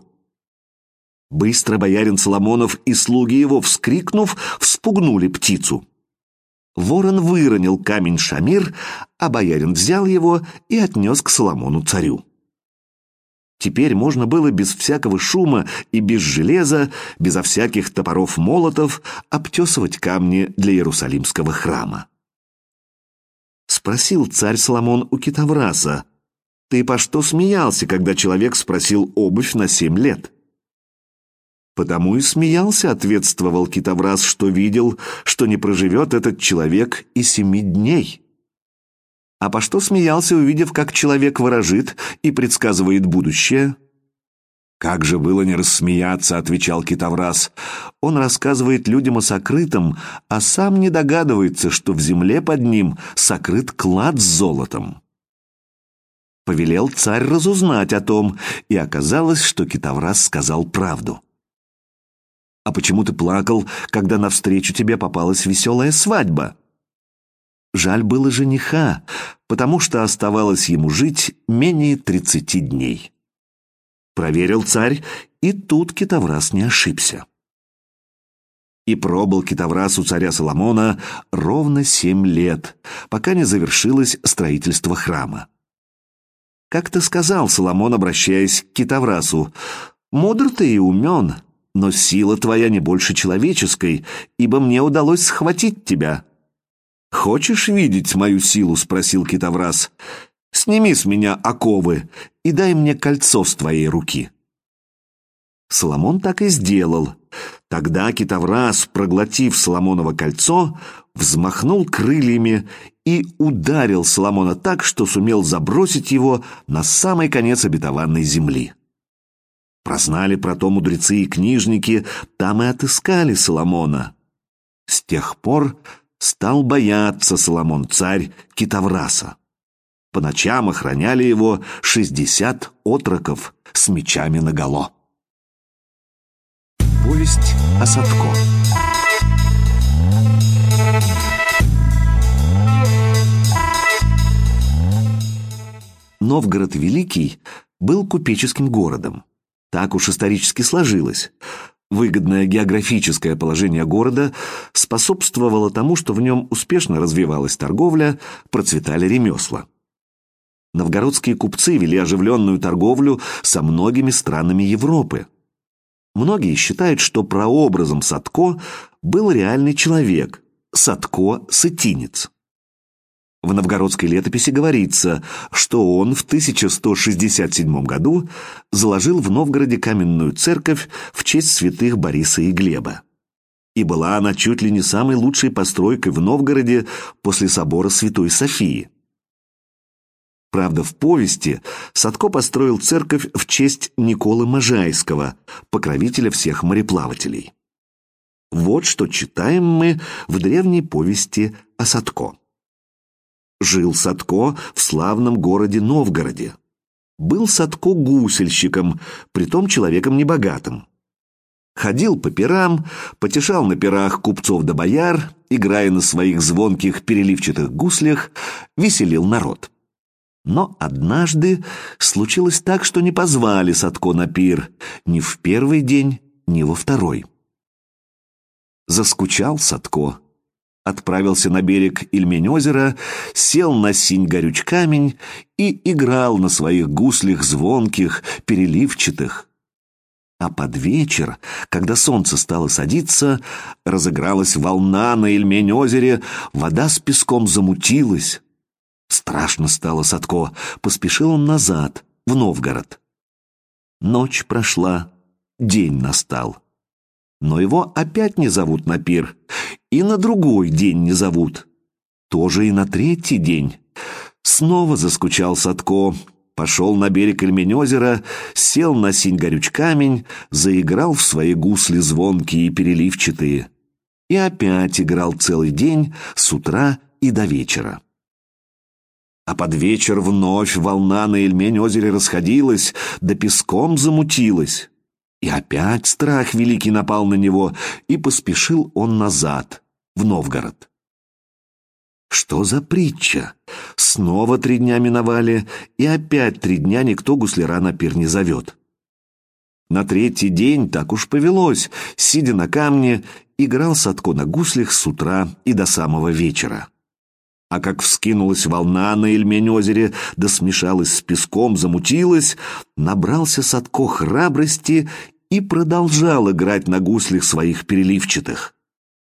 Быстро боярин Соломонов и слуги его, вскрикнув, вспугнули птицу. Ворон выронил камень шамир, а боярин взял его и отнес к Соломону царю. Теперь можно было без всякого шума и без железа, безо всяких топоров-молотов обтесывать камни для Иерусалимского храма. Спросил царь Соломон у Китавраса: «Ты по что смеялся, когда человек спросил обувь на 7 лет?» «Потому и смеялся», — ответствовал Китаврас, «что видел, что не проживет этот человек и 7 дней». «А по что смеялся, увидев, как человек ворожит и предсказывает будущее?» «Как же было не рассмеяться», — отвечал Китаврас. «Он рассказывает людям о сокрытом, а сам не догадывается, что в земле под ним сокрыт клад с золотом». Повелел царь разузнать о том, и оказалось, что Китаврас сказал правду. «А почему ты плакал, когда навстречу тебе попалась веселая свадьба?» Жаль было жениха, потому что оставалось ему жить менее 30 дней. Проверил царь, и тут Китаврас не ошибся. И пробыл Китаврас у царя Соломона ровно 7 лет, пока не завершилось строительство храма. Как-то сказал Соломон, обращаясь к Китаврасу: «Мудр ты и умен, но сила твоя не больше человеческой, ибо мне удалось схватить тебя». «Хочешь видеть мою силу?» — спросил Китаврас. «Сними с меня оковы и дай мне кольцо с твоей руки». Соломон так и сделал. Тогда Китаврас, проглотив Соломоново кольцо, взмахнул крыльями и ударил Соломона так, что сумел забросить его на самый конец обетованной земли. Прознали про то мудрецы и книжники, там и отыскали Соломона. С тех пор стал бояться Соломон, царь, Китавраса. По ночам охраняли его 60 отроков с мечами наголо. Повесть о Садко. Новгород Великий был купеческим городом. Так уж исторически сложилось. Выгодное географическое положение города способствовало тому, что в нем успешно развивалась торговля, процветали ремесла. Новгородские купцы вели оживленную торговлю со многими странами Европы. Многие считают, что прообразом Садко был реальный человек – Садко-сытинец. В новгородской летописи говорится, что он в 1167 году заложил в Новгороде каменную церковь в честь святых Бориса и Глеба. И была она чуть ли не самой лучшей постройкой в Новгороде после собора Святой Софии. Правда, в повести Садко построил церковь в честь Николы Можайского, покровителя всех мореплавателей. Вот что читаем мы в древней повести о Садко. Жил Садко в славном городе Новгороде. Был Садко гусельщиком, притом человеком небогатым. Ходил по пирам, потешал на пирах купцов да бояр, играя на своих звонких переливчатых гуслях, веселил народ. Но однажды случилось так, что не позвали Садко на пир ни в первый день, ни во второй. Заскучал Садко, отправился на берег Ильмень-озера, сел на синь-горюч камень и играл на своих гуслях звонких, переливчатых. А под вечер, когда солнце стало садиться, разыгралась волна на Ильмень-озере, вода с песком замутилась. Страшно стало Садко, поспешил он назад, в Новгород. Ночь прошла, день настал. Но его опять не зовут на пир, и на другой день не зовут. Тоже и на третий день. Снова заскучал Садко, пошел на берег Ильмень-озера, сел на синь-горюч камень, заиграл в свои гусли звонкие и переливчатые. И опять играл целый день, с утра и до вечера. А под вечер вновь волна на Ильмень-озере расходилась, да песком замутилась. И опять страх великий напал на него, и поспешил он назад, в Новгород. Что за притча? Снова 3 дня миновали, и опять 3 дня никто гусляра на пир не зовет. На третий день так уж повелось, сидя на камне, играл Садко на гуслях с утра и до самого вечера. А как вскинулась волна на Ильмень-озере, да смешалась с песком, замутилась, набрался Садко храбрости и продолжал играть на гуслях своих переливчатых.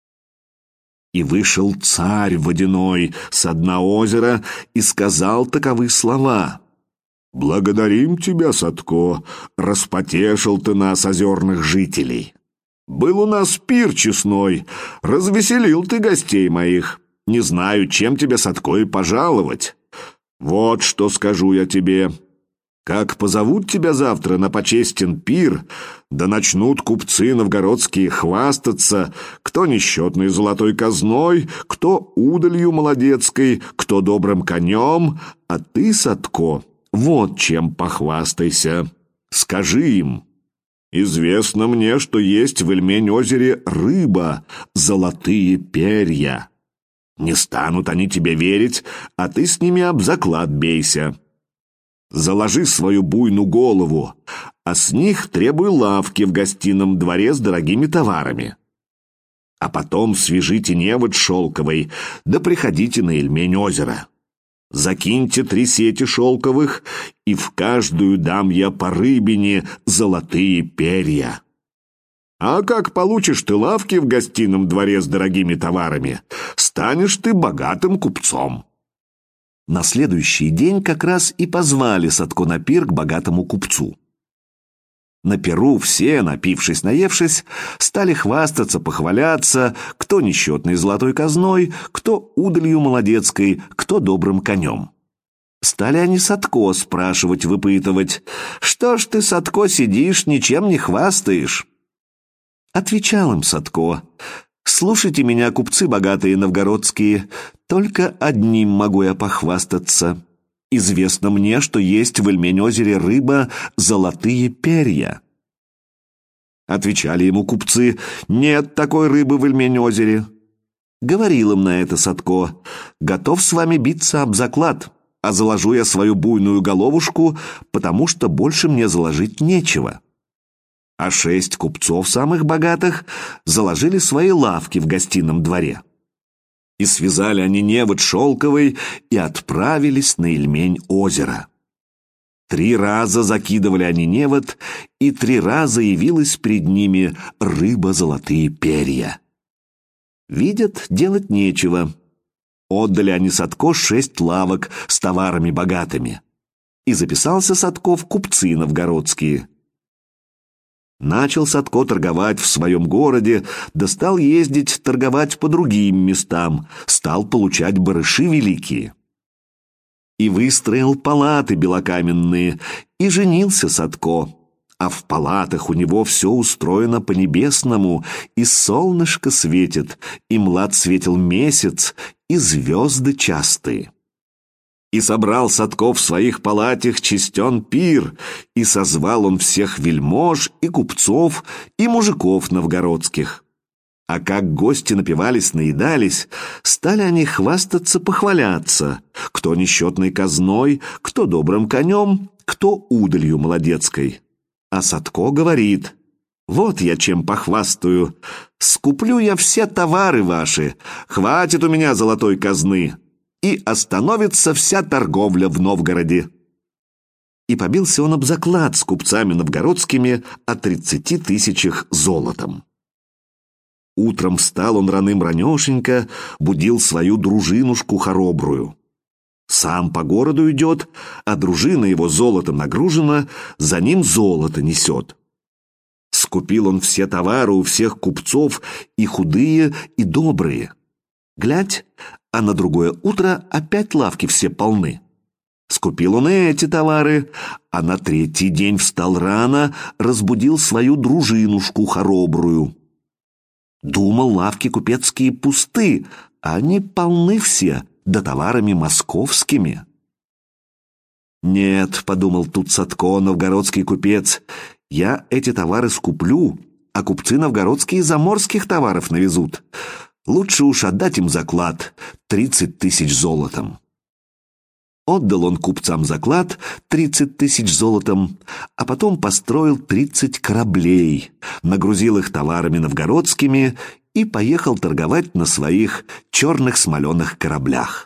И вышел царь водяной со дна озера и сказал таковы слова: «Благодарим тебя, Садко, распотешил ты нас, озерных жителей. Был у нас пир честной, развеселил ты гостей моих. Не знаю, чем тебе, Садко, и пожаловать. Вот что скажу я тебе. Как позовут тебя завтра на почестен пир, да начнут купцы новгородские хвастаться, кто несчетной золотой казной, кто удалью молодецкой, кто добрым конем, а ты, Садко, вот чем похвастайся. Скажи им: известно мне, что есть в Ильмень-озере рыба, золотые перья. Не станут они тебе верить, а ты с ними об заклад бейся. Заложи свою буйную голову, а с них требуй лавки в гостином дворе с дорогими товарами. А потом свяжите невод шелковой, да приходите на Ильмень-озеро. Закиньте 3 сети шелковых, и в каждую дам я по рыбине золотые перья. А как получишь ты лавки в гостином дворе с дорогими товарами, станешь ты богатым купцом». На следующий день как раз и позвали Садко на пир к богатому купцу. На пиру все, напившись-наевшись, стали хвастаться, похваляться, кто несчетной золотой казной, кто удалью молодецкой, кто добрым конем. Стали они Садко спрашивать, выпытывать: «Что ж ты, Садко, сидишь, ничем не хвастаешь?» Отвечал им Садко: «Слушайте меня, купцы богатые новгородские, только одним могу я похвастаться. Известно мне, что есть в Ильмень-озере рыба золотые перья». Отвечали ему купцы: «Нет такой рыбы в Ильмень-озере». Говорил им на это Садко: «Готов с вами биться об заклад, а заложу я свою буйную головушку, потому что больше мне заложить нечего». А 6 купцов самых богатых заложили свои лавки в гостином дворе. И связали они невод шелковый и отправились на Ильмень-озеро. 3 раза закидывали они невод, и 3 раза явилась перед ними рыба золотые перья. Видят, делать нечего. Отдали они Садко 6 лавок с товарами богатыми. И записался Садко в купцы новгородские. Начал Садко торговать в своем городе, да стал ездить торговать по другим местам, стал получать барыши великие. И выстроил палаты белокаменные, и женился Садко, а в палатах у него все устроено по-небесному, и солнышко светит, и млад светил месяц, и звезды частые. И собрал Садко в своих палатях честен пир, и созвал он всех вельмож и купцов и мужиков новгородских. А как гости напивались, наедались, стали они хвастаться, похваляться, кто несчетной казной, кто добрым конем, кто удалью молодецкой. А Садко говорит: «Вот я чем похвастаю, скуплю я все товары ваши, хватит у меня золотой казны, и остановится вся торговля в Новгороде». И побился он об заклад с купцами новгородскими о 30 тысячах золотом. Утром встал он раным-ранешенько, будил свою дружинушку хоробрую. Сам по городу идет, а дружина его золотом нагружена, за ним золото несет. Скупил он все товары у всех купцов, и худые, и добрые. Глядь, а на другое утро опять лавки все полны. Скупил он и эти товары, а на третий день встал рано, разбудил свою дружинушку хоробрую. Думал, лавки купецкие пусты, а они полны все, да товарами московскими. «Нет», — подумал тут Садко, новгородский купец, — «я эти товары скуплю, а купцы новгородские заморских товаров навезут. Лучше уж отдать им заклад 30 тысяч золотом». Отдал он купцам заклад 30 тысяч золотом, а потом построил 30 кораблей, нагрузил их товарами новгородскими и поехал торговать на своих черных смоленых кораблях.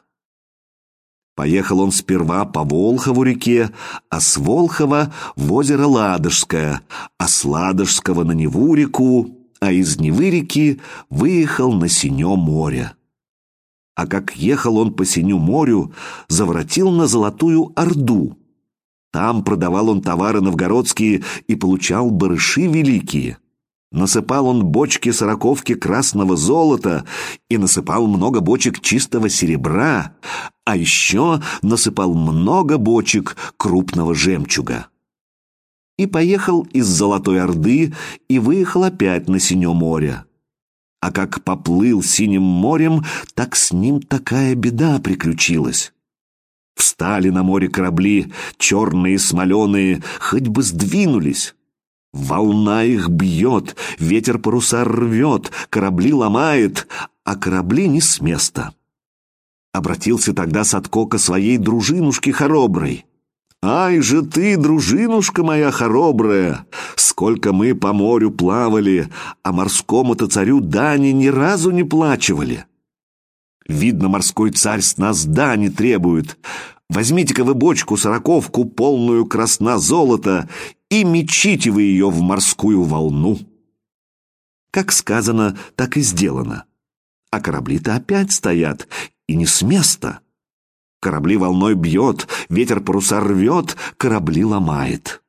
Поехал он сперва по Волхову реке, а с Волхова в озеро Ладожское, а с Ладожского на Неву реку, а из Невы реки выехал на Синё море. А как ехал он по Синю морю, заворотил на Золотую Орду. Там продавал он товары новгородские и получал барыши великие. Насыпал он бочки-сороковки красного золота и насыпал много бочек чистого серебра, а еще насыпал много бочек крупного жемчуга. И поехал из Золотой Орды и выехал опять на Синё море. А как поплыл Синим морем, так с ним такая беда приключилась. Встали на море корабли, черные, смоленые, хоть бы сдвинулись. Волна их бьет, ветер паруса рвет, корабли ломает, а корабли не с места. Обратился тогда Садко ко своей дружинушке хороброй. «Ай же ты, дружинушка моя хоробрая! Сколько мы по морю плавали, а морскому-то царю дани ни разу не плачивали. Видно, морской царь с нас дани требует. Возьмите-ка вы бочку-сороковку, полную красна золота, и мечите вы ее в морскую волну». Как сказано, так и сделано. А корабли-то опять стоят, и не с места. Корабли волной бьет, ветер паруса рвет, корабли ломает.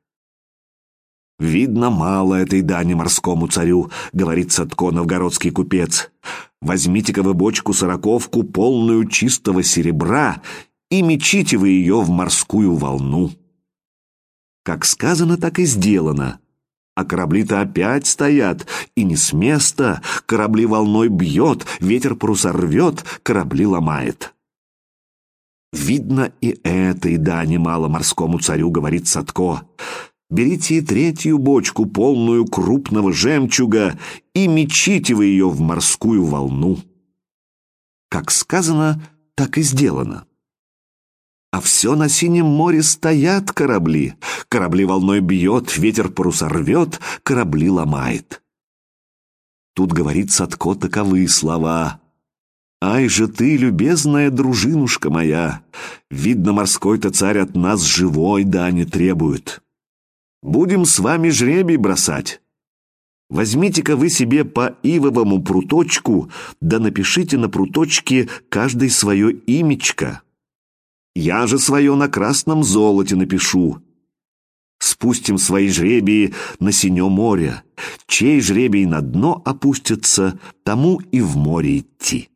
«Видно, мало этой дани морскому царю», — говорит Садко, новгородский купец. «Возьмите-ка вы бочку-сороковку, полную чистого серебра, и мечите вы ее в морскую волну». Как сказано, так и сделано. А корабли-то опять стоят, и не с места, корабли волной бьет, ветер паруса рвет, корабли ломает. «Видно, и этой дани мало морскому царю», — говорит Садко. «Берите и третью бочку, полную крупного жемчуга, и мечите вы ее в морскую волну». Как сказано, так и сделано. А все на Синем море стоят корабли. Корабли волной бьет, ветер паруса рвет, корабли ломает. Тут говорит Садко таковы слова: «Ай же ты, любезная дружинушка моя! Видно, морской-то царь от нас живой дани требует. Будем с вами жребий бросать. Возьмите-ка вы себе по ивовому пруточку, да напишите на пруточке каждый свое имечко. Я же свое на красном золоте напишу. Спустим свои жребии на Синё море. Чей жребий на дно опустится, тому и в море идти».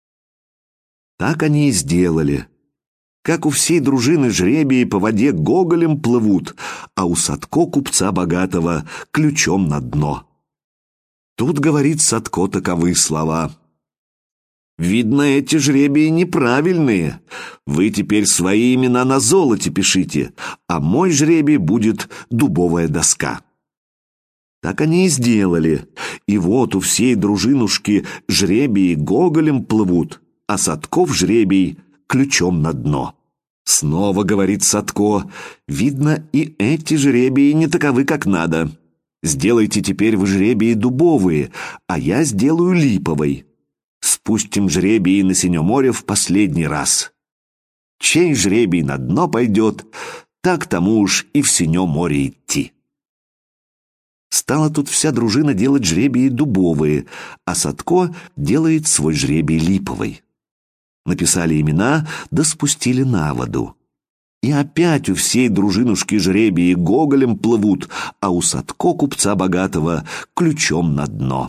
Так они и сделали. Как у всей дружины жребии по воде гоголем плывут, а у Садко, купца богатого, ключом на дно. Тут говорит Садко таковы слова: Видно, эти жребии неправильные. Вы теперь свои имена на золоте пишите, а мой жребий будет дубовая доска». Так они и сделали. И вот у всей дружинушки жребии гоголем плывут, а Садков жребий ключом на дно. Снова говорит Садко: «Видно, и эти жребии не таковы, как надо. Сделайте теперь вы жребии дубовые, а я сделаю липовый. Спустим жребии на синё море в последний раз. Чей жребий на дно пойдет, так тому уж и в синё море идти». Стала тут вся дружина делать жребии дубовые, а Садко делает свой жребий липовый. Написали имена, да спустили на воду. И опять у всей дружинушки жребии гоголем плывут, а у Садко, купца богатого, ключом на дно.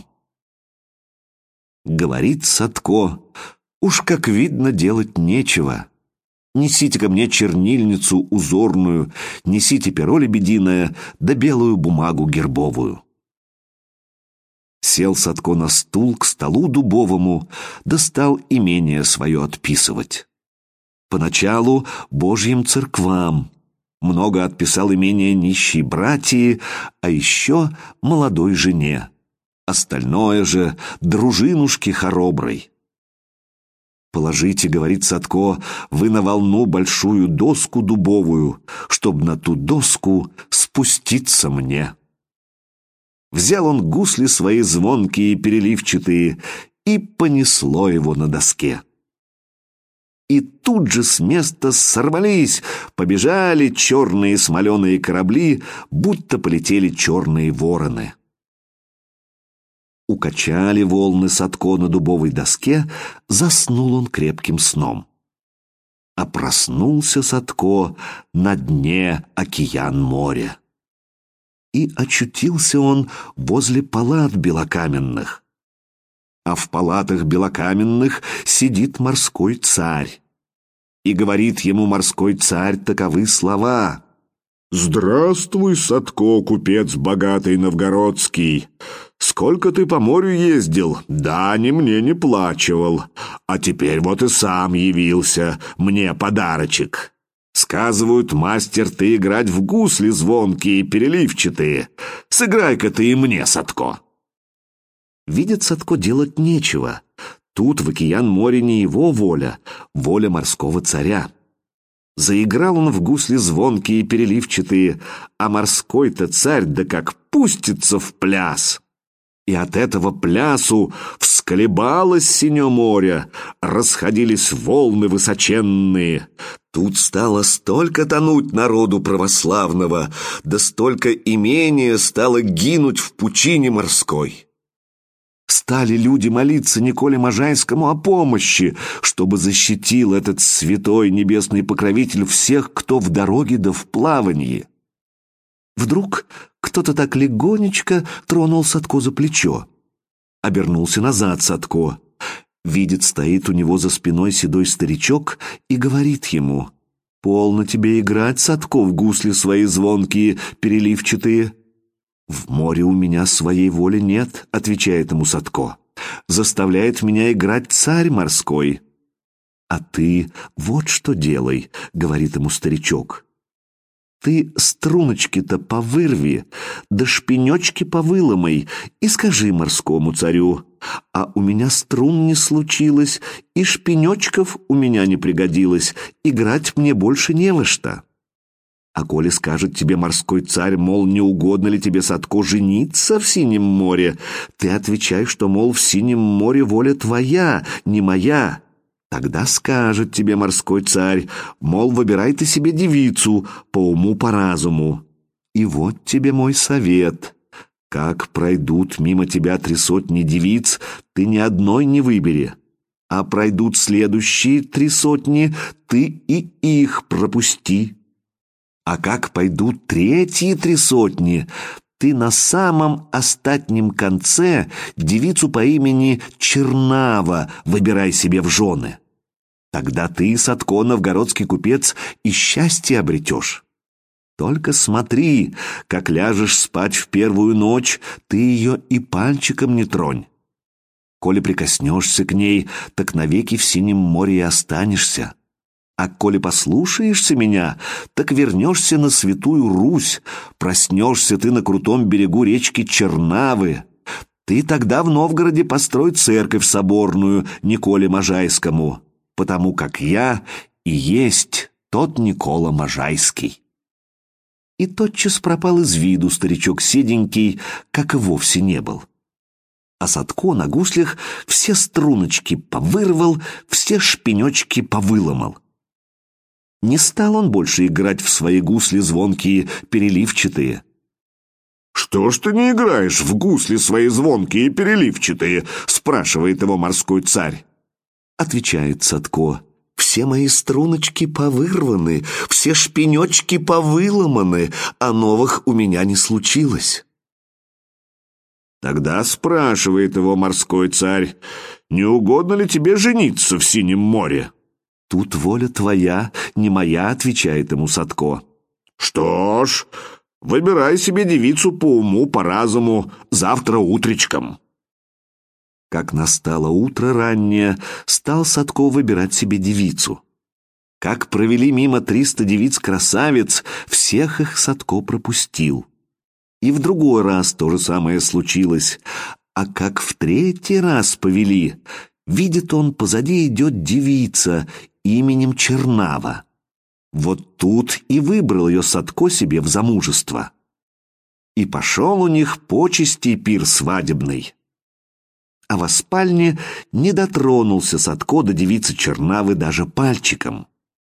Говорит Садко: «Уж как видно, делать нечего. Несите ко мне чернильницу узорную, несите перо лебединое, да белую бумагу гербовую». Сел Садко на стул к столу дубовому, да стал имение свое отписывать. Поначалу Божьим церквам, много отписал имение нищей братии, а еще молодой жене. Остальное же дружинушке хороброй. «Положите, — говорит Садко, — вы на волну большую доску дубовую, чтоб на ту доску спуститься мне». Взял он гусли свои звонкие и переливчатые, и понесло его на доске. И тут же с места сорвались, побежали черные смоленые корабли, будто полетели черные вороны. Укачали волны Садко на дубовой доске, заснул он крепким сном. А проснулся Садко на дне океан моря. И очутился он возле палат белокаменных. А в палатах белокаменных сидит морской царь. И говорит ему морской царь таковы слова: «Здравствуй, Садко, купец богатый новгородский! Сколько ты по морю ездил, дани мне не плачивал, а теперь вот и сам явился, мне подарочек. Сказывают, мастер ты играть в гусли звонкие и переливчатые. Сыграй-ка ты и мне, Садко». Видит Садко, делать нечего. Тут в океан море не его воля, воля морского царя. Заиграл он в гусли звонкие и переливчатые, а морской-то царь да как пустится в пляс. И от этого плясу всколебалось синё море, расходились волны высоченные. Тут стало столько тонуть народу православного, да столько имения стало гинуть в пучине морской. Стали люди молиться Николе Можайскому о помощи, чтобы защитил этот святой небесный покровитель всех, кто в дороге да в плавании. Вдруг кто-то так легонечко тронул Садко за плечо. Обернулся назад Садко. Видит, стоит у него за спиной седой старичок и говорит ему: «Полно тебе играть, Садко, в гусли свои звонкие, переливчатые». «В море у меня своей воли нет», — отвечает ему Садко. «Заставляет меня играть царь морской». «А ты вот что делай», — говорит ему старичок. «Ты струночки-то повырви, да шпенечки повыломай и скажи морскому царю: а у меня струн не случилось, и шпенечков у меня не пригодилось, играть мне больше не во что». А коли скажет тебе морской царь, мол, не угодно ли тебе, Садко, жениться в Синем море, ты отвечай, что, мол, в Синем море воля твоя, не моя. Тогда скажет тебе морской царь, мол, выбирай ты себе девицу по уму, по разуму. И вот тебе мой совет: как пройдут мимо тебя 300 девиц, ты ни одной не выбери, а пройдут следующие 300, ты и их пропусти. А как пойдут третьи 300, ты на самом остатнем конце девицу по имени Чернава выбирай себе в жены. Тогда ты, Садко, новгородский купец, и счастье обретешь. Только смотри, как ляжешь спать в первую ночь, ты ее и пальчиком не тронь. коли прикоснешься к ней, так навеки в синем море и останешься. А коли послушаешься меня, так вернешься на святую Русь, проснешься ты на крутом берегу речки Чернавы. Ты тогда в Новгороде построй церковь соборную Николе Можайскому, потому как я и есть тот Никола Можайский». И тотчас пропал из виду старичок седенький, как и вовсе не был. А Садко на гуслях все струночки повырвал, все шпенечки повыломал. Не стал он больше играть в свои гусли звонкие, переливчатые. «Что ж ты не играешь в гусли свои звонкие и переливчатые?» — спрашивает его морской царь. Отвечает Садко: «Все мои струночки повырваны, все шпенечки повыломаны, а новых у меня не случилось». Тогда спрашивает его морской царь: «Не угодно ли тебе жениться в Синем море?» «Тут воля твоя, не моя», — отвечает ему Садко. «Что ж, выбирай себе девицу по уму, по разуму, завтра утречком». Как настало утро раннее, стал Садко выбирать себе девицу. Как провели мимо 300 девиц-красавиц, всех их Садко пропустил. И в другой раз то же самое случилось. А как в третий раз повели, видит он, позади идет девица именем Чернава. Вот тут и выбрал ее Садко себе в замужество. И пошел у них почести пир свадебный. А во спальне не дотронулся Садко до девицы Чернавы даже пальчиком.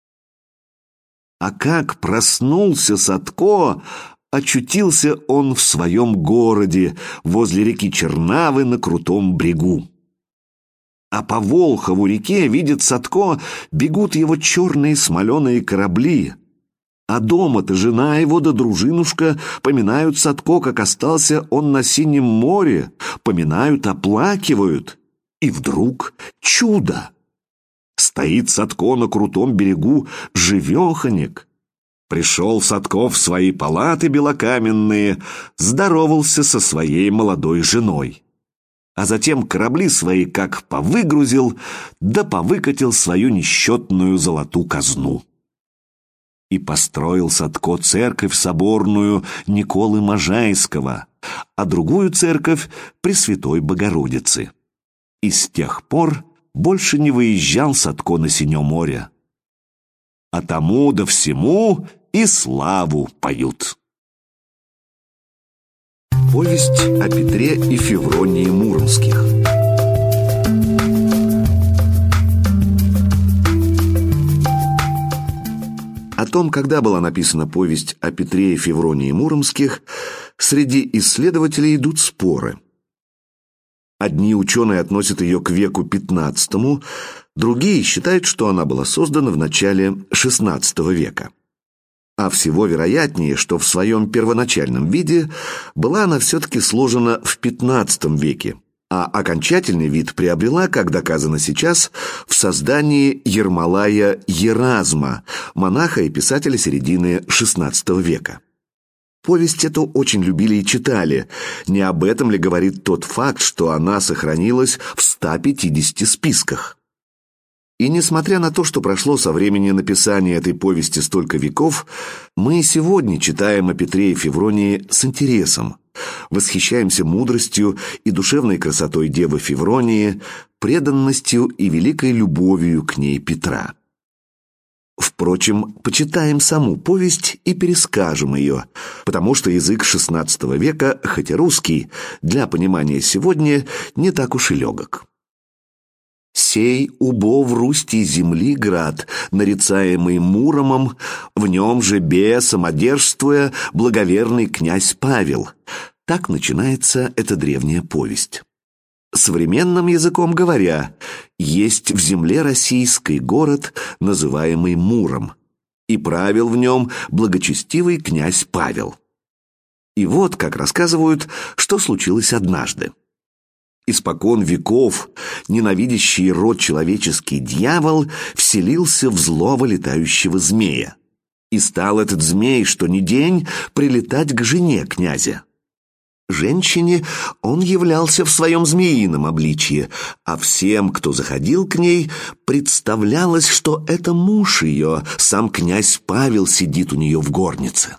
А как проснулся Садко, очутился он в своем городе, возле реки Чернавы на крутом брегу. А по Волхову реке, видит Садко, бегут его черные смоленые корабли. А дома-то жена его да дружинушка поминают Садко, как остался он на Синем море, поминают, оплакивают. И вдруг чудо! Стоит Садко на крутом берегу живеханик. Пришел Садко в свои палаты белокаменные, здоровался со своей молодой женой. А затем корабли свои как повыгрузил, да повыкатил свою несчетную золоту казну. И построил Садко церковь соборную Николы Можайского, а другую церковь Пресвятой Богородицы. И с тех пор больше не выезжал Садко на Синё море. А тому да всему и славу поют. Повесть о Петре и Февронии Муромских. О том, когда была написана повесть о Петре и Февронии Муромских, среди исследователей идут споры. Одни ученые относят ее к веку XV, другие считают, что она была создана в начале XVI века. А всего вероятнее, что в своем первоначальном виде была она все-таки сложена в XV веке, а окончательный вид приобрела, как доказано сейчас, в создании Ермолая Еразма, монаха и писателя середины XVI века. Повесть эту очень любили и читали. Не об этом ли говорит тот факт, что она сохранилась в 150 списках? И несмотря на то, что прошло со времени написания этой повести столько веков, мы и сегодня читаем о Петре и Февронии с интересом, восхищаемся мудростью и душевной красотой девы Февронии, преданностью и великой любовью к ней Петра. Впрочем, почитаем саму повесть и перескажем ее, потому что язык XVI века, хоть и русский, для понимания сегодня не так уж и легок. «Сей убо в Русти земли град, нарицаемый Муромом, в нем же самодержствуя благоверный князь Павел». Так начинается эта древняя повесть. Современным языком говоря, есть в земле российской город, называемый Муром, и правил в нем благочестивый князь Павел. И вот, как рассказывают, что случилось однажды. Испокон веков ненавидящий род человеческий дьявол вселился в злого летающего змея. И стал этот змей, что ни день, прилетать к жене князя. Женщине он являлся в своем змеином обличье, а всем, кто заходил к ней, представлялось, что это муж ее, сам князь Павел сидит у нее в горнице.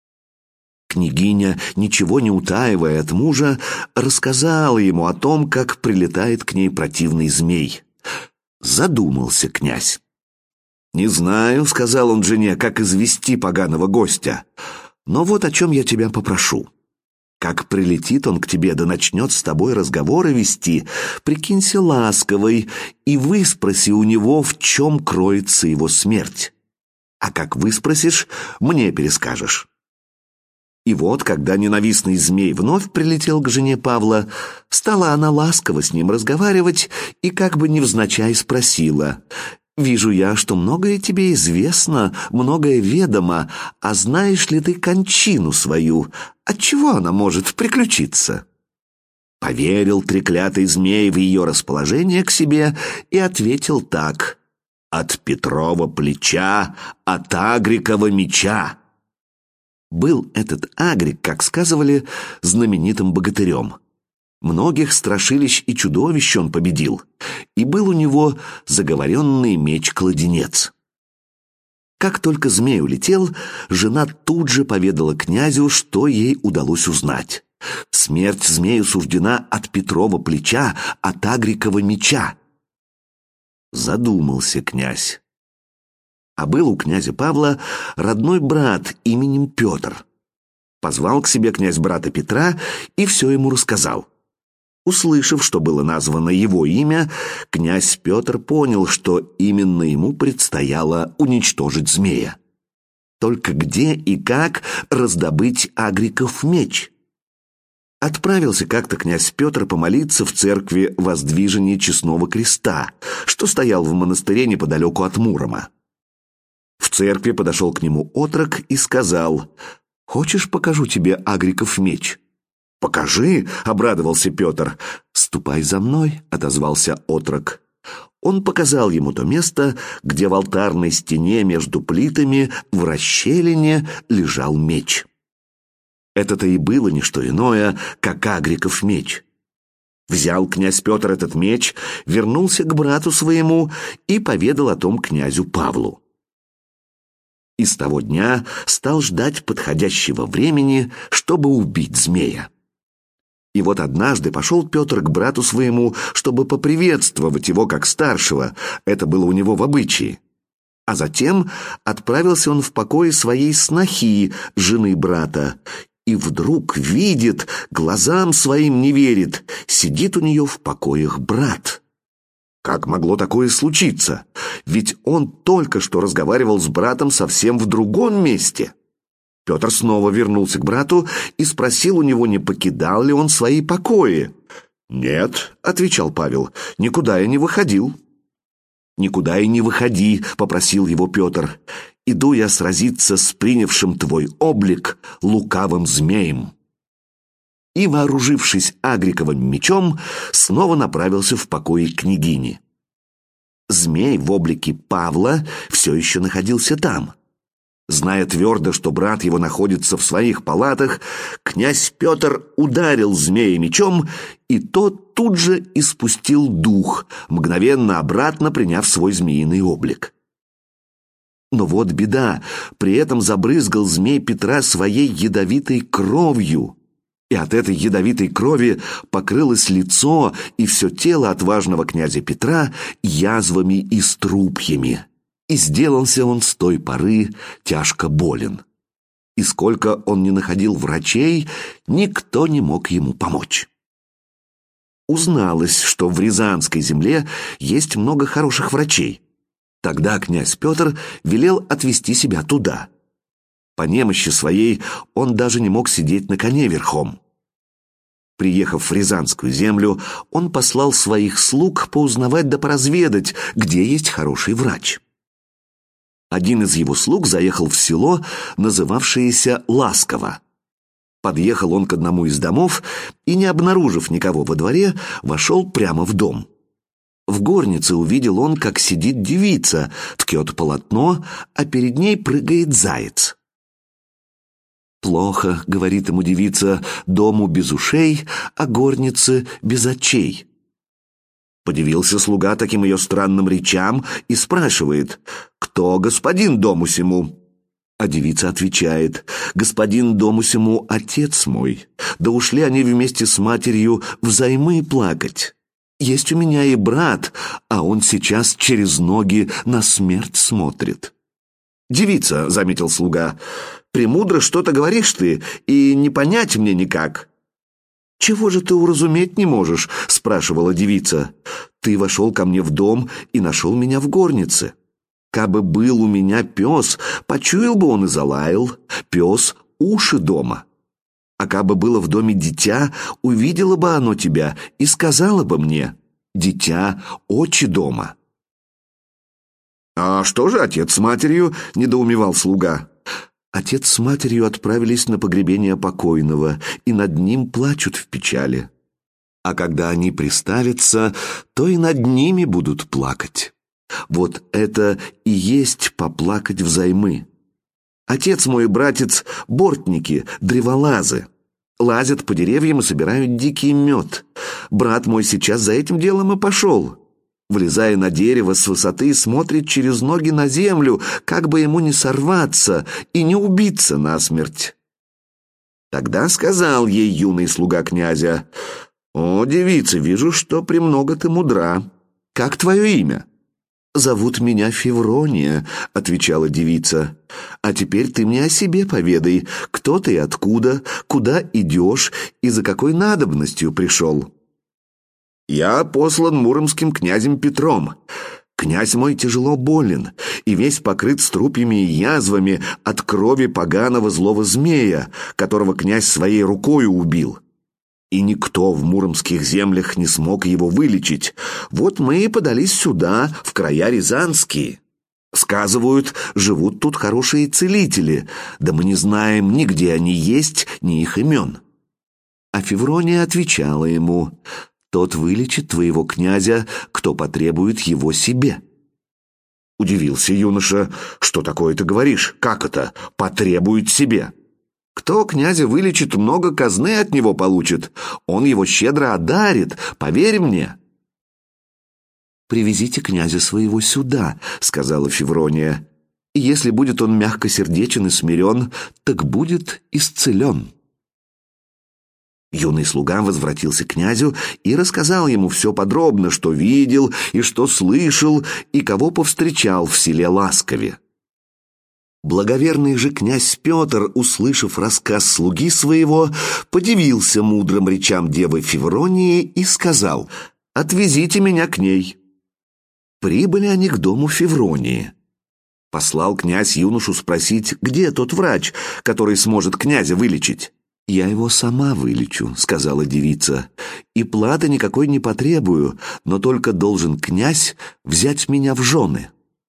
Княгиня, ничего не утаивая от мужа, рассказала ему о том, как прилетает к ней противный змей. Задумался князь. «Не знаю», — сказал он жене, — «как извести поганого гостя. Но вот о чем я тебя попрошу. Как прилетит он к тебе, да начнет с тобой разговоры вести, прикинься ласковой и выспроси у него, в чем кроется его смерть. А как выспросишь, мне перескажешь». И вот, когда ненавистный змей вновь прилетел к жене Павла, стала она ласково с ним разговаривать и как бы невзначай спросила: «Вижу я, что многое тебе известно, многое ведомо, а знаешь ли ты кончину свою? Отчего она может приключиться?» Поверил треклятый змей в ее расположение к себе и ответил так: «От Петрова плеча, от Агрикова меча». Был этот Агрик, как сказывали, знаменитым богатырем. Многих страшилищ и чудовищ он победил, и был у него заговоренный меч-кладенец. Как только змей улетел, жена тут же поведала князю, что ей удалось узнать. Смерть змею суждена от Петрова плеча, от Агрикова меча. Задумался князь. А был у князя Павла родной брат именем Петр. Позвал к себе князь брата Петра и все ему рассказал. Услышав, что было названо его имя, князь Петр понял, что именно ему предстояло уничтожить змея. Только где и как раздобыть Агриков меч? Отправился как-то князь Петр помолиться в церкви Воздвижения Честного Креста, что стоял в монастыре неподалеку от Мурома. В церкви подошел к нему отрок и сказал: «Хочешь, покажу тебе Агриков меч?» «Покажи», — обрадовался Петр. «Ступай за мной», — отозвался отрок. Он показал ему то место, где в алтарной стене между плитами в расщелине лежал меч. Это-то и было не что иное, как Агриков меч. Взял князь Петр этот меч, вернулся к брату своему и поведал о том князю Павлу. И с того дня стал ждать подходящего времени, чтобы убить змея. И вот однажды пошел Петр к брату своему, чтобы поприветствовать его как старшего, это было у него в обычае. А затем отправился он в покои своей снохи, жены брата, и вдруг видит, глазам своим не верит, сидит у нее в покоях брат. Как могло такое случиться? Ведь он только что разговаривал с братом совсем в другом месте. Петр снова вернулся к брату и спросил у него, не покидал ли он свои покои. «Нет», — отвечал Павел, — «никуда я не выходил». «Никуда и не выходи», — попросил его Петр. «Иду я сразиться с принявшим твой облик лукавым змеем». И, вооружившись Агриковым мечом, снова направился в покои княгини. Змей в облике Павла все еще находился там. Зная твердо, что брат его находится в своих палатах, князь Петр ударил змея мечом, и тот тут же испустил дух, мгновенно обратно приняв свой змеиный облик. Но вот беда, при этом забрызгал змей Петра своей ядовитой кровью, и от этой ядовитой крови покрылось лицо и все тело отважного князя Петра язвами и струпьями. И сделался он с той поры тяжко болен. И сколько он не находил врачей, никто не мог ему помочь. Узналось, что в Рязанской земле есть много хороших врачей. Тогда князь Петр велел отвезти себя туда. По немощи своей он даже не мог сидеть на коне верхом. Приехав в Рязанскую землю, он послал своих слуг поузнавать да поразведать, где есть хороший врач. Один из его слуг заехал в село, называвшееся Ласково. Подъехал он к одному из домов и, не обнаружив никого во дворе, вошел прямо в дом. В горнице увидел он, как сидит девица, ткет полотно, а перед ней прыгает заяц. «Плохо, — говорит ему девица, — дому без ушей, а горнице без очей». Подивился слуга таким ее странным речам и спрашивает: «Кто господин дому сему?» А девица отвечает: «Господин дому сему отец мой, да ушли они вместе с матерью взаймы плакать. Есть у меня и брат, а он сейчас через ноги на смерть смотрит». «Девица, — заметил слуга, — премудро что-то говоришь ты, и не понять мне никак». «Чего же ты уразуметь не можешь?» — спрашивала девица. «Ты вошел ко мне в дом и нашел меня в горнице. Кабы был у меня пес, почуял бы он и залаял. Пес — уши дома. А кабы было в доме дитя, увидело бы оно тебя и сказала бы мне: дитя — очи дома». «А что же отец с матерью?» — недоумевал слуга. «Отец с матерью отправились на погребение покойного, и над ним плачут в печали. А когда они приставятся, то и над ними будут плакать. Вот это и есть поплакать взаймы. Отец мой и братец — бортники, древолазы. Лазят по деревьям и собирают дикий мед. Брат мой сейчас за этим делом и пошел. Влезая на дерево с высоты, смотрит через ноги на землю, как бы ему не сорваться и не убиться насмерть». Тогда сказал ей юный слуга князя: «О, девица, вижу, что премного ты мудра. Как твое имя?» «Зовут меня Феврония», — отвечала девица. «А теперь ты мне о себе поведай, кто ты и откуда, куда идешь и за какой надобностью пришел». «Я послан муромским князем Петром. Князь мой тяжело болен и весь покрыт струпьями и язвами от крови поганого злого змея, которого князь своей рукою убил. И никто в муромских землях не смог его вылечить. Вот мы и подались сюда, в края рязанские. Сказывают, живут тут хорошие целители, да мы не знаем ни где они есть, ни их имен». А Феврония отвечала ему: «Тот вылечит твоего князя, кто потребует его себе». Удивился юноша: «Что такое ты говоришь? Как это? Потребует себе? Кто князя вылечит, много казны от него получит. Он его щедро одарит, поверь мне». «Привезите князя своего сюда», — сказала Феврония. «И если будет он мягкосердечен и смирен, так будет исцелен». Юный слуга возвратился к князю и рассказал ему все подробно, что видел и что слышал, и кого повстречал в селе Ласкове. Благоверный же князь Петр, услышав рассказ слуги своего, подивился мудрым речам девы Февронии и сказал: «Отвезите меня к ней». Прибыли они к дому Февронии. Послал князь юношу спросить, где тот врач, который сможет князя вылечить. «Я его сама вылечу», — сказала девица, — «и платы никакой не потребую, но только должен князь взять меня в жены».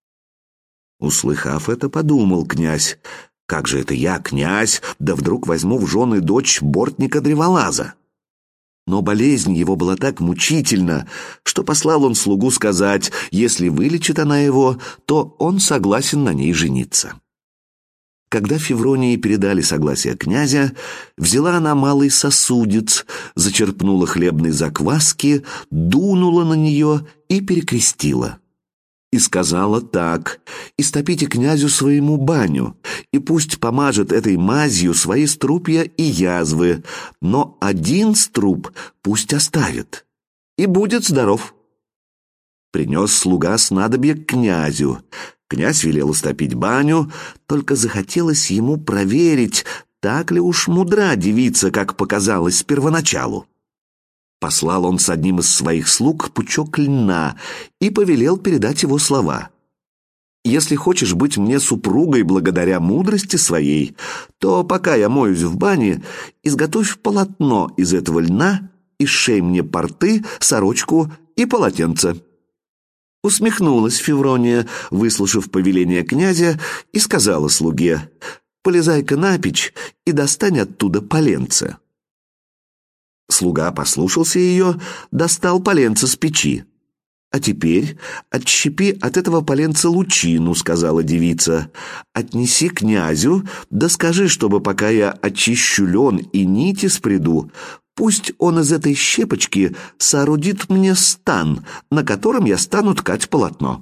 Услыхав это, подумал князь: «Как же это я, князь, да вдруг возьму в жены дочь бортника-древолаза?» Но болезнь его была так мучительна, что послал он слугу сказать: если вылечит она его, то он согласен на ней жениться. Когда Февронии передали согласие князя, взяла она малый сосудец, зачерпнула хлебной закваски, дунула на нее и перекрестила. И сказала так: «Истопите князю своему баню, и пусть помажет этой мазью свои струпья и язвы, но один струп пусть оставит, и будет здоров». Принес слуга снадобье к князю. Князь велел истопить баню, только захотелось ему проверить, так ли уж мудра девица, как показалось первоначалу. Послал он с одним из своих слуг пучок льна и повелел передать его слова: «Если хочешь быть мне супругой благодаря мудрости своей, то, пока я моюсь в бане, изготовь полотно из этого льна и сшей мне порты, сорочку и полотенце». Усмехнулась Феврония, выслушав повеление князя, и сказала слуге: «Полезай-ка на печь и достань оттуда поленце». Слуга послушался ее, достал поленце с печи. «А теперь отщепи от этого поленца лучину», — сказала девица. «Отнеси князю, да скажи, чтобы пока я очищу лен и нити спряду, пусть он из этой щепочки соорудит мне стан, на котором я стану ткать полотно».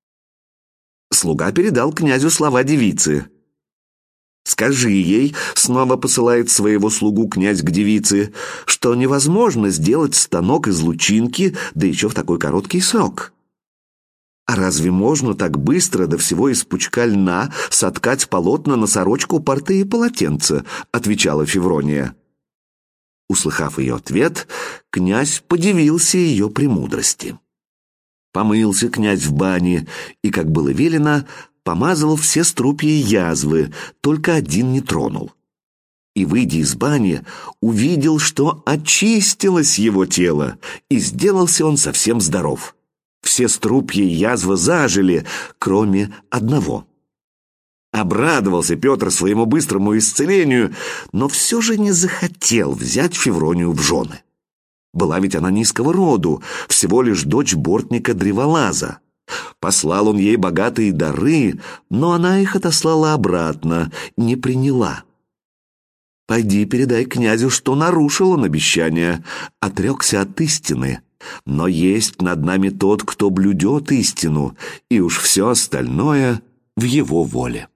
Слуга передал князю слова девицы. «Скажи ей», — снова посылает своего слугу князь к девице, «что невозможно сделать станок из лучинки, да еще в такой короткий срок». «А разве можно так быстро, да всего из пучка льна, соткать полотна на сорочку, порты и полотенце?» — отвечала Феврония. Услыхав ее ответ, князь подивился ее премудрости. Помылся князь в бане и, как было велено, помазал все струпья и язвы, только один не тронул. И, выйдя из бани, увидел, что очистилось его тело, и сделался он совсем здоров. Все струпья и язвы зажили, кроме одного. Обрадовался Петр своему быстрому исцелению, но все же не захотел взять Февронию в жены. Была ведь она низкого роду, всего лишь дочь бортника Древолаза. Послал он ей богатые дары, но она их отослала обратно, не приняла. «Пойди передай князю, что нарушил он обещание, отрекся от истины. Но есть над нами тот, кто блюдет истину, и уж все остальное в его воле».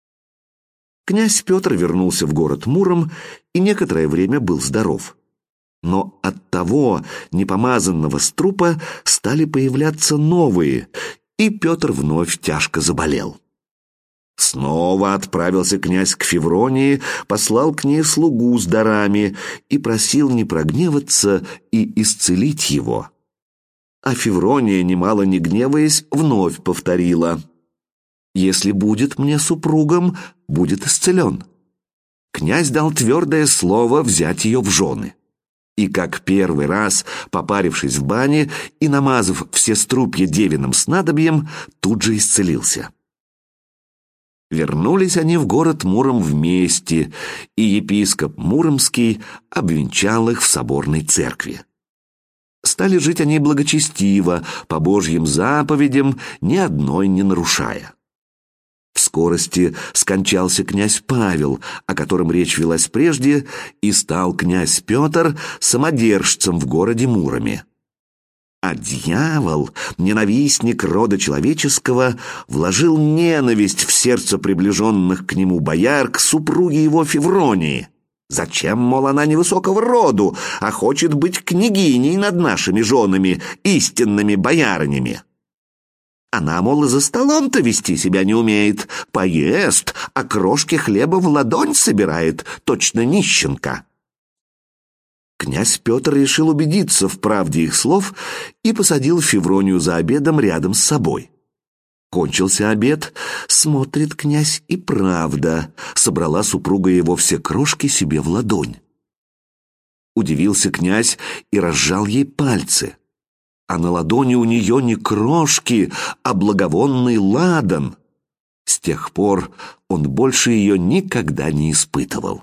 Князь Петр вернулся в город Муром и некоторое время был здоров. Но от того непомазанного струпа стали появляться новые, и Петр вновь тяжко заболел. Снова отправился князь к Февронии, послал к ней слугу с дарами и просил не прогневаться и исцелить его. А Феврония, немало не гневаясь, вновь повторила: «Если будет мне супругом, будет исцелен». Князь дал твердое слово взять ее в жены. И как первый раз, попарившись в бане и намазав все струпья девиным снадобьем, тут же исцелился. Вернулись они в город Муром вместе, и епископ Муромский обвенчал их в соборной церкви. Стали жить они благочестиво, по Божьим заповедям, ни одной не нарушая. В скорости скончался князь Павел, о котором речь велась прежде, и стал князь Петр самодержцем в городе Муроме. А дьявол, ненавистник рода человеческого, вложил ненависть в сердце приближенных к нему бояр к супруге его Февронии. Зачем, мол, она невысокого роду, а хочет быть княгиней над нашими женами, истинными боярынями? Она, мол, и за столом-то вести себя не умеет, поест, а крошки хлеба в ладонь собирает, точно нищенка. Князь Петр решил убедиться в правде их слов и посадил Февронию за обедом рядом с собой. Кончился обед, смотрит князь, и правда, собрала супруга его все крошки себе в ладонь. Удивился князь и разжал ей пальцы. А на ладони у нее не крошки, а благовонный ладан. С тех пор он больше ее никогда не испытывал.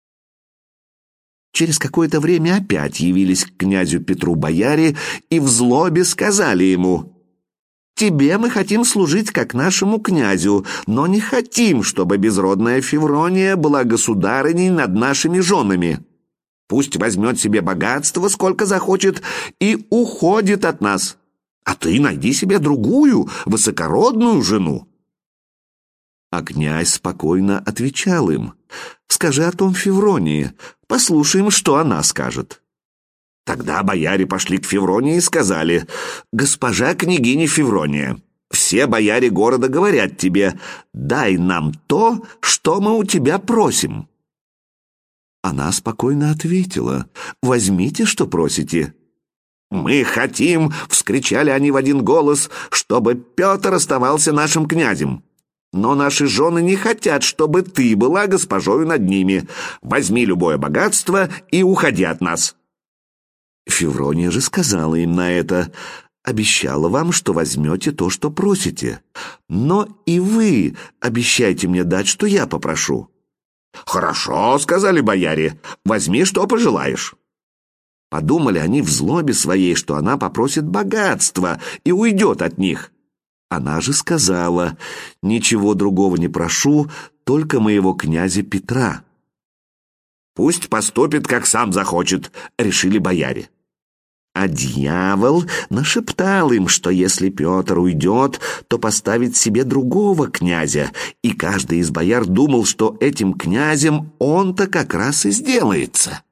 Через какое-то время опять явились к князю Петру бояре и в злобе сказали ему: «Тебе мы хотим служить как нашему князю, но не хотим, чтобы безродная Феврония была государыней над нашими женами. Пусть возьмет себе богатство, сколько захочет, и уходит от нас. А ты найди себе другую, высокородную жену». А князь спокойно отвечал им: «Скажи о том Февронии, послушаем, что она скажет». Тогда бояре пошли к Февронии и сказали: «Госпожа княгиня Феврония, все бояре города говорят тебе: дай нам то, что мы у тебя просим». Она спокойно ответила: «Возьмите, что просите». «Мы хотим», — вскричали они в один голос, «чтобы Петр оставался нашим князем. Но наши жены не хотят, чтобы ты была госпожою над ними. Возьми любое богатство и уходи от нас». Феврония же сказала им на это: «Обещала вам, что возьмете то, что просите. Но и вы обещайте мне дать, что я попрошу». «Хорошо», — сказали бояре, — «возьми, что пожелаешь». Подумали они в злобе своей, что она попросит богатства и уйдет от них. Она же сказала: «Ничего другого не прошу, только моего князя Петра». «Пусть поступит, как сам захочет», — решили бояре. А дьявол нашептал им, что если Петр уйдет, то поставит себе другого князя, и каждый из бояр думал, что этим князем он-то как раз и сделается.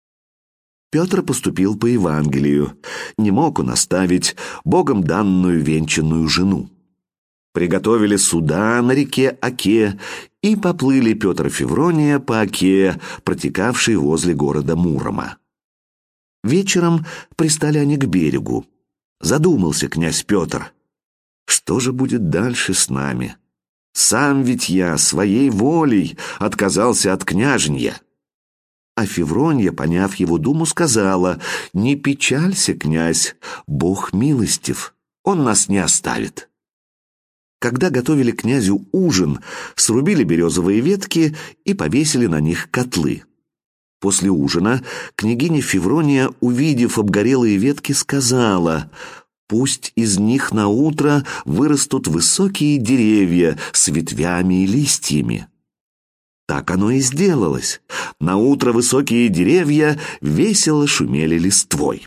Петр поступил по Евангелию, не мог он оставить Богом данную венчанную жену. Приготовили суда на реке Оке, и поплыли Петр и Феврония по Оке, протекавшей возле города Мурома. Вечером пристали они к берегу. Задумался князь Петр: что же будет дальше с нами? Сам ведь я своей волей отказался от княженья. А Февронья, поняв его думу, сказала: «Не печалься, князь, Бог милостив, он нас не оставит». Когда готовили князю ужин, срубили березовые ветки и повесили на них котлы. После ужина княгиня Феврония, увидев обгорелые ветки, сказала: «Пусть из них наутро вырастут высокие деревья с ветвями и листьями». Так оно и сделалось. Наутро высокие деревья весело шумели листвой.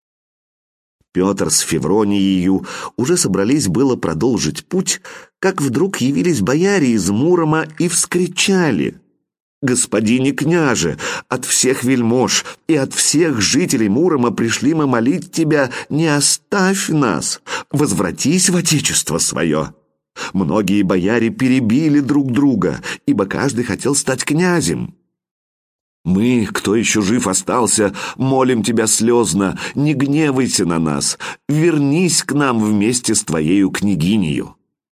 Петр с Февронией уже собрались было продолжить путь, как вдруг явились бояре из Мурома и вскричали: «Господине княже, от всех вельмож и от всех жителей Мурома пришли мы молить тебя, не оставь нас, возвратись в отечество свое». Многие бояре перебили друг друга, ибо каждый хотел стать князем. Мы, кто еще жив остался, молим тебя слезно: не гневайся на нас, вернись к нам вместе с твоею княгинею.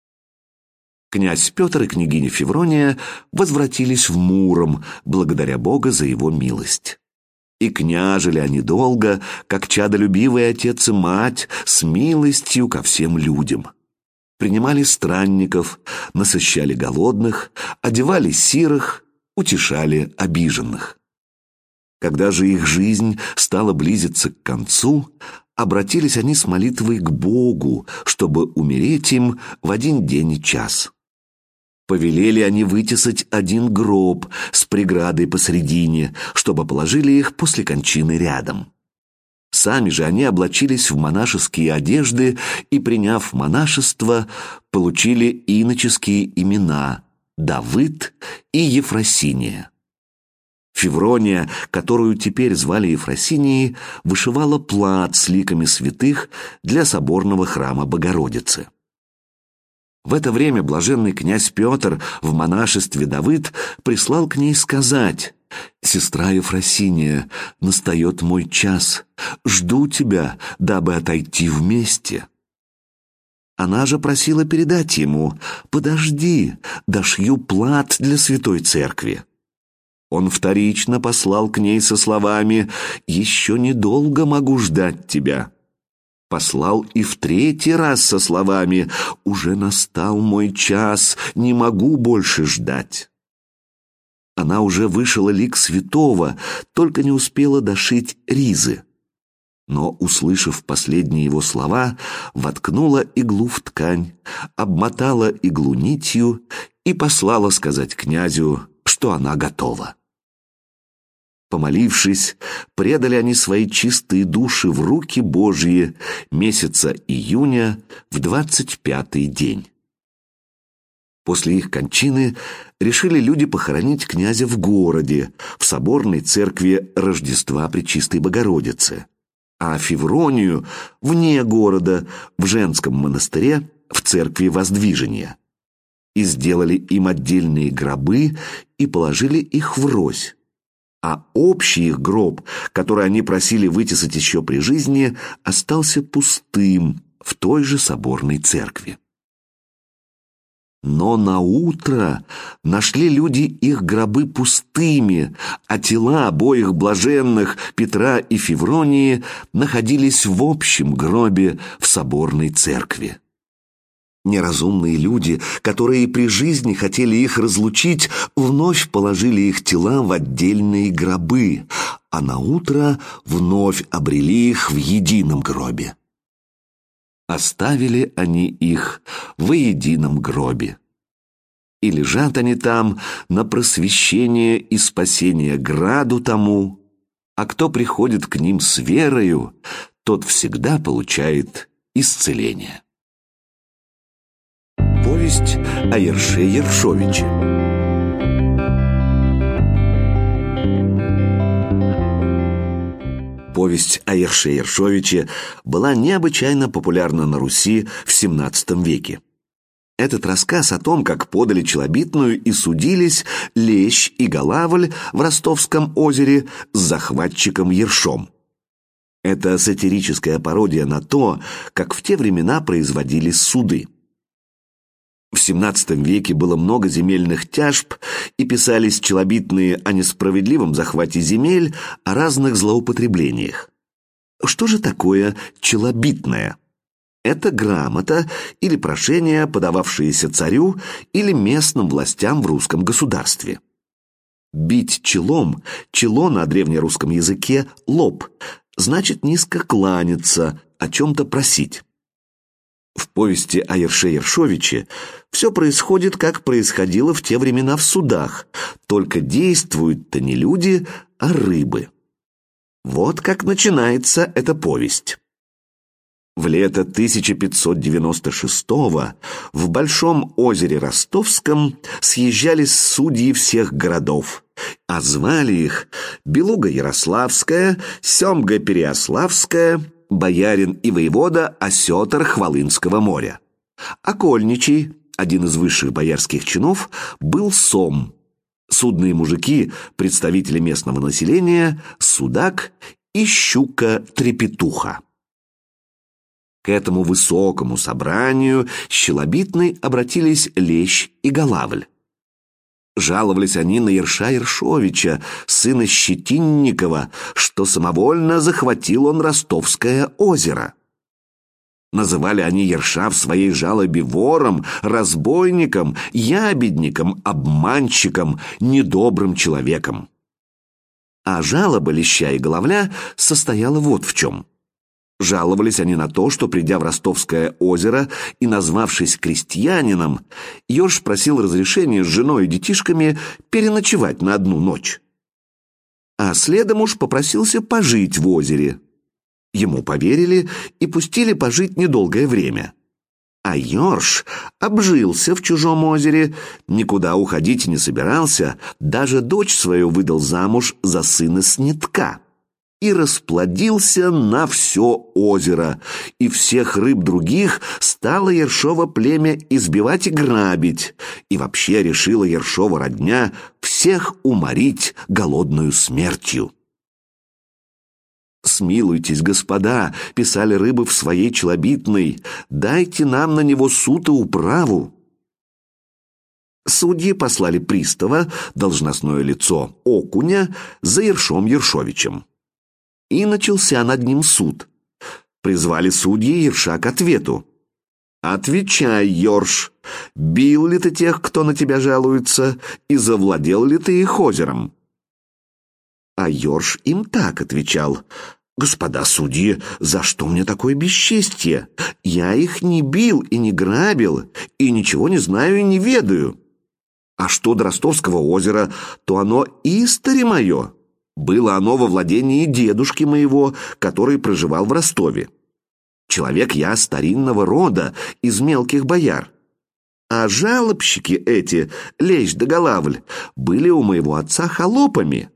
Князь Петр и княгиня Феврония возвратились в Муром, благодаря Бога за его милость. И княжили они долго, как чадолюбивый отец и мать, с милостью ко всем людям. Принимали странников, насыщали голодных, одевали сирых, утешали обиженных. Когда же их жизнь стала близиться к концу, обратились они с молитвой к Богу, чтобы умереть им в один день и час. Повелели они вытесать один гроб с преградой посредине, чтобы положили их после кончины рядом. Сами же они облачились в монашеские одежды и, приняв монашество, получили иноческие имена Давыд и Ефросиния. Феврония, которую теперь звали Ефросинией, вышивала плат с ликами святых для соборного храма Богородицы. В это время блаженный князь Петр в монашестве Давыд прислал к ней сказать: «Сестра Ефросиния, настает мой час, жду тебя, дабы отойти вместе». Она же просила передать ему: «Подожди, дошью плат для святой церкви». Он вторично послал к ней со словами: «Еще недолго могу ждать тебя». Послал и в третий раз со словами: «Уже настал мой час, не могу больше ждать». Она уже вышила лик святого, только не успела дошить ризы. Но, услышав последние его слова, воткнула иглу в ткань, обмотала иглу нитью и послала сказать князю, что она готова. Помолившись, предали они свои чистые души в руки Божьи месяца июня в 25-й день. После их кончины решили люди похоронить князя в городе, в соборной церкви Рождества Пречистой Богородицы, а Февронию вне города, в женском монастыре, в церкви Воздвижения. И сделали им отдельные гробы и положили их врозь. А общий их гроб, который они просили вытесать еще при жизни, остался пустым в той же соборной церкви. Но наутро нашли люди их гробы пустыми, а тела обоих блаженных, Петра и Февронии, находились в общем гробе в соборной церкви. Неразумные люди, которые при жизни хотели их разлучить, вновь положили их тела в отдельные гробы, а наутро вновь обрели их в едином гробе. Оставили они их в едином гробе. И лежат они там на просвещение и спасение граду тому, а кто приходит к ним с верою, тот всегда получает исцеление. Повесть о Ерше Ершовиче. Повесть о Ерше Ершовиче была необычайно популярна на Руси в XVII веке. Этот рассказ о том, как подали челобитную и судились Лещ и Голавль в Ростовском озере с захватчиком Ершом. Это сатирическая пародия на то, как в те времена производились суды. В XVII веке было много земельных тяжб, и писались челобитные о несправедливом захвате земель, о разных злоупотреблениях. Что же такое челобитное? Это грамота или прошение, подававшееся царю или местным властям в русском государстве. Бить челом, чело на древнерусском языке лоб, значит низко кланяться, о чем-то просить. В повести о Ерше Ершовиче все происходит, как происходило в те времена в судах, только действуют-то не люди, а рыбы. Вот как начинается эта повесть. В лето 1596-го в Большом озере Ростовском съезжались судьи всех городов, а звали их Белуга Ярославская, Семга Переяславская, боярин и воевода Осетр Хвалынского моря. Окольничий, один из высших боярских чинов, был сом. Судные мужики, представители местного населения, судак и щука-трепетуха. К этому высокому собранию с челобитной обратились Лещ и Голавль. Жаловались они на Ерша Ершовича, сына Щетинникова, что самовольно захватил он Ростовское озеро. Называли они Ерша в своей жалобе вором, разбойником, ябедником, обманщиком, недобрым человеком. А жалоба Леща и Голавля состояла вот в чем. Жаловались они на то, что, придя в Ростовское озеро и назвавшись крестьянином, Ерш просил разрешения с женой и детишками переночевать на одну ночь. А следом уж попросился пожить в озере. Ему поверили и пустили пожить недолгое время. А Ерш обжился в чужом озере, никуда уходить не собирался, даже дочь свою выдал замуж за сына снитка. И расплодился на все озеро, и всех рыб других стало Ершово племя избивать и грабить, и вообще решила Ершова родня всех уморить голодную смертью. «Смилуйтесь, господа», — писали рыбы в своей челобитной, — «дайте нам на него суд и управу». Судьи послали пристава, должностное лицо Окуня, за Ершом Ершовичем. И начался над ним суд. Призвали судьи Ерша к ответу. «Отвечай, Ерш, бил ли ты тех, кто на тебя жалуется, и завладел ли ты их озером?» А Ерш им так отвечал: «Господа судьи, за что мне такое бесчестье? Я их не бил и не грабил, и ничего не знаю и не ведаю. А что до Ростовского озера, то оно истори мое. Было оно во владении дедушки моего, который проживал в Ростове. Человек я старинного рода, из мелких бояр. А жалобщики эти, Лещ да Голавль, были у моего отца холопами.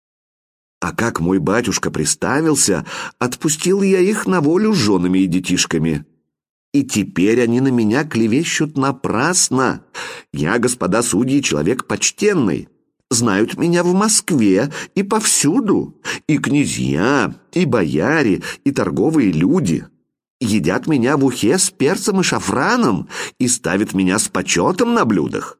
А как мой батюшка приставился, отпустил я их на волю с женами и детишками. И теперь они на меня клевещут напрасно. Я, господа судьи, человек почтенный. Знают меня в Москве и повсюду, и князья, и бояре, и торговые люди. Едят меня в ухе с перцем и шафраном и ставят меня с почетом на блюдах».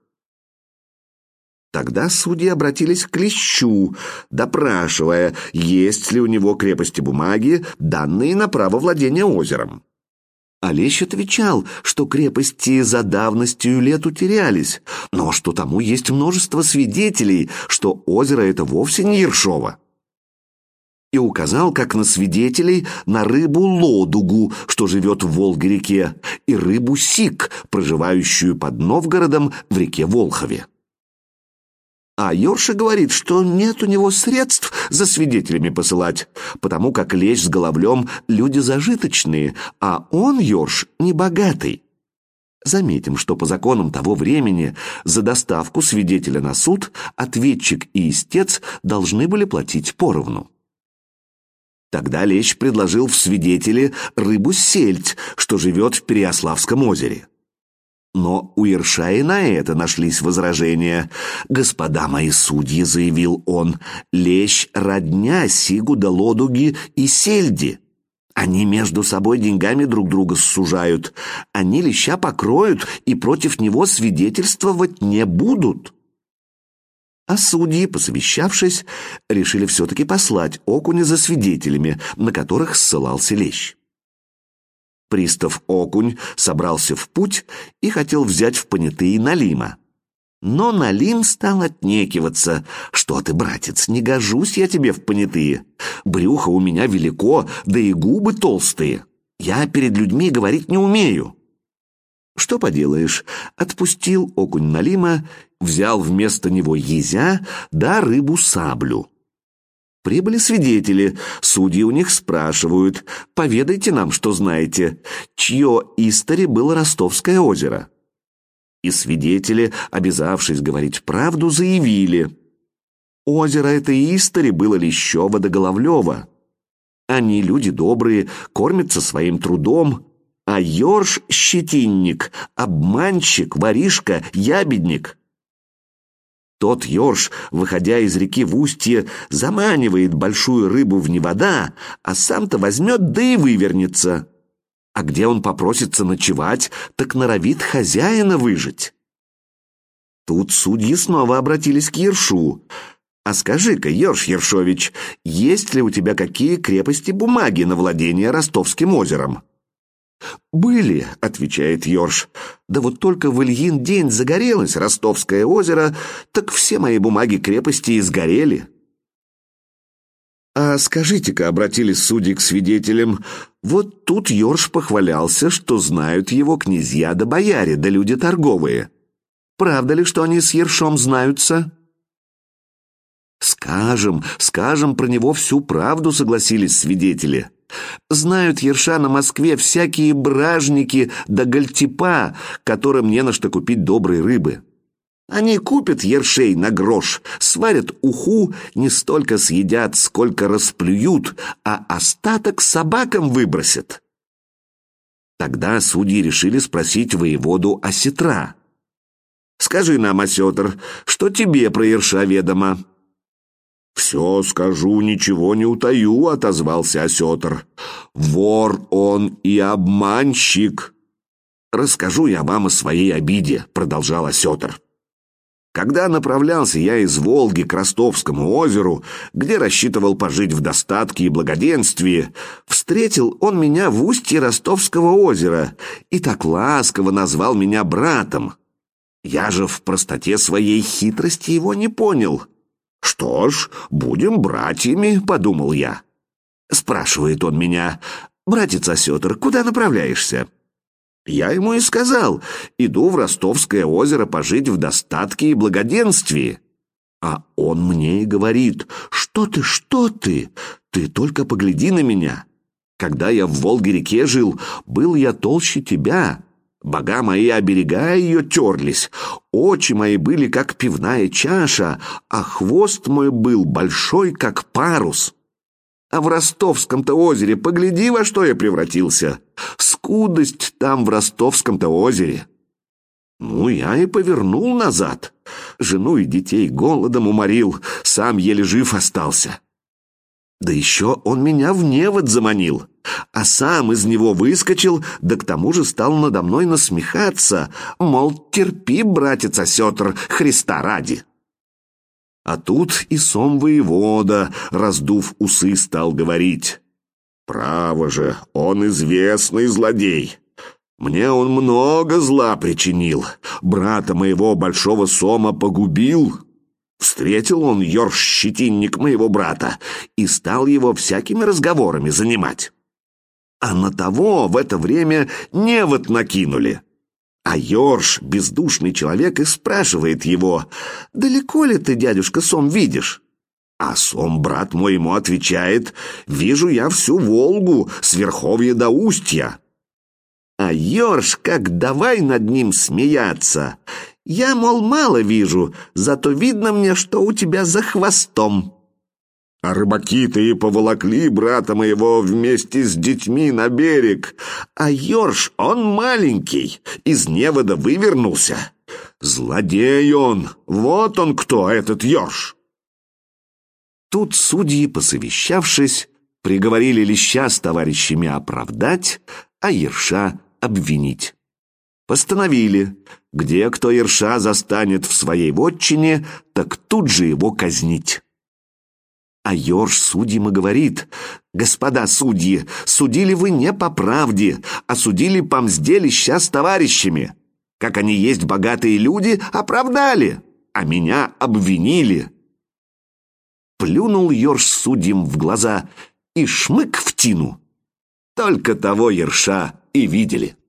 Тогда судьи обратились к Лещу, допрашивая, есть ли у него крепости бумаги, данные на право владения озером. А лещ отвечал, что крепости за давностью лет утерялись, но что тому есть множество свидетелей, что озеро это вовсе не Ершово. И указал, как на свидетелей, на рыбу лодугу, что живет в Волге-реке, и рыбу сик, проживающую под Новгородом в реке Волхове. А Йорша говорит, что нет у него средств за свидетелями посылать, потому как лещ с Головлем люди зажиточные, а он, Йорш, небогатый. Заметим, что по законам того времени за доставку свидетеля на суд ответчик и истец должны были платить поровну. Тогда лещ предложил в свидетели рыбу-сельдь, что живет в Переяславском озере. Но у Ерша и на это нашлись возражения. «Господа мои судьи», — заявил он, — «лещ родня сигу да лодуги и сельди. Они между собой деньгами друг друга сужают. Они леща покроют и против него свидетельствовать не будут». А судьи, посовещавшись, решили все-таки послать Окуня за свидетелями, на которых ссылался лещ. Пристав Окунь собрался в путь и хотел взять в понятые Налима. Но Налим стал отнекиваться. «Что ты, братец, не гожусь я тебе в понятые. Брюхо у меня велико, да и губы толстые. Я перед людьми говорить не умею». Что поделаешь, отпустил Окунь Налима, взял вместо него езя да рыбу-саблю. Прибыли свидетели, судьи у них спрашивают: «Поведайте нам, что знаете, чье истори было Ростовское озеро?» И свидетели, обязавшись говорить правду, заявили: «Озеро это истори было Лещева да Головлева. Они люди добрые, кормятся своим трудом, а Йорш — щетинник, обманщик, воришка, ябедник». Тот Йорш, выходя из реки в устье, заманивает большую рыбу в невода, а сам-то возьмет да и вывернется. А где он попросится ночевать, так норовит хозяина выжить. Тут судьи снова обратились к Ершу. «А скажи-ка, Йорш Ершович, есть ли у тебя какие крепости бумаги на владение Ростовским озером?» «Были», — отвечает Йорш, — «да вот только в Ильин день загорелось Ростовское озеро, так все мои бумаги крепости и сгорели». «А скажите-ка», — обратились судьи к свидетелям, — «вот тут Йорш похвалялся, что знают его князья да бояре, да люди торговые. Правда ли, что они с Ершом знаются?» «Скажем про него всю правду», — согласились свидетели. «Знают Ерша на Москве всякие бражники да гальтипа, которым не на что купить доброй рыбы. Они купят ершей на грош, сварят уху, не столько съедят, сколько расплюют, а остаток собакам выбросят». Тогда судьи решили спросить воеводу Осетра. «Скажи нам, Осетр, что тебе про Ерша ведомо?» «Все скажу, ничего не утаю», — отозвался Осетр. «Вор он и обманщик». «Расскажу я вам о своей обиде», — продолжал Осетр. «Когда направлялся я из Волги к Ростовскому озеру, где рассчитывал пожить в достатке и благоденствии, встретил он меня в устье Ростовского озера и так ласково назвал меня братом. Я же в простоте своей хитрости его не понял. «Что ж, будем братьями», — подумал я. Спрашивает он меня: «Братец Осетр, куда направляешься?» Я ему и сказал: «Иду в Ростовское озеро пожить в достатке и благоденствии». А он мне и говорит: «Что ты? Ты только погляди на меня. Когда я в Волге-реке жил, был я толще тебя. Бога мои, оберегая ее, терлись. Очи мои были, как пивная чаша, а хвост мой был большой, как парус. А в Ростовском-то озере погляди, во что я превратился. Скудость там в Ростовском-то озере». Ну, я и повернул назад. Жену и детей голодом уморил, сам еле жив остался. Да еще он меня в невод заманил, а сам из него выскочил, да к тому же стал надо мной насмехаться, мол, терпи, братец Осетр, Христа ради. А тут и сом воевода, раздув усы, стал говорить: «Право же, он известный злодей. Мне он много зла причинил, брата моего большого сома погубил. Встретил он Йорш-щетинник моего брата и стал его всякими разговорами занимать. А на того в это время невод накинули. А Йорш, бездушный человек, и спрашивает его: «Далеко ли ты, дядюшка Сом, видишь?» А Сом, брат мой, ему отвечает: «Вижу я всю Волгу, с верховья до устья». А Йорш как давай над ним смеяться. «Я, мол, мало вижу, зато видно мне, что у тебя за хвостом». А рыбаки-то и поволокли брата моего вместе с детьми на берег. А Йорш, он маленький, из невода вывернулся. Злодей он, вот он кто, этот Йорш. Тут судьи, посовещавшись, приговорили Леща с товарищами оправдать, а Ерша обвинить. Постановили, где кто Ерша застанет в своей вотчине, так тут же его казнить. А Йорш судьям и говорит: «Господа судьи, судили вы не по правде, а судили по мзде Леща с товарищами. Как они есть богатые люди, оправдали, а меня обвинили». Плюнул Йорш судьям в глаза и шмык в тину. Только того Ерша и видели.